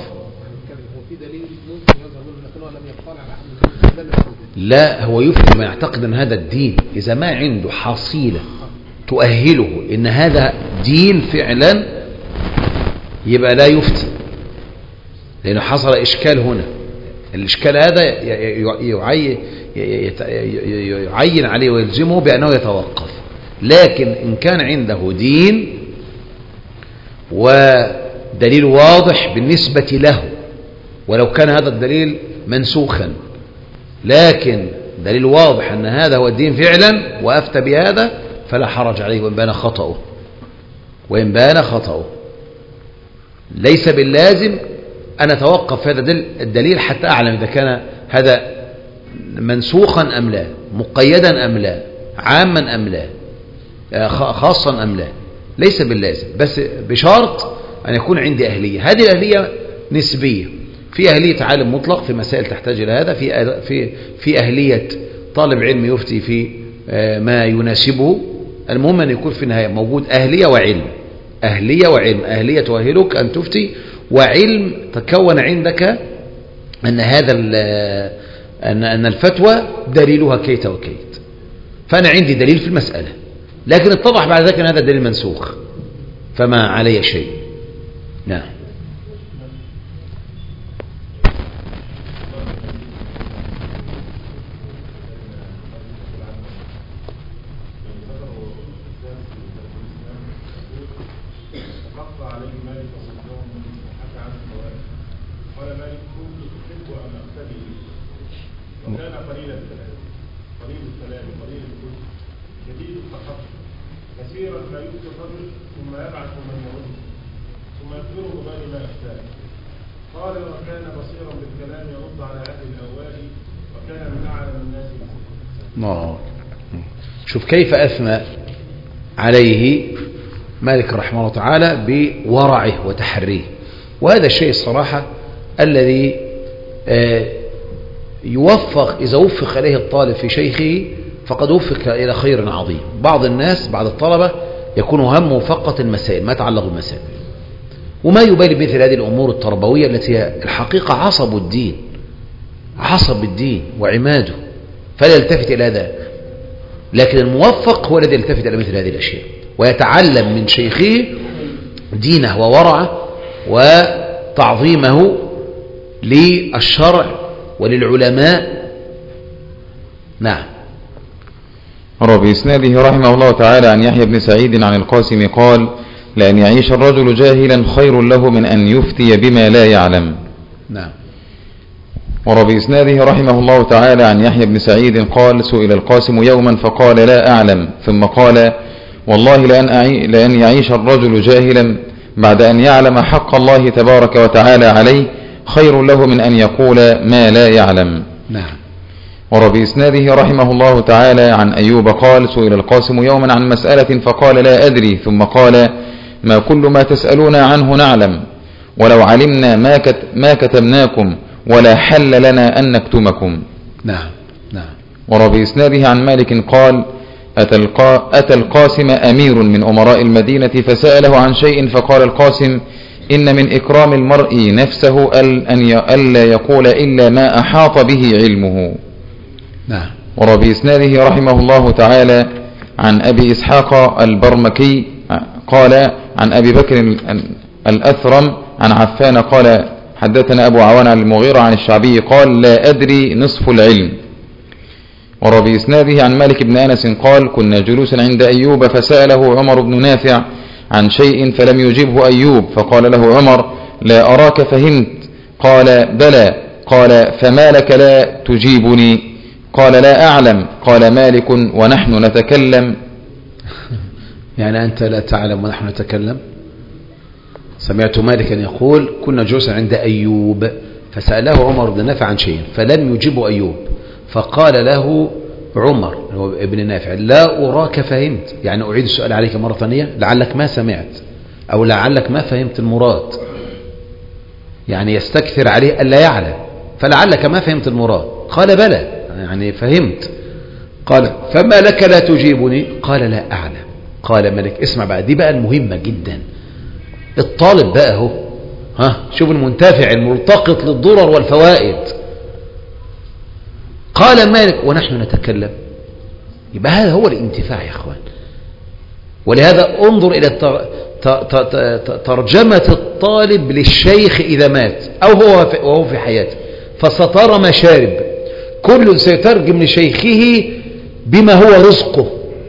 لا، هو يفتي ما يعتقد أن هذا الدين. إذا ما عنده حصيلة تؤهله إن هذا دين فعلا يبقى لا يفتي، لأنه حصل إشكال هنا. الإشكال هذا يعين عليه ويلزمه بأنه يتوقف. لكن إن كان عنده دين ودليل واضح بالنسبة له، ولو كان هذا الدليل منسوخا، لكن دليل واضح أن هذا هو الدين فعلا وأفتى بهذا، فلا حرج عليه وإن بان خطأه. ليس باللازم أن أتوقف في هذا الدليل حتى أعلم إذا كان هذا منسوخا أم لا، مقيدا أم لا، عاما أم لا، خاصا أم لا. ليس باللازم، بس بشرط أن يكون عندي أهلية. هذه الأهلية نسبية، في أهلية عالم مطلق في مسائل تحتاج إلى هذا، في أهلية طالب علم يفتي في ما يناسبه. المهم أن يكون في النهاية موجود أهلية وعلم، أهلية وعلم، أهلية تؤهلك أن تفتي، وعلم تكون عندك أن هذا أن الفتوى دليلها كيت وكيت. فأنا عندي دليل في المسألة، لكن اتضح بعد ذلك أن هذا الدليل منسوخ، فما علي شيء. نعم. وكان قليل الكلام قليل الكلام قليل الكتب شديد التخطي كثيرا ما يفتي الرجل ثم يبعث من يرد ثم يخبره بغير ما يختار. قال وكان بصيرا بالكلام يرد على اهل الاوائل وكان من اعلم الناس بالسنه. شوف كيف اثنى عليه مالك رحمه الله تعالى بورعه وتحريه. وهذا الشيء الصراحه الذي يوفق، إذا وفق إليه الطالب في شيخه فقد وفق إلى خير عظيم. بعض الناس، بعض الطلبة يكون همه فقط المسائل، ما يتعلق بالمسائل، وما يبالي مثل هذه الأمور التربوية التي هي الحقيقة عصب الدين، عصب الدين وعماده، فلا يلتفت إلى هذا. لكن الموفق هو الذي يلتفت إلى مثل هذه الأشياء ويتعلم من شيخه دينه وورعه وتعظيمه للشرع وللعلماء. نعم. روى بإسناده رحمه الله تعالى عن يحيى بن سعيد عن القاسم قال: لأن يعيش الرجل جاهلا خير له من أن يفتي بما لا يعلم. نعم. وروى بإسناده رحمه الله تعالى عن يحيى بن سعيد قال: سئل القاسم يوما فقال: لا أعلم، ثم قال: والله لأن يعيش الرجل جاهلا بعد أن يعلم حق الله تبارك وتعالى عليه خير له من أن يقول ما لا يعلم. نعم. وروى بإسناده رحمه الله تعالى عن أيوب قال: سئل القاسم يوما عن مسألة فقال: لا أدري، ثم قال: ما كل ما تسألون عنه نعلم، ولو علمنا ما كتمناكم، ولا حل لنا أن نكتمكم. نعم. نعم. وروى بإسناده عن مالك قال: أتى القاسم أمير من أمراء المدينة فسأله عن شيء، فقال القاسم: إن من إكرام المرء نفسه ألا يقول إلا ما أحاط به علمه. نعم. وروى بإسناده رحمه الله تعالى عن أبي إسحاق البرمكي قال: عن أبي بكر الأثرم عن عفان قال: حدثنا أبو عوان عن المغيرة عن الشعبي قال: لا أدري نصف العلم. وروى بإسناده عن مالك بن أنس قال: كنا جلوسا عند أيوب فسأله عمر بن نافع عن شيء فلم يجبه أيوب، فقال له عمر: لا أراك فهمت. قال: بلى. قال: فما لك لا تجيبني؟ قال: لا أعلم. قال مالك: ونحن نتكلم. يعني أنت لا تعلم ونحن نتكلم؟ سمعت مالكا يقول: كنا جلوسا عند أيوب فسأله عمر بن نافع عن شيء فلم يجبه أيوب، فقال له عمر هو ابن نافع: لا أراك فهمت، يعني أعيد السؤال عليك مرة ثانية لعلك ما سمعت أو لعلك ما فهمت المراد، يعني يستكثر عليه ألا يعلم، فلعلك ما فهمت المراد. قال: بلى، يعني فهمت. قال: فما لك لا تجيبني؟ قال: لا أعلم. قال ملك: اسمع بقى، دي بقى المهمة جدا. الطالب بقى هو شوف المنتفع الملتقط للضرر والفوائد. قال مالك: ونحن نتكلم. يبقى هذا هو الانتفاع يا اخوان. ولهذا انظر الى ترجمة الطالب للشيخ اذا مات او وهو في حياته، فسترى مشارب، كل سيترجم لشيخه بما هو رزقه.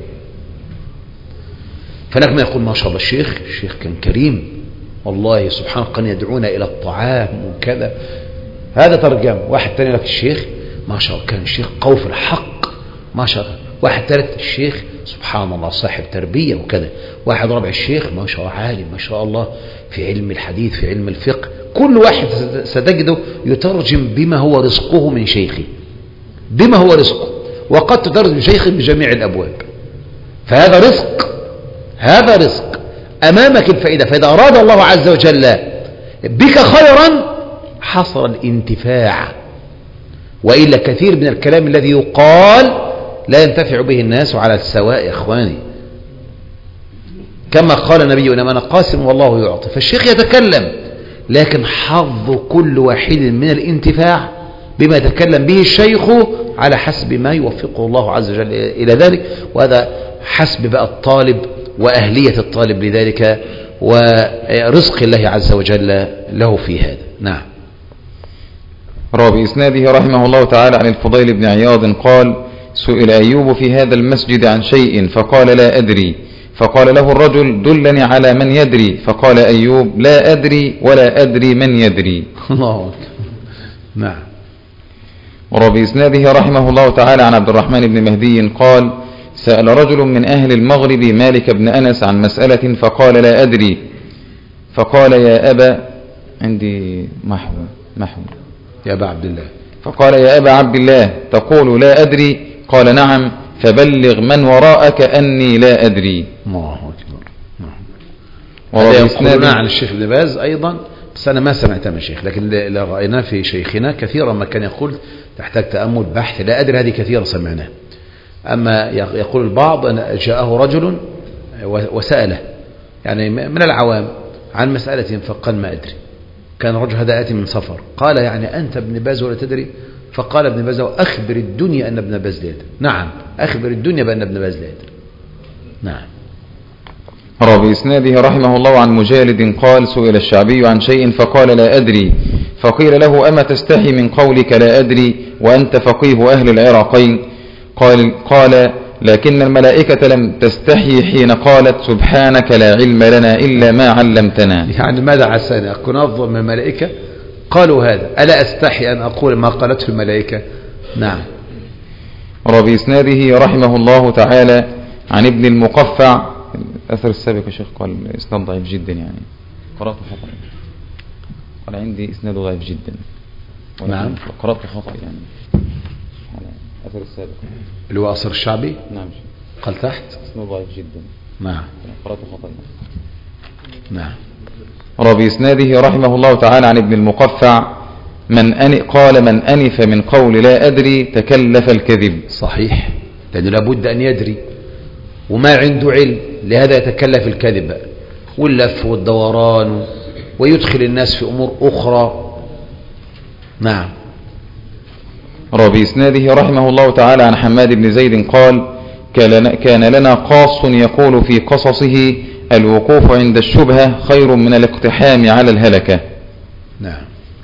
فلك ما يقول: ما شاء الله الشيخ كان كريم والله سبحانه، كان يدعونا الى الطعام وكذا. هذا ترجمة. واحد تاني لك: الشيخ ما شاء الله كان الشيخ قوي في الحق ما شاء الله. واحد ثالث: الشيخ سبحان الله صاحب تربية وكذا. واحد رابع: الشيخ ما شاء الله عالم ما شاء الله في علم الحديث في علم الفقه. كل واحد ستجده يترجم بما هو رزقه من شيخه، بما هو رزقه، وقد تترجم شيخه بجميع الأبواب. فهذا رزق، هذا رزق أمامك الفائدة. فإذا أراد الله عز وجل بك خيرا حصل الانتفاع، وإلا كثير من الكلام الذي يقال لا ينتفع به الناس على السواء. إخواني، كما قال نبينا من قاسم والله يعطي. فالشيخ يتكلم، لكن حظ كل واحد من الانتفاع بما يتكلم به الشيخ على حسب ما يوفقه الله عز وجل إلى ذلك، وهذا حسب بقى الطالب وأهلية الطالب لذلك ورزق الله عز وجل له في هذا. نعم. روى بإسناده رحمه الله تعالى عن الفضيل بن عياض قال: سئل أيوب في هذا المسجد عن شيء فقال: لا أدري. فقال له الرجل: دلني على من يدري. فقال أيوب: لا أدري ولا أدري من يدري. الله أكبر. نعم. وروى بإسناده رحمه الله تعالى عن عبد الرحمن بن مهدي قال: سأل رجل من أهل المغرب مالك بن أنس عن مسألة فقال: لا أدري. فقال: يا أبا، عندي محو يا أبا عبد الله. فقال: يا أبا عبد الله، تقول لا أدري؟ قال: نعم. فبلغ من وراءك أني لا أدري. الله أكبر. هذا يقولنا عن الشيخ ابن باز أيضا، بس أنا ما سمعتها من الشيخ، لكن رأينا في شيخنا كثيرا ما كان يقول تحتاج تأمل بحث. لا أدري هذه كثيرا سمعناها. أما يقول البعض أن جاءه رجل وسأله يعني من العوام عن مسألة فقال: ما أدري. كان الرجل هذا آتي من سفر، قال: يعني أنت ابن باز ولا تدري؟ فقال ابن باز: أخبر الدنيا أن ابن باز لا يدري. نعم، أخبر الدنيا بأن ابن باز لا يدري. نعم. روى بإسناده رحمه الله عن مجالد قال: سئل الشعبي عن شيء فقال: لا أدري. فقيل له: أما تستحي من قولك لا أدري وأنت فقيه أهل العراقين؟ قال: لكن الملائكة لم تستحي حين قالت: سبحانك لا علم لنا إلا ما علمتنا. يعني ماذا عساني أكون أفضل من الملائكة؟ قالوا هذا، ألا أستحي أن أقول ما قالته الملائكة؟ نعم. روى بإسناده رحمه الله تعالى عن ابن المقفع، الأثر السابق يا شيخ قال إسناد ضعيف جدا، يعني قرأت خطأ، قال عندي إسناد ضعيف جدا. نعم، قرأت خطأ يعني على الأثر السابق اللي هو أثر الشعبي. نعم. قال تحت إسناد ضعيف جدا. نعم، قرأت خطأ. نعم. روى بإسناده رحمه الله تعالى عن ابن المقفع قال: من أنف من قول لا أدري تكلف الكذب. صحيح، لأنه لابد أن يدري وما عنده علم، لهذا يتكلف الكذب واللف والدوران ويدخل الناس في أمور أخرى. نعم. روى بإسناده رحمه الله تعالى عن حماد بن زيد قال: كان لنا قاص يقول في قصصه: الوقوف عند الشبهة خير من الاقتحام على الهلكة. نعم.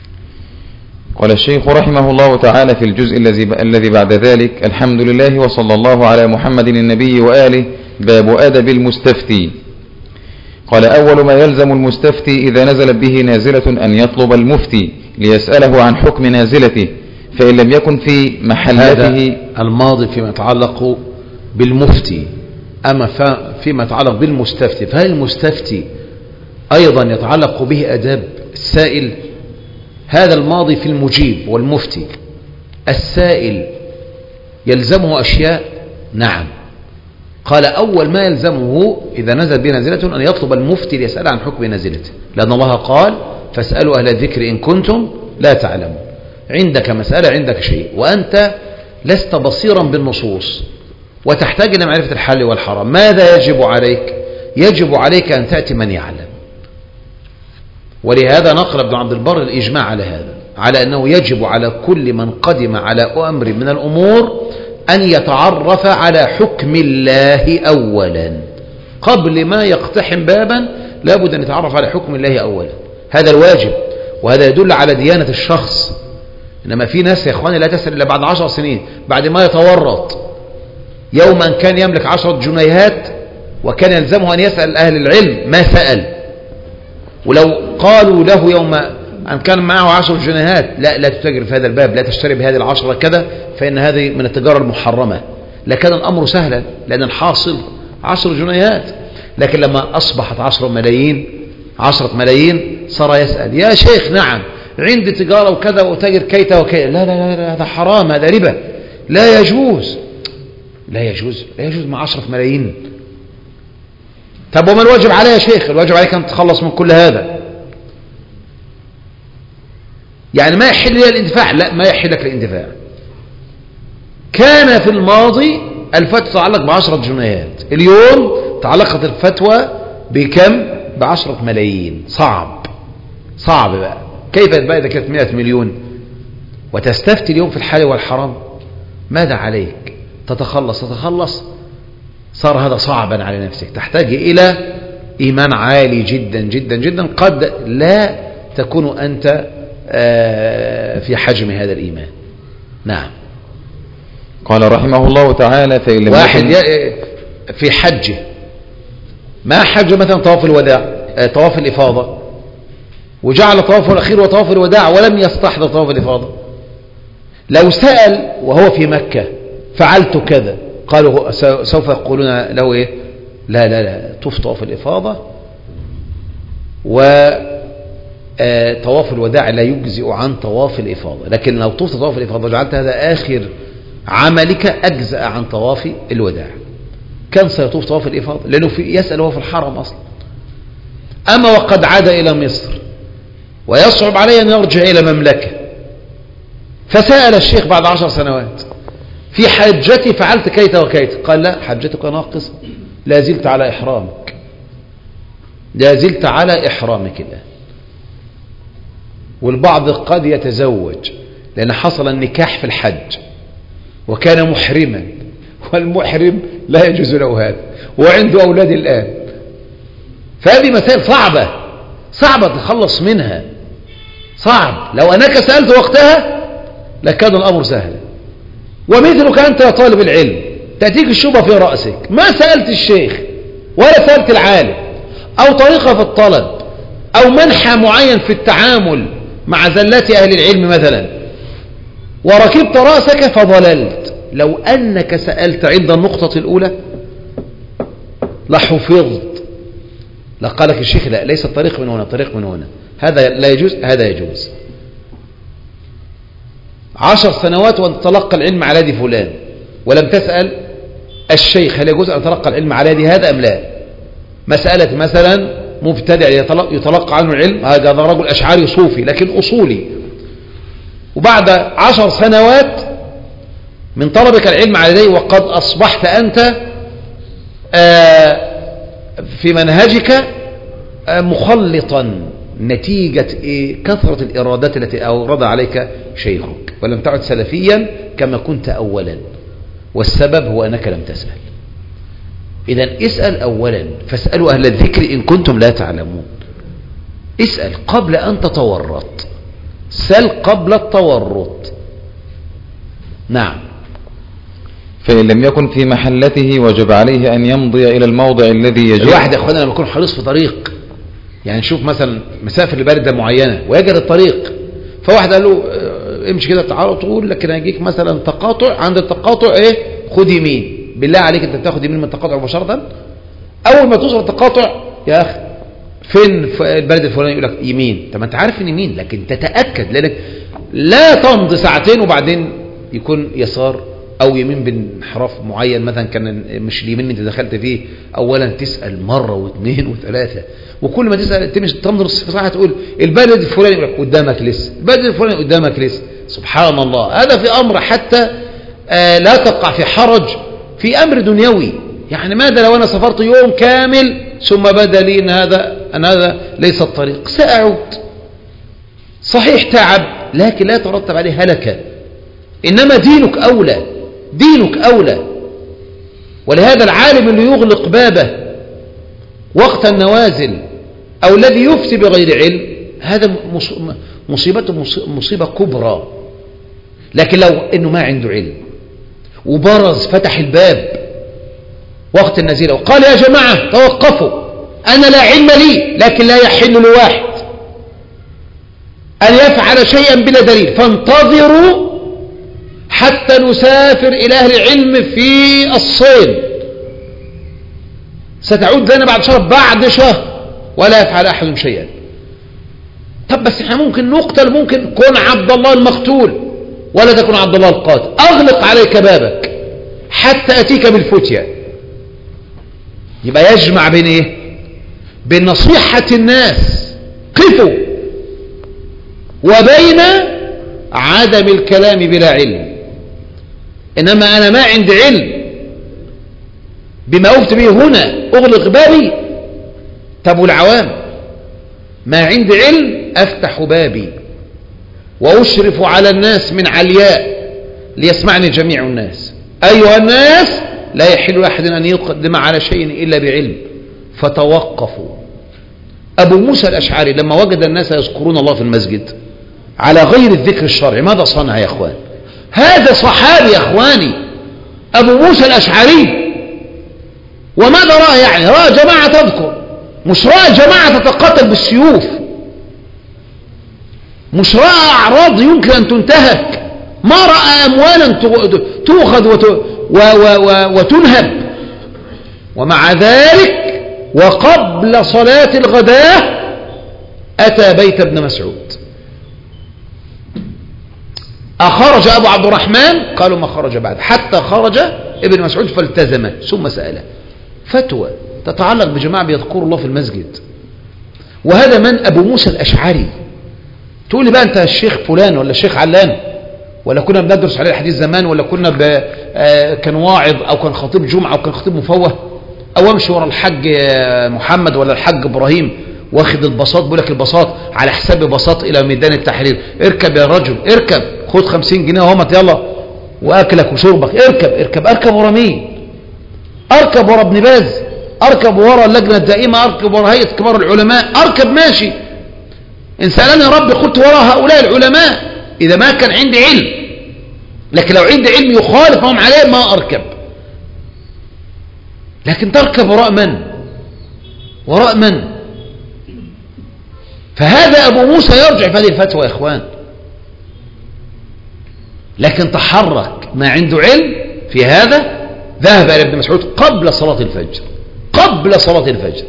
قال الشيخ رحمه الله تعالى في الجزء الذي بعد ذلك: الحمد لله وصلى الله على محمد النبي وآله. باب أدب المستفتي. قال: أول ما يلزم المستفتي إذا نزلت به نازلة أن يطلب المفتي ليسأله عن حكم نازلته، فإن لم يكن في محلته. هذا الماضي فيما يتعلق بالمفتي. أما فيما يتعلق بالمستفتي، فهل المستفتي أيضا يتعلق به أداب السائل؟ هذا الماضي في المجيب والمفتي. السائل يلزمه أشياء. نعم. قال: أول ما يلزمه إذا نزل به نازلة أن يطلب المفتي ليسأل عن حكم نازلته، لأن الله قال: فاسألوا أهل الذكر إن كنتم لا تعلمون. عندك مسألة، عندك شيء، وأنت لست بصيرا بالنصوص وتحتاج إلى معرفة الحل والحرام، ماذا يجب عليك؟ يجب عليك أن تأتي من يعلم. ولهذا نقل ابن عبد البر الإجماع على هذا، على أنه يجب على كل من قدم على أمر من الأمور أن يتعرف على حكم الله أولا قبل ما يقتحم بابا. لابد أن يتعرف على حكم الله أولا، هذا الواجب، وهذا يدل على ديانة الشخص. إنما في ناس يا إخواني لا تسأل إلا بعد 10 سنين، بعد ما يتورط. يوما كان يملك 10 جنيهات وكان يلزمه أن يسأل أهل العلم، ما سأل. ولو قالوا له يوم أن كان معه 10 جنيهات: لا تتاجر في هذا الباب، لا تشتري بهذه ال10 كذا، فإن هذه من التجارة المحرمة، لكان الأمر سهلا، لأن الحاصل 10 جنيهات. لكن لما أصبحت 10 ملايين صار يسأل: يا شيخ نعم عندي تجارة وكذا وتاجر كيتا وكيتا. لا هذا حرام، هذا ربا، لا يجوز مع 10 ملايين. طب وما الواجب علي يا شيخ؟ الواجب عليك أن تتخلص من كل هذا. يعني ما يحل لي الاندفاع؟ لا، ما يحل لك الاندفاع. كان في الماضي الفتوى تتعلق ب10 جنيهات، اليوم تعلقت الفتوى بكم؟ ب10 ملايين. صعب بقى. كيف بقى إذا كانت 100 مليون وتستفتي اليوم في الحلال والحرام؟ ماذا عليك؟ تتخلص. صار هذا صعبا على نفسك، تحتاج إلى إيمان عالي جدا جدا جدا، قد لا تكون أنت في حجم هذا الإيمان. نعم. قال رحمه الله تعالى: فإن لم واحد في حجه ما حج مثلا طواف الوداع، طواف الإفاضة، وجعل طوافه الأخير وطواف الوداع ولم يستحضر طواف الإفاضة، لو سأل وهو في مكة فعلت كذا، قالوا سوف يقولون له إيه؟ لا طوف طواف الإفاضة، وطواف الوداع لا يجزئ عن طواف الإفاضة. لكن لو طفت طواف الإفاضة وجعلت هذا آخر عملك أجزأ عن طواف الوداع، كان سيطوف طواف الإفاضة، لأنه يسأل هو في الحرم أصلا. أما وقد عاد إلى مصر ويصعب عليه أن يرجع إلى مملكة، فسأل الشيخ بعد 10 سنوات: في حجتي فعلت كيت وكيت، قال: لا، حجتك ناقصة، لا زلت على إحرامك، لا زلت على إحرامك الآن. والبعض قد يتزوج لأن حصل النكاح في الحج وكان محرما، والمحرم لا يجوز له هذا، وعنده أولاد الآن. فهذه مسائل صعبة تخلص منها، صعب. لو أنك سألت وقتها لكان الأمر سهلا. ومثلك أنت يا طالب العلم، تأتيك الشبهة في رأسك، ما سألت الشيخ ولا سألت العالم، أو طريقة في الطلب، أو منحى معين في التعامل مع زلات أهل العلم مثلا، وركبت رأسك فضللت. لو أنك سألت عند النقطة الأولى لحفظت، لقالك الشيخ: لا، ليس الطريق من هنا، الطريق من هنا، هذا لا يجوز، هذا يجوز. 10 سنوات وأن تتلقى العلم على يد فلان ولم تسأل الشيخ هل يجوز أن تتلقى العلم على يد هذا أم لا. مسألة مثلا مبتدع يتلقى عنه العلم، هذا رجل أشعري صوفي لكن أصولي، وبعد 10 سنوات من طلبك العلم على يديه وقد أصبحت أنت في منهجك مخلطا نتيجة كثرة الإرادات التي أورد عليك شيخك، ولم تعد سلفيا كما كنت أولا، والسبب هو أنك لم تسأل. إذن اسأل أولا، فاسألوا أهل الذكر إن كنتم لا تعلمون. اسأل قبل أن تتورط، سل قبل التورط. نعم. فإن لم يكن في محلته وجب عليه أن يمضي إلى الموضع الذي يجب. الواحد يا أخوانا لما يكون حريص في طريق، يعني نشوف مثلا مسافر لبلدة معينة ويجد الطريق، فواحد قال له امشي كده تعالى طول، لكن هيجيك مثلا تقاطع، عند التقاطع خد يمين. بالله عليك انت بتاخد يمين من التقاطع مباشرة؟ اول ما توصل التقاطع يا اخي فين البلد الفلاني، يقول لك يمين. طب انت عارف ان يمين، لكن تتأكد، لانك لا تمضي ساعتين وبعدين يكون يسار او يمين بانحراف معين مثلا كان مش اليمين اللي انت دخلت فيه. اولا تسأل مرة واثنين وثلاثة، وكل ما تسأل تمشي تمضي صح تقول البلد الفلاني يقول لك قدامك لسه، البلد الفلاني قدامك لسه. سبحان الله، هذا في امر حتى لا تقع في حرج في امر دنيوي. يعني ماذا لو انا سافرت يوم كامل ثم بدا لي ان هذا ليس الطريق، سأعود. صحيح تعب، لكن لا يترتب عليه هلكة، انما دينك اولى، دينك اولى. ولهذا العالم اللي يغلق بابه وقت النوازل او الذي يفتي بغير علم، هذا مصيبته مصيبة كبرى. لكن لو انه ما عنده علم وبرز فتح الباب وقت النزيلة وقال يا جماعة توقفوا، أنا لا علم لي، لكن لا يحل لواحد أن يفعل شيئا بلا دليل، فانتظروا حتى نسافر إلى أهل العلم في الصين، ستعود لنا بعد شهر ولا يفعل أحد شيئا. طب بس احنا ممكن نقتل، ممكن كن عبد الله المقتول ولا تكون عبد الله القاتل، أغلق عليك بابك حتى أتيك بالفتية. يبقى يجمع بين بنصيحة الناس قفوا، وبين عدم الكلام بلا علم. إنما أنا ما عندي علم بما أفتي به هنا أغلق بابي. طب والعوام؟ ما عندي علم أفتح بابي وأشرف على الناس من علياء ليسمعني جميع الناس. أيها الناس، لا يحل أحد أن يقدم على شيء إلا بعلم، فتوقفوا. أبو موسى الأشعري لما وجد الناس يذكرون الله في المسجد على غير الذكر الشرعي ماذا صنع يا أخوان؟ هذا صحابي يا أخواني، أبو موسى الأشعري. وماذا رأى؟ يعني رأى جماعة تذكر، مش رأى جماعة تتقاتل بالسيوف، مش رأى أعراض يمكن أن تنتهك، ما رأى أموالا تؤخذ وتنهب. ومع ذلك وقبل صلاة الغداء أتى بيت ابن مسعود. أخرج أبو عبد الرحمن؟ قالوا ما خرج بعد، حتى خرج ابن مسعود فالتزمه ثم سأله فتوى تتعلق بجماعة بيذكروا الله في المسجد. وهذا من؟ أبو موسى الأشعري. تقول لي بقى أنت الشيخ فلان ولا الشيخ علان، ولا كنا بندرس عليه الحديث زمان، ولا كنا كان واعظ أو كان خطيب جمعة أو كان خطيب مفوه، أو أمشي ورا الحاج محمد ولا الحاج إبراهيم واخد البساط، بيقول لك البساط على حساب بساط إلى ميدان التحرير. اركب يا رجل اركب، خد 50 جنيه وهمت يلا وأكلك وشربك، اركب ورا مين؟ أركب ورا ابن باز، أركب ورا اللجنة الدائمة، أركب ورا هيئة كبار العلماء، أركب ماشي. إن سألني ربي قلت وراء هؤلاء العلماء إذا ما كان عندي علم، لكن لو عندي علم يخالف ما هم عليه ما أركب. لكن تركب وراء من؟ وراء من؟ فهذا أبو موسى يرجع في هذه الفتوى يا إخوان، لكن تحرك ما عنده علم في هذا. ذهب إلى ابن مسعود قبل صلاة الفجر، قبل صلاة الفجر.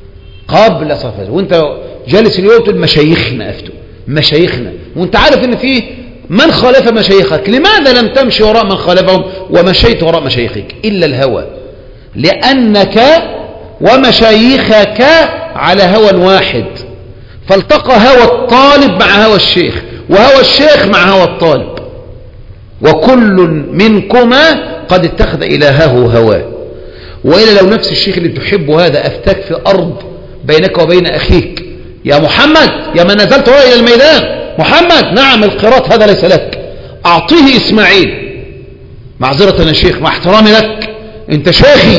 وانت جالس اليوم تقول مشايخنا أفتوا، مشايخنا، وانت عارف ان في من خالف مشايخك. لماذا لم تمشي وراء من خالفهم ومشيت وراء مشايخك؟ إلا الهوى، لأنك ومشايخك على هوى واحد، فالتقى هوى الطالب مع هوى الشيخ، وهوى الشيخ مع هوى الطالب، وكل منكما قد اتخذ إلهه هواه. وإلا لو نفس الشيخ اللي تحبه هذا أفتاك في أرض بينك وبين أخيك، يا محمد يا من نزلت وراء إلى الميدان، محمد نعم القراط هذا ليس لك، أعطيه إسماعيل. معذرة يا شيخ، مع احترامي لك أنت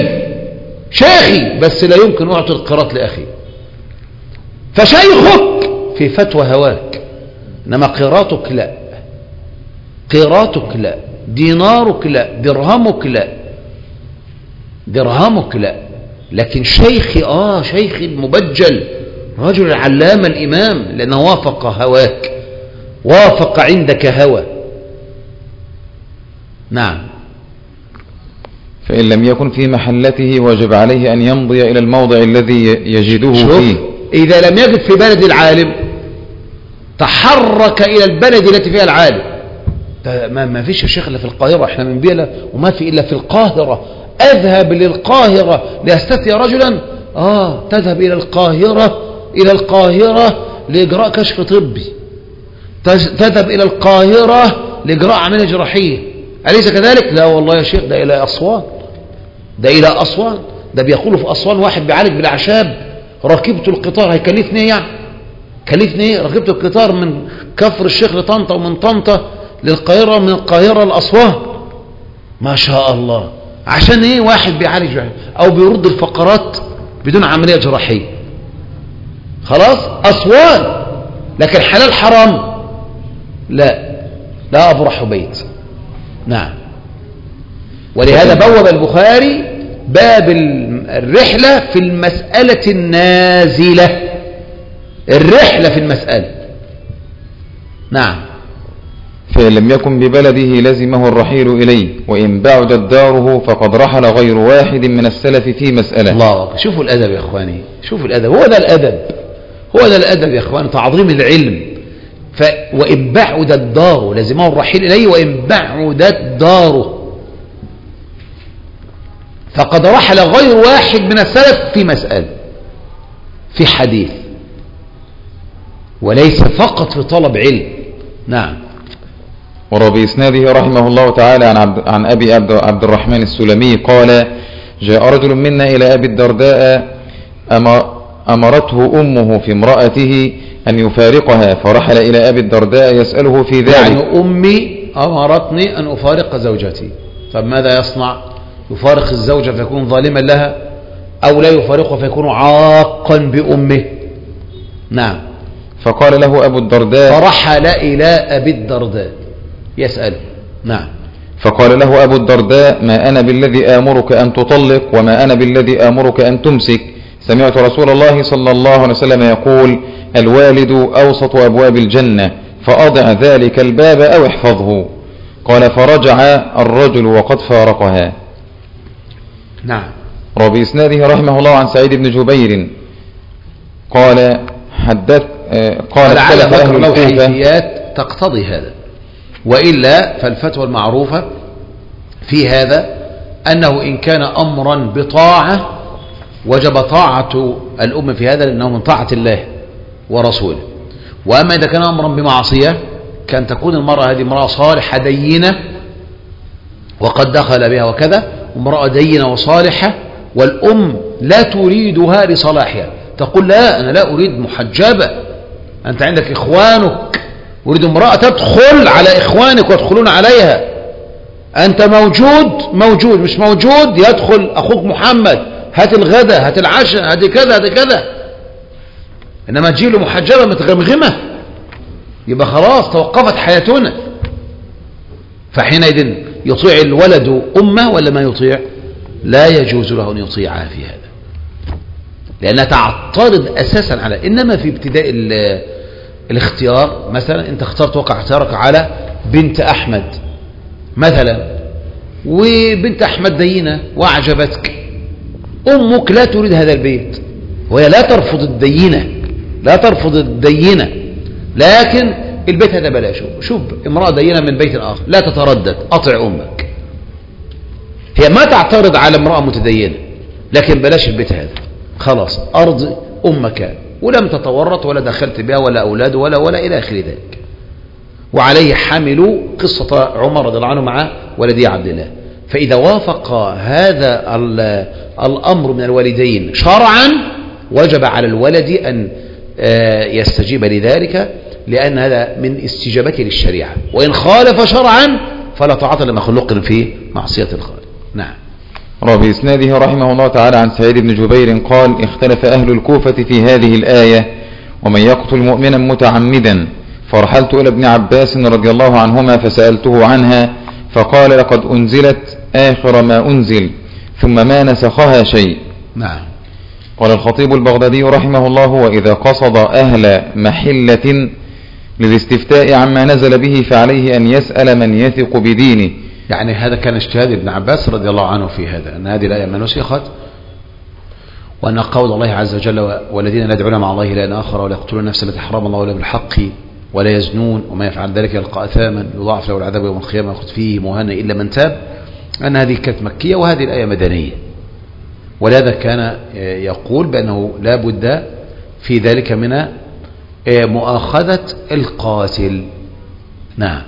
شيخي بس لا يمكن أعطي القراط لأخي. فشيخك في فتوى هواك، إنما قراطك لا، قراطك لا، دينارك لا، درهمك لا. لكن شيخي شيخي المبجل، رجل العلامة الإمام، لأنه وافق هواك، وافق عندك هوى. نعم. فإن لم يكن في محلته وجب عليه أن يمضي إلى الموضع الذي يجده فيه. إذا لم يجد في بلد العالم تحرك إلى البلد التي فيها العالم. ما فيش يا شيخ إلا في القاهرة، احنا من بيلا وما في إلا في القاهرة. أذهب للقاهرة لأستفتي رجلا، تذهب إلى القاهرة لإجراء كشف طبي، تذهب إلى القاهرة لإجراء عملية جراحية، أليس كذلك؟ لا والله يا شيخ، ده إلى أسوان، ده بيقولوا في أسوان واحد بيعالج بالأعشاب، ركبت القطار، هيكلفني إيه يعني؟ كلفني إيه؟ ركبت القطار من كفر الشيخ لطنطا، ومن طنطا للقاهرة، ومن القاهرة لأسوان. ما شاء الله. عشان إيه؟ واحد بيعالج أو بيرد الفقرات بدون عملية جراحية. خلاص أسوان. لكن حلال حرام؟ لا أبرح بيت. نعم. ولهذا بوب البخاري باب الرحلة في المسألة النازلة، الرحلة في المسألة. نعم. فإن لم يكن ببلده لزمه الرحيل إليه، وإن بعدت داره فقد رحل غير واحد من السلف في مسألة. الله، شوفوا الأدب يا إخواني، شوفوا الأدب، هو ده الأدب يا إخواني، تعظيم العلم. وإن بعدت داره لزمه الرحيل إليه، وإن بعدت داره فقد رحل غير واحد من السلف في مسألة. في حديث وليس فقط في طلب علم. نعم. وبإسناده رحمه الله تعالى عن أبي عبد الرحمن السلمي قال: جاء رجل منا إلى أبي الدرداء أمرته أمه في امرأته أن يفارقها، فرحل إلى أبي الدرداء يسأله في ذلك. يعني أمي أمرتني أن أفارق زوجتي، طب ماذا يصنع؟ يفارق الزوجة فيكون ظالما لها، أو لا يفارقها فيكون عاقا بأمه. نعم. فقال له أبو الدرداء، فرحل إلى أبي الدرداء يسأله. نعم. فقال له أبو الدرداء: ما أنا بالذي آمرك أن تطلق، وما أنا بالذي آمرك أن تمسك، سمعت رسول الله صلى الله عليه وسلم يقول: الوالد أوسط أبواب الجنة، فأضع ذلك الباب أو احفظه. قال: فرجع الرجل وقد فارقها. نعم. وبإسناده رحمه الله عن سعيد بن جبير قال: قال لعل اختلف أهل له الكوفة. حيثيات تقتضي هذا، وإلا فالفتوى المعروفة في هذا أنه إن كان أمرا بطاعة وجب طاعة الأم في هذا، لأنه من طاعة الله ورسوله. وأما إذا كان أمرا بمعصية كان تكون المرأة هذه امرأة صالحة دينة وقد دخل بها وكذا، امرأة دينة وصالحة، والأم لا تريدها لصلاحها، تقول: لا، أنا لا أريد محجبة، أنت عندك إخوانك، أريد امرأة تدخل على إخوانك ويدخلون عليها، أنت موجود مش موجود يدخل أخوك محمد، هات الغداء، هات العشاء، هات كذا هات كذا. إنما تجيله محجبة متغمغمة يبقى خلاص توقفت حياتنا. فحينئذ يطيع الولد أمه ولا ما يطيع؟ لا يجوز له أن يطيعها في هذا، لأنها تعترض أساسا على. إنما في ابتداء الاختيار، مثلا أنت اخترت وقع اختيارك على بنت أحمد مثلا، وبنت أحمد دينة وأعجبتك، أمك لا تريد هذا البيت، وهي لا ترفض الدينة، لكن البيت هذا بلاشه، شوف امرأة دينة من بيت آخر، لا تتردد، أطع أمك. هي ما تعترض على امرأة متدينة، لكن بلاش البيت هذا، خلاص أرض أمك، ولم تتورط ولا دخلت بها ولا أولاد ولا إلى آخر ذلك. وعليه حملوا قصة عمر رضي الله عنه مع ولدي عبد الله. فإذا وافق هذا الأمر من الوالدين شرعا وجب على الولد أن يستجيب لذلك، لأن هذا من استجابته للشريعة، وإن خالف شرعا فلا طاعة لمخلوق في معصية الخالق. نعم. وبإسناده رحمه الله تعالى عن سعيد بن جبير قال: اختلف أهل الكوفة في هذه الآية: ومن يقتل مؤمنا متعمدا. فرحلت إلى ابن عباس رضي الله عنهما فسألته عنها، فقال: لقد أنزلت آخر ما أنزل، ثم ما نسخها شيء. نعم. قال الخطيب البغدادي رحمه الله: وإذا قصد أهل محلة للاستفتاء عما نزل به فعليه أن يسأل من يثق بدينه. يعني هذا كان اجتهاد ابن عباس رضي الله عنه في هذا، أن هذه الآية ما نسخت، وأن قول الله عز وجل: والذين لا يدعون مع الله إلها آخر ولا يقتلون النفس التي حرم الله إلا بالحق ولا يزنون وما يفعل ذلك يلقى أثاما يضاعف له العذاب يوم القيامة يخلد فيه مهانا إلا من تاب. أن هذه كانت مكية وهذه الآية مدنية، ولهذا كان يقول بأنه لا بد في ذلك من مؤاخذة القاتل. نعم.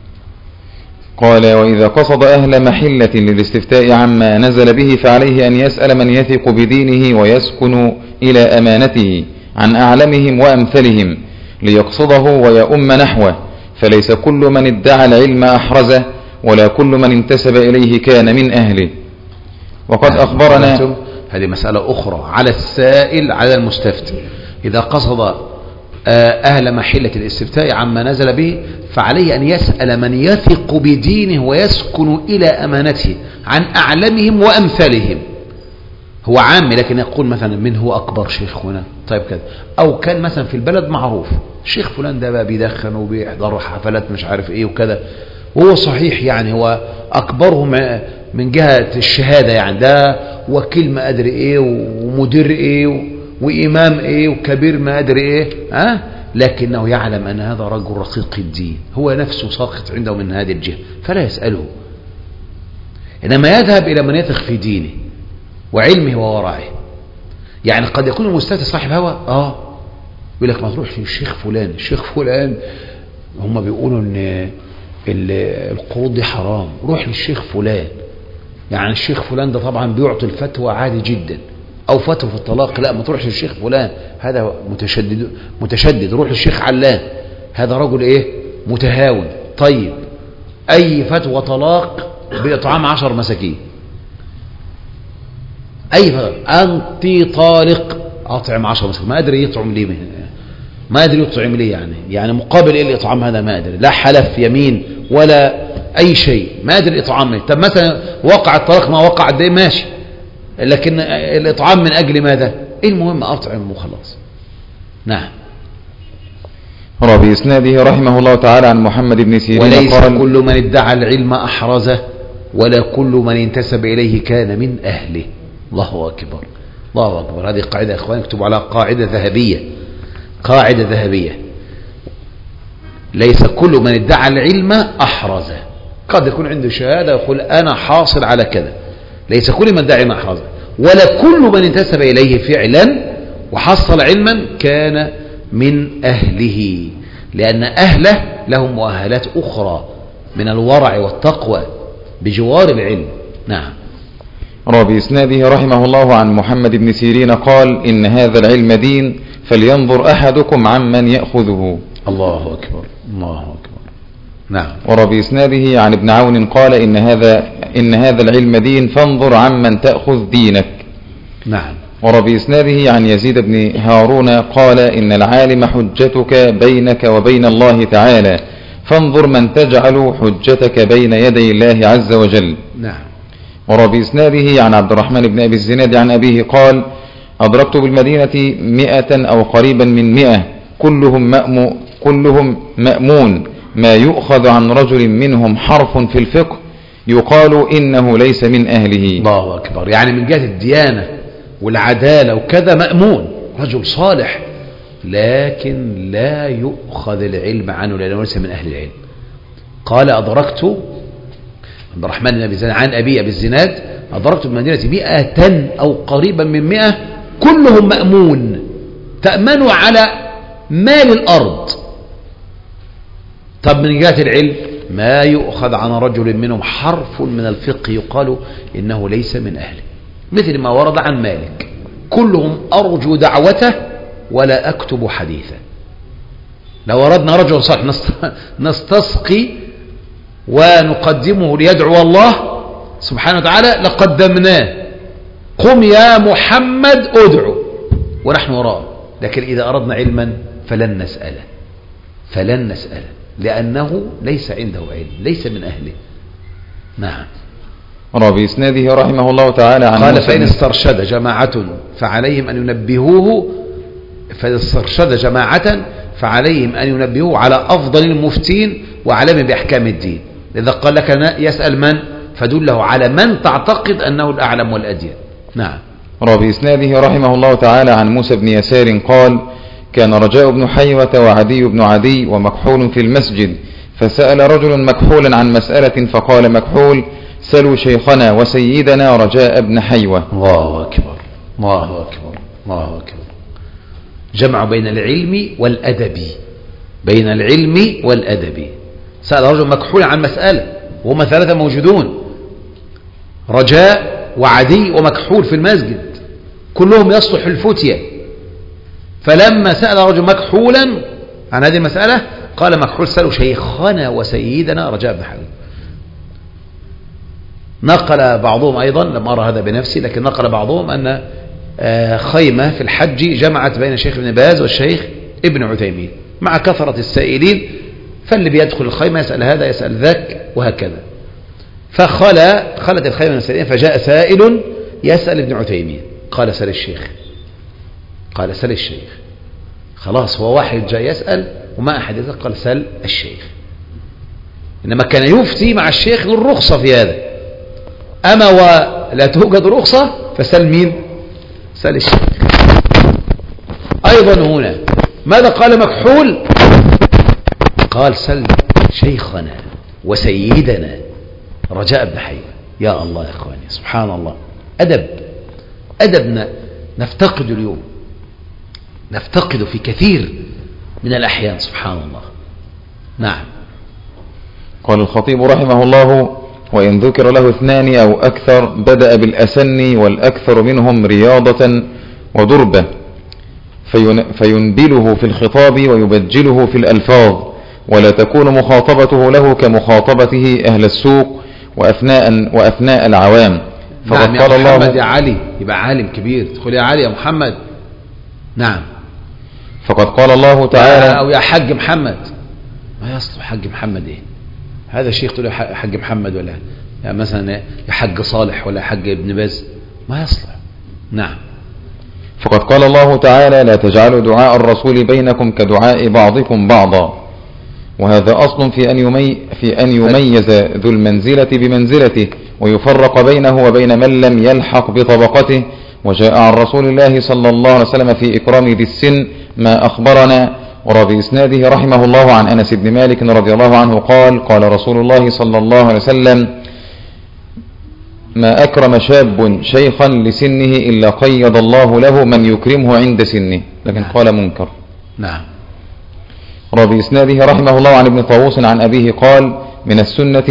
قال: وإذا قصد أهل محلة للاستفتاء عما نزل به فعليه أن يسأل من يثق بدينه ويسكن إلى أمانته عن أعلمهم وأمثلهم ليقصده ويؤم نحوه، فليس كل من ادعى العلم أحرزه، ولا كل من انتسب إليه كان من أهله. وقد أخبرنا. هذه مسألة أخرى على السائل على المستفتي. إذا قصد أهل محلة الاستفتاء عما نزل به فعليه أن يسأل من يثق بدينه ويسكن إلى أمانته عن أعلمهم وأمثالهم. هو عام، لكن يقول مثلا من هو أكبر شيخ هنا، طيب كذا، أو كان مثلا في البلد معروف الشيخ فلان ده بقى بيدخن وبيحضر حفلات مش عارف إيه وكذا، وهو صحيح يعني هو أكبرهم من جهة الشهادة، يعني ده وكيل ما أدري إيه ومدير إيه وإمام إيه وكبير ما أدري إيه، لكنه يعلم أن هذا رجل رقيق الدين، هو نفسه ساقط عنده من هذه الجهة، فلا يسأله، إنما يذهب إلى من يثق في دينه وعلمه وورعه، يعني قد يكون المستفتي صاحب هوى، يقول لك ما تروح للشيخ فلان، الشيخ فلان هم بيقولوا ان القروض دي حرام، روح للشيخ فلان. يعني الشيخ فلان ده طبعا بيعطي الفتوى عادي جدا، او فتوى في الطلاق، لا ما تروحش للشيخ فلان، هذا متشدد، روح للشيخ علان، هذا رجل ايه متهاون. طيب اي فتوى طلاق باطعام 10 مساكين، اي فتوى انت طالق اطعم 10 مساكين، ما ادري يطعم ليه، ما ادري يطعم ليه، يعني مقابل ايه الاطعام هذا؟ ما ادري، لا حلف يمين ولا اي شيء، ما ادري الاطعام ليه. طب مثلا وقع الطلاق ما وقع قد ايه ماشي، لكن الاطعام من اجل ماذا؟ المهم اطعم وخلاص. نعم. روى بإسناده رحمه الله تعالى عن محمد بن سيرين وليس قال: كل من ادعى العلم أحرزه، ولا كل من انتسب إليه كان من أهله. الله أكبر، الله أكبر. هذه قاعدة يا إخوان، اكتبوا على قاعدة ذهبية، قاعدة ذهبية. ليس كل من ادعى العلم أحرزه. قد يكون عنده شهادة يقول أنا حاصل على كذا، ليس كل من ادعى العلم أحرزه، ولا كل من انتسب إليه فعلا وحصل علما كان من أهله، لأن أهله لهم مؤهلات أخرى من الورع والتقوى بجوار العلم. نعم. روى بإسناده رحمه الله عن محمد بن سيرين قال: إن هذا العلم دين، فلينظر أحدكم عمن يأخذه. الله أكبر، الله أكبر. نعم. وروى بإسناده عن ابن عون قال: إن هذا العلم دين، فانظر عمن تأخذ دينك. نعم. وروى بإسناده عن يزيد بن هارون قال: إن العالم حجتك بينك وبين الله تعالى، فانظر من تجعل حجتك بين يدي الله عز وجل. نعم. وروى بإسناده عن عبد الرحمن بن أبي الزناد عن أبيه قال: أدركت بالمدينة 100 أو قريبا من 100 كلهم مأمون، ما يؤخذ عن رجل منهم حرف في الفقه يقال إنه ليس من أهله. الله أكبر. يعني من جهة الديانة والعدالة وكذا مأمون، رجل صالح، لكن لا يؤخذ العلم عنه لأنه ليس من أهل العلم. قال: أدركت عبد الرحمن بن أبي الزناد عن أبي الزناد: أدركت بالمدينة 100 أو قريبا من 100 كلهم مأمون، تأمنوا على مال الأرض. طب من جهة العلم ما يؤخذ عن رجل منهم حرف من الفقه يقال إنه ليس من أهله، مثل ما ورد عن مالك: كلهم أرجو دعوته ولا أكتب حديثه. لو أردنا رجل صالح نستسقي ونقدمه ليدعو الله سبحانه وتعالى لقدمناه، قم يا محمد ادعو، ونحن وراءه. لكن إذا أردنا علما فلن نسأله لأنه ليس عنده علم، ليس من أهله. نعم. روى بإسناده رحمه الله تعالى عن قال: فإن استرشد جماعة فعليهم أن ينبهوه على أفضل المفتين وعلم بأحكام الدين. إذا قال لك يسأل من، فدله على من تعتقد أنه الأعلم والأدين. نعم. روى بإسناده رحمه الله تعالى عن موسى بن يسار قال: كان رجاء بن حيوة وعدي بن عدي ومكحول في المسجد، فسأل رجل مكحولا عن مسألة، فقال مكحول: سلوا شيخنا وسيدنا رجاء بن حيوة. الله أكبر، الله أكبر، الله أكبر. جمع بين العلم والأدب، بين العلم والأدب. سأل رجل مكحول عن مسألة، وهم 3 موجودون، رجاء وعدي ومكحول في المسجد، كلهم يصلح الفتية. فلما سأل رجل مكحولا عن هذه المسألة قال مكحول: سألوا شيخنا وسيدنا رجاء بن حيوة. نقل بعضهم أيضا، لم أرى هذا بنفسي، لكن نقل بعضهم أن خيمة في الحج جمعت بين الشيخ ابن باز والشيخ ابن عثيمين، مع كثرة السائلين، فاللي بيدخل الخيمة يسأل هذا يسأل ذاك وهكذا. فخلت الخيمة من السائلين، فجاء سائل يسأل ابن عثيمين، قال: سل الشيخ. قال: سل الشيخ. خلاص، هو واحد جاء يسأل وما أحد يسأل، قال: سل الشيخ. إنما كان يفتي مع الشيخ للرخصة في هذا، أما ولا توجد رخصة فسل مين؟ سل الشيخ. أيضا هنا ماذا قال مكحول؟ قال: سل شيخنا وسيدنا رجاء بن حيوة. يا الله يا إخواني، سبحان الله. أدبنا نفتقد اليوم، نفتقد في كثير من الأحيان، سبحان الله. نعم. قال الخطيب رحمه الله: وإن ذكر له اثنان أو أكثر بدأ بالأسن والأكثر منهم رياضة ودربة، فينبله في الخطاب ويبجله في الألفاظ، ولا تكون مخاطبته له كمخاطبته أهل السوق وأثناء العوام. نعم يا محمد يا علي، يبقى عالم كبير، تقول يا علي يا محمد. نعم. فقد قال الله تعالى: أو يا حاج محمد. ما يصلح حاج محمد إيه؟ هذا شيخ تقول يا حاج محمد، ولا يعني مثلا يا حاج صالح ولا حاج ابن باز، ما يصلح. نعم. فقد قال الله تعالى: لا تجعلوا دعاء الرسول بينكم كدعاء بعضكم بعضا. وهذا أصل في أن يميز ذو المنزلة بمنزلته، ويفرق بينه وبين من لم يلحق بطبقته. وجاء عن رسول الله صلى الله عليه وسلم في إكرام ذي السن ما أخبرنا. وروى إسناده رحمه الله عن أنس بن مالك رضي الله عنه قال: قال رسول الله صلى الله عليه وسلم: ما أكرم شاب شيخا لسنه إلا قيض الله له من يكرمه عند سنه. لكن قال منكر. نعم. روى بإسناده رحمه الله عن ابن طاووس عن أبيه قال: من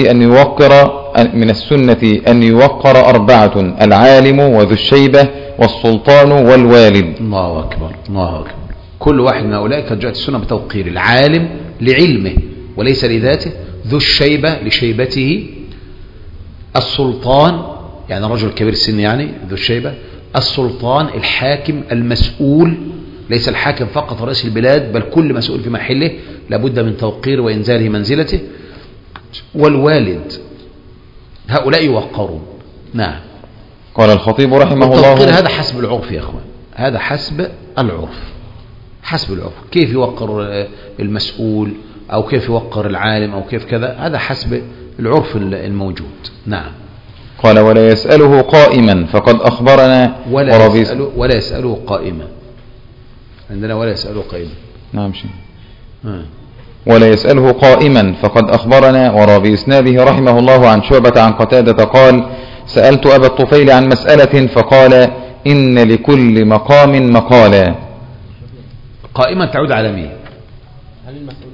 السنة أن يوقر أربعة: العالم وذو الشيبة والسلطان والوالد. الله أكبر، الله أكبر. كل واحد من أولئك قد جاءت السنة بتوقير: العالم لعلمه وليس لذاته، ذو الشيبة لشيبته، السلطان يعني رجل كبير السن يعني ذو الشيبة، السلطان الحاكم المسؤول، ليس الحاكم فقط رئيس البلاد بل كل مسؤول في محله لابد من توقير وإنزاله منزلته، والوالد، هؤلاء يوقرون. نعم. قال الخطيب رحمه الله: التوقير هذا حسب العرف يا أخوان، هذا حسب العرف، حسب العرف، كيف يوقر المسؤول أو كيف يوقر العالم أو كيف كذا، هذا حسب العرف الموجود. نعم. قال: ولا يسأله قائما فقد أخبرنا. ولا يسأله قائما، عندنا ولا يسأله قائما. نعم شيء. ولا يسأله قائما فقد أخبرنا. وروى بإسناده رحمه الله عن شعبة عن قتادة قال: سألت أبا الطفيل عن مسألة فقال: إن لكل مقام مقالا. قائما تعود على مين؟ هل المسؤول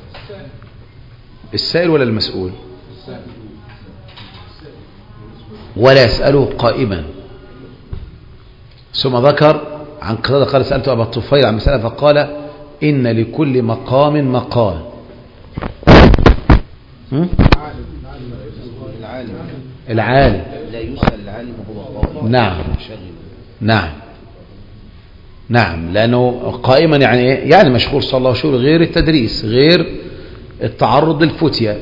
السائل ولا المسؤول؟ ولا يسأله قائما. ثم ذكر عن قتادة قال: سألت أبا الطفيل عن مسألة فقال: إن لكل مقام مقال. العالم لا يسأل العالم وهو قائم. نعم نعم نعم، لأنه قائما يعني إيه؟ يعني مشغول صلى الله عليه وسلم، غير التدريس، غير التعرض للفتية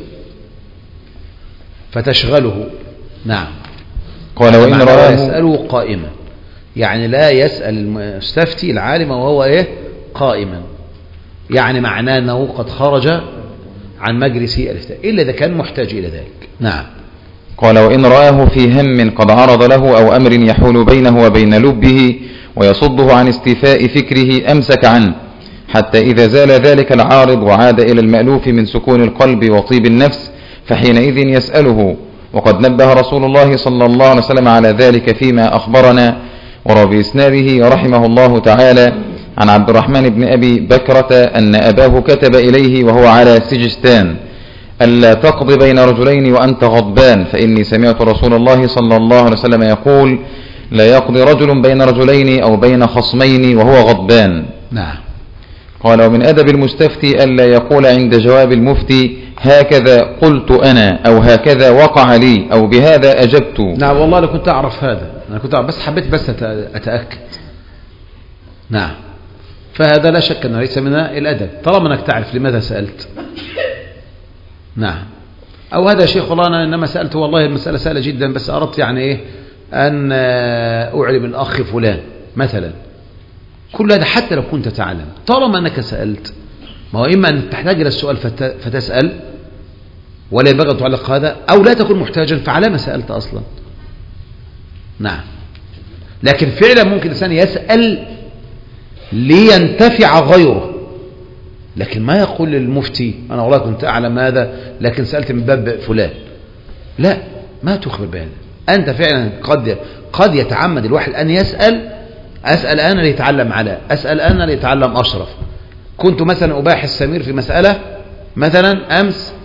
فتشغله. نعم. قال: وإن رآه يسأله قائما، يعني لا يسأل المستفتي العالم وهو إيه؟ قائما، يعني معناه أنه قد خرج عن مجلس الافتاء إلا إذا كان محتاج إلى ذلك. نعم. قال: وإن رآه في هم قد عرض له أو أمر يحول بينه وبين لبه ويصده عن استيفاء فكره أمسك عنه، حتى إذا زال ذلك العارض وعاد إلى المألوف من سكون القلب وطيب النفس فحينئذ يسأله. وقد نبه رسول الله صلى الله عليه وسلم على ذلك فيما أخبرنا. وروى بإسناده رحمه الله تعالى عن عبد الرحمن بن أبي بكرة أن أباه كتب إليه وهو على سجستان: ألا تقضي بين رجلين وأنت غضبان، فإني سمعت رسول الله صلى الله عليه وسلم يقول: لا يقضي رجل بين رجلين أو بين خصمين وهو غضبان. نعم. قال: ومن أدب المستفتي ألا يقول عند جواب المفتي: هكذا قلت أنا، أو هكذا وقع لي، أو بهذا أجبت. نعم والله أنا كنت أعرف هذا، أنا كنت أعرف، بس حبيت بس أتأكد. نعم. فهذا لا شك أنه ليس من الأدب طالما أنك تعرف لماذا سألت. نعم. أو هذا يا شيخ والله أنا إنما سألت والله المسألة سهلة جدا، بس أردت يعني إيه أن أعلم الأخ فلان مثلا. كل هذا حتى لو كنت تعلم، طالما أنك سألت، ما هو إما أن تحتاج إلى السؤال فتسأل ولا ينبغي أن تعلق هذا، أو لا تكون محتاجا فعلى ما سألت أصلا. نعم. لكن فعلا ممكن الإنسان يسأل لينتفع غيره، لكن ما يقول للمفتي أنا والله كنت أعلم هذا لكن سألت من باب فلان، لا، ما تخبر بهذا. أنت فعلا قد يتعمد الواحد أن يسأل أسأل أنا ليتعلم علاء، أسأل أنا ليتعلم أشرف. كنت مثلا أباحث سمير في مسألة مثلا أمس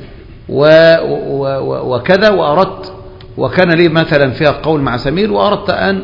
وكذا، وأردت وكان لي مثلا فيها قول مع سمير، وأردت أن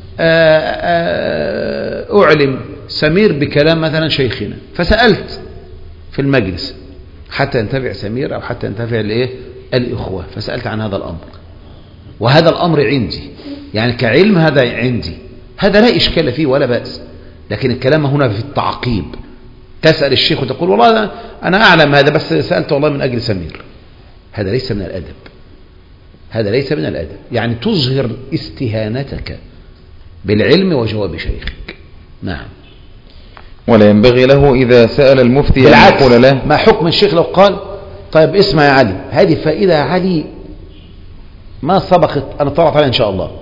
أعلم سمير بكلام مثلا شيخنا، فسألت في المجلس حتى ينتفع سمير أو حتى ينتفع الإخوة، فسألت عن هذا الأمر، وهذا الأمر عندي يعني كعلم، هذا عندي، هذا لا إشكال فيه ولا بأس. لكن الكلام هنا في التعقيب، تسأل الشيخ وتقول والله أنا أعلم هذا بس سألت والله من أجل سمير، هذا ليس من الأدب، هذا ليس من الأدب. يعني تظهر استهانتك بالعلم وجواب شيخك. نعم. ولا ينبغي له إذا سأل المفتي أن يقول له ما حكم الشيخ لو قال طيب اسمع يا علي، هذه فائدة يا علي ما سبقت أنا طلعت عليها إن شاء الله،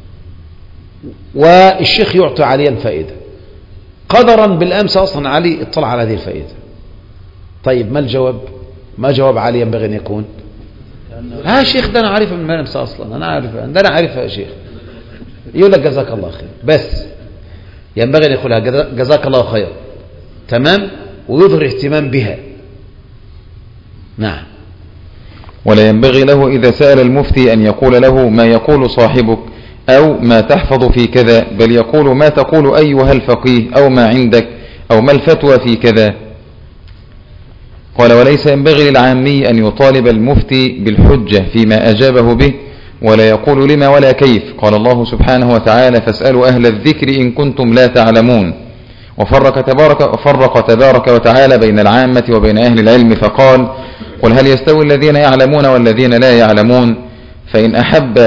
والشيخ يعطي عليا الفائدة، قدرا بالأمس أصلا علي اطلع على هذه الفائدة. طيب ما الجواب؟ ما جواب علي ينبغي أن يكون؟ ها شيخ ده أنا عارفها من الأمس أصلا، أنا عارفها، ده أنا عارفها يا شيخ. يقول لك جزاك الله خير، بس ينبغي أن يقولها جزاك الله خير، تمام، ويظهر اهتمام بها. نعم. ولا ينبغي له إذا سأل المفتي أن يقول له ما يقول صاحبك أو ما تحفظ في كذا، بل يقول ما تقول أيها الفقيه أو ما عندك أو ما الفتوى في كذا. قال وليس ينبغي للعامي أن يطالب المفتي بالحجة فيما أجابه به، ولا يقول لما ولا كيف. قال الله سبحانه وتعالى فاسألوا أهل الذكر إن كنتم لا تعلمون. وفرق تبارك وتعالى بين العامة وبين أهل العلم فقال قل هل يستوي الذين يعلمون والذين لا يعلمون، فإن أحب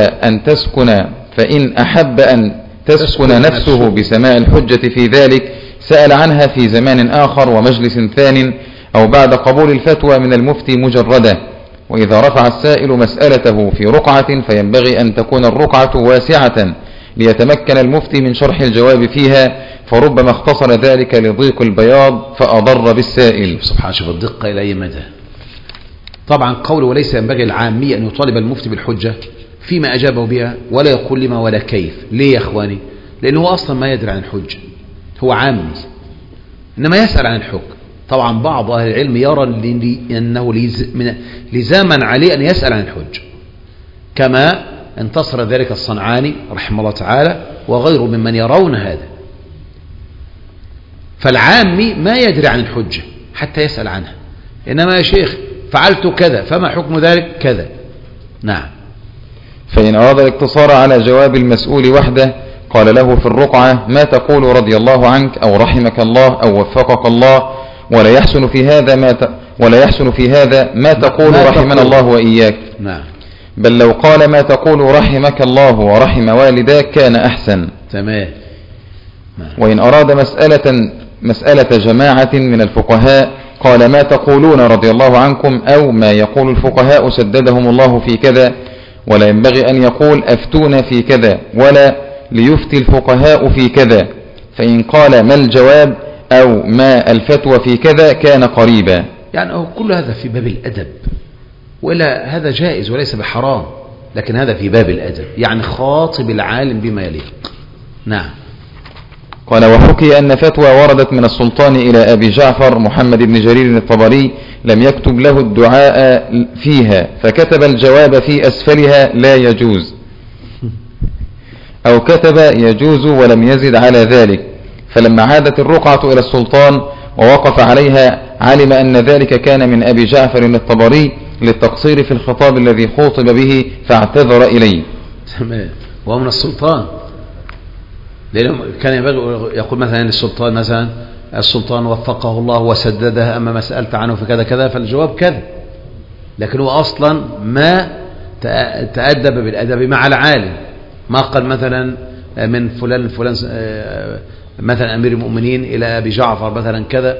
أن تسكن نفسه بسماع الحجة في ذلك سأل عنها في زمان آخر ومجلس ثان أو بعد قبول الفتوى من المفتي مجردة. وإذا رفع السائل مسألته في رقعة فينبغي أن تكون الرقعة واسعة ليتمكن المفتي من شرح الجواب فيها، فربما اختصر ذلك لضيق البياض فأضر بالسائل. سبحان شوف الدقة إلى أي مدى. طبعا قول وليس ينبغي العامي أن يطالب المفتي بالحجة فيما أجابه بها ولا يقول لما ولا كيف. ليه يا أخواني؟ لأنه أصلا ما يدري عن الحجة، هو عامي، إنما يسأل عن الحكم. طبعا بعض أهل العلم يرى أنه لزاما عليه أن يسأل عن الحجة، كما انتصر ذلك الصنعاني رحمه الله تعالى وغيره ممن يرون هذا. فالعامي ما يدري عن الحجة حتى يسأل عنها، إنما يا شيخ فعلت كذا فما حكم ذلك كذا. نعم. فإن أراد الاقتصار على جواب المسؤول وحده قال له في الرقعة ما تقول رضي الله عنك أو رحمك الله أو وفقك الله، ولا يحسن في هذا ما تقول رحمنا الله وإياك. نعم. بل لو قال ما تقول رحمك الله ورحم والداك كان أحسن. تمام. وإن أراد مسألة جماعة من الفقهاء قال ما تقولون رضي الله عنكم أو ما يقول الفقهاء سددهم الله في كذا، ولا ينبغي أن يقول أفتونا في كذا ولا ليفتي الفقهاء في كذا، فإن قال ما الجواب أو ما الفتوى في كذا كان قريبا. يعني كل هذا في باب الأدب، ولا هذا جائز وليس بحرام، لكن هذا في باب الأدب، يعني خاطب العالم بما يليق. نعم. قال وحكي أن فتوى وردت من السلطان إلى أبي جعفر محمد بن جرير الطبري لم يكتب له الدعاء فيها فكتب الجواب في أسفلها لا يجوز، أو كتب يجوز ولم يزد على ذلك، فلما عادت الرقعة إلى السلطان ووقف عليها علم أن ذلك كان من أبي جعفر الطبري للتقصير في الخطاب الذي خوطب به فاعتذر إليه. تمام. وهو من السلطان، لأنه كان ينبغي يقول مثلا للسلطان مثلا السلطان وفقه الله وسدده أما ما سألت عنه في كذا كذا فالجواب كذا، لكن هو أصلا ما تأدب بالأدب مع العالم، ما قال مثلا من فلان مثلا أمير المؤمنين إلى أبي جعفر مثلا كذا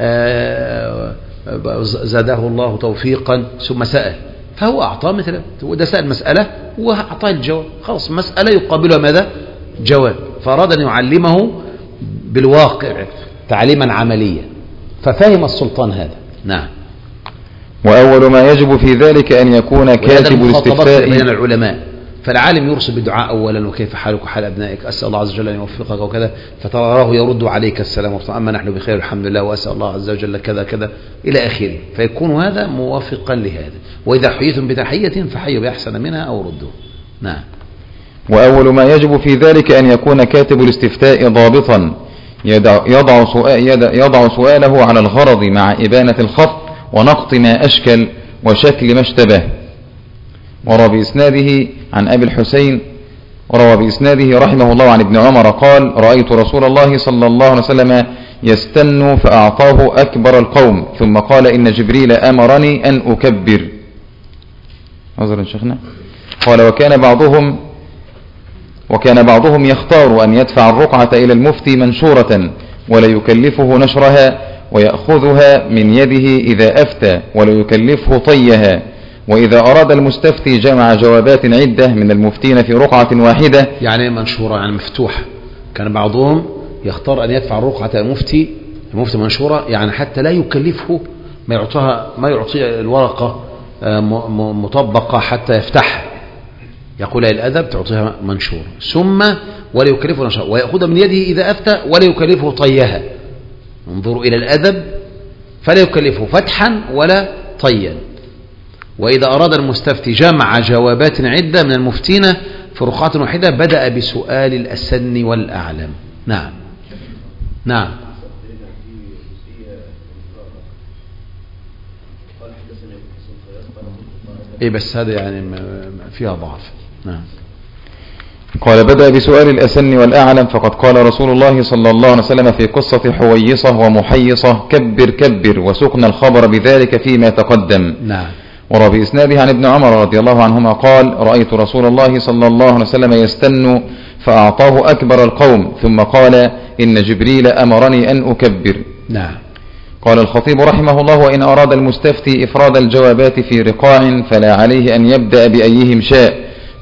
زاده الله توفيقا ثم سأل، فهو أعطاه مثلا وده سأل مسألة وأعطاه الجواب، خلاص مسألة يقابلها ماذا؟ جواب، فأراد أن يعلمه بالواقع تعليما عمليا، ففهم السلطان هذا. نعم. وأول ما يجب في ذلك أن يكون كاتب الاستفتاء بين العلماء، فالعالم يرسل بالدعاء أولا وكيف حالك وحال أبنائك، أسأل الله عز وجل أن يوفقك وكذا، فتراه يرد عليك السلام ورحمة، أما نحن بخير الحمد لله وأسأل الله عز وجل كذا كذا إلى آخره، فيكون هذا موافقا لهذا. وإذا حييتم بتحية فحيوا بأحسن منها أو ردوا. نعم. وأول ما يجب في ذلك أن يكون كاتب الاستفتاء ضابطا يضع سؤاله على الغرض مع إبانة الخط ونقط ما أشكل وشكل ما اشتبه. وروى بإسناده عن أبي الحسين وروى بإسناده رحمه الله عن ابن عمر قال: رأيت رسول الله صلى الله عليه وسلم يستن فأعطاه أكبر القوم ثم قال: إن جبريل أمرني أن أكبر. عذرا شيخنا. قال: وكان بعضهم يختار أن يدفع الرقعة إلى المفتي منشورة ولا يكلفه نشرها، ويأخذها من يده إذا أفتى ولا يكلفه طيها، وإذا أراد المستفتي جمع جوابات عدة من المفتين في رقعة واحدة. يعني منشورة يعني مفتوحة. كان بعضهم يختار أن يدفع الرقعة المفتي منشورة، يعني حتى لا يكلفه ما يعطي الورقة مطبقة حتى يفتحها، يقول الأدب تعطيها منشورة، ثم ولا يكلفه نشرها، ويأخذها من يده إذا أفتى ولا يكلفه طيها. انظروا إلى الأدب، فلا يكلفه فتحا ولا طيا. وإذا أراد المستفتي جمع جوابات عدة من المفتين في رقعة واحدة بدأ بسؤال الأسن والأعلم. نعم. نعم. إيه بس هذا يعني فيها ضعف. نعم. قال: بدأ بسؤال الأسن والأعلم، فقد قال رسول الله صلى الله عليه وسلم في قصة حويصة ومحيصة: كبر كبر، وسقنا الخبر بذلك فيما تقدم. نعم. وروى بإسناده عن ابن عمر رضي الله عنهما قال: رأيت رسول الله صلى الله عليه وسلم يستن فأعطاه أكبر القوم ثم قال: إن جبريل أمرني أن أكبر. نعم. قال الخطيب رحمه الله: وإن أراد المستفتي إفراد الجوابات في رقاع فلا عليه أن يبدأ بأيهم شاء.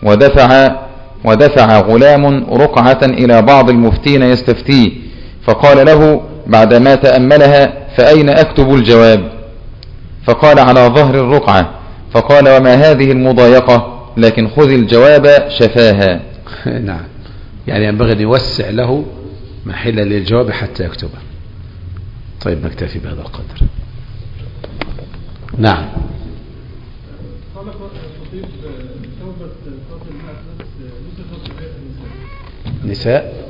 ودفع غلام رقعة إلى بعض المفتين يستفتيه، فقال له بعدما تأملها: فأين أكتب الجواب؟ فقال: على ظهر الرقعة. فقال: وما هذه المضايقة؟ لكن خذ الجواب شفاها. نعم. يعني ينبغي أن يوسع له محل للجواب حتى يكتبه. طيب نكتفي بهذا القدر. نعم. قال الخطيب: توبة قاتل الناس نسخت بآية نساء.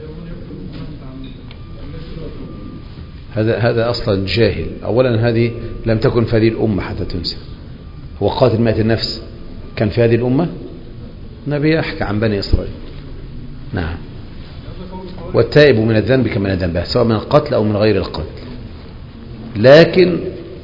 هذا أصلا جاهل. أولا هذه لم تكن في هذه الأمة حتى تنسى. هو قاتل مئة النفس كان في هذه الأمة؟ النبي يحكي عن بني إسرائيل. نعم. والتائب من الذنب كمن الذنب، سواء من القتل أو من غير القتل. لكن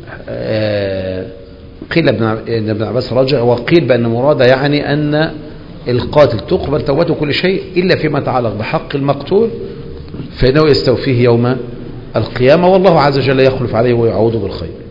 قيل ابن عباس رجع وقيل بأن مراد يعني أن القاتل تقبل توبته كل شيء إلا فيما يتعلق بحق المقتول، فإنه يستوفيه يوم القيامة، والله عز وجل يخلف عليه ويعوضه بالخير.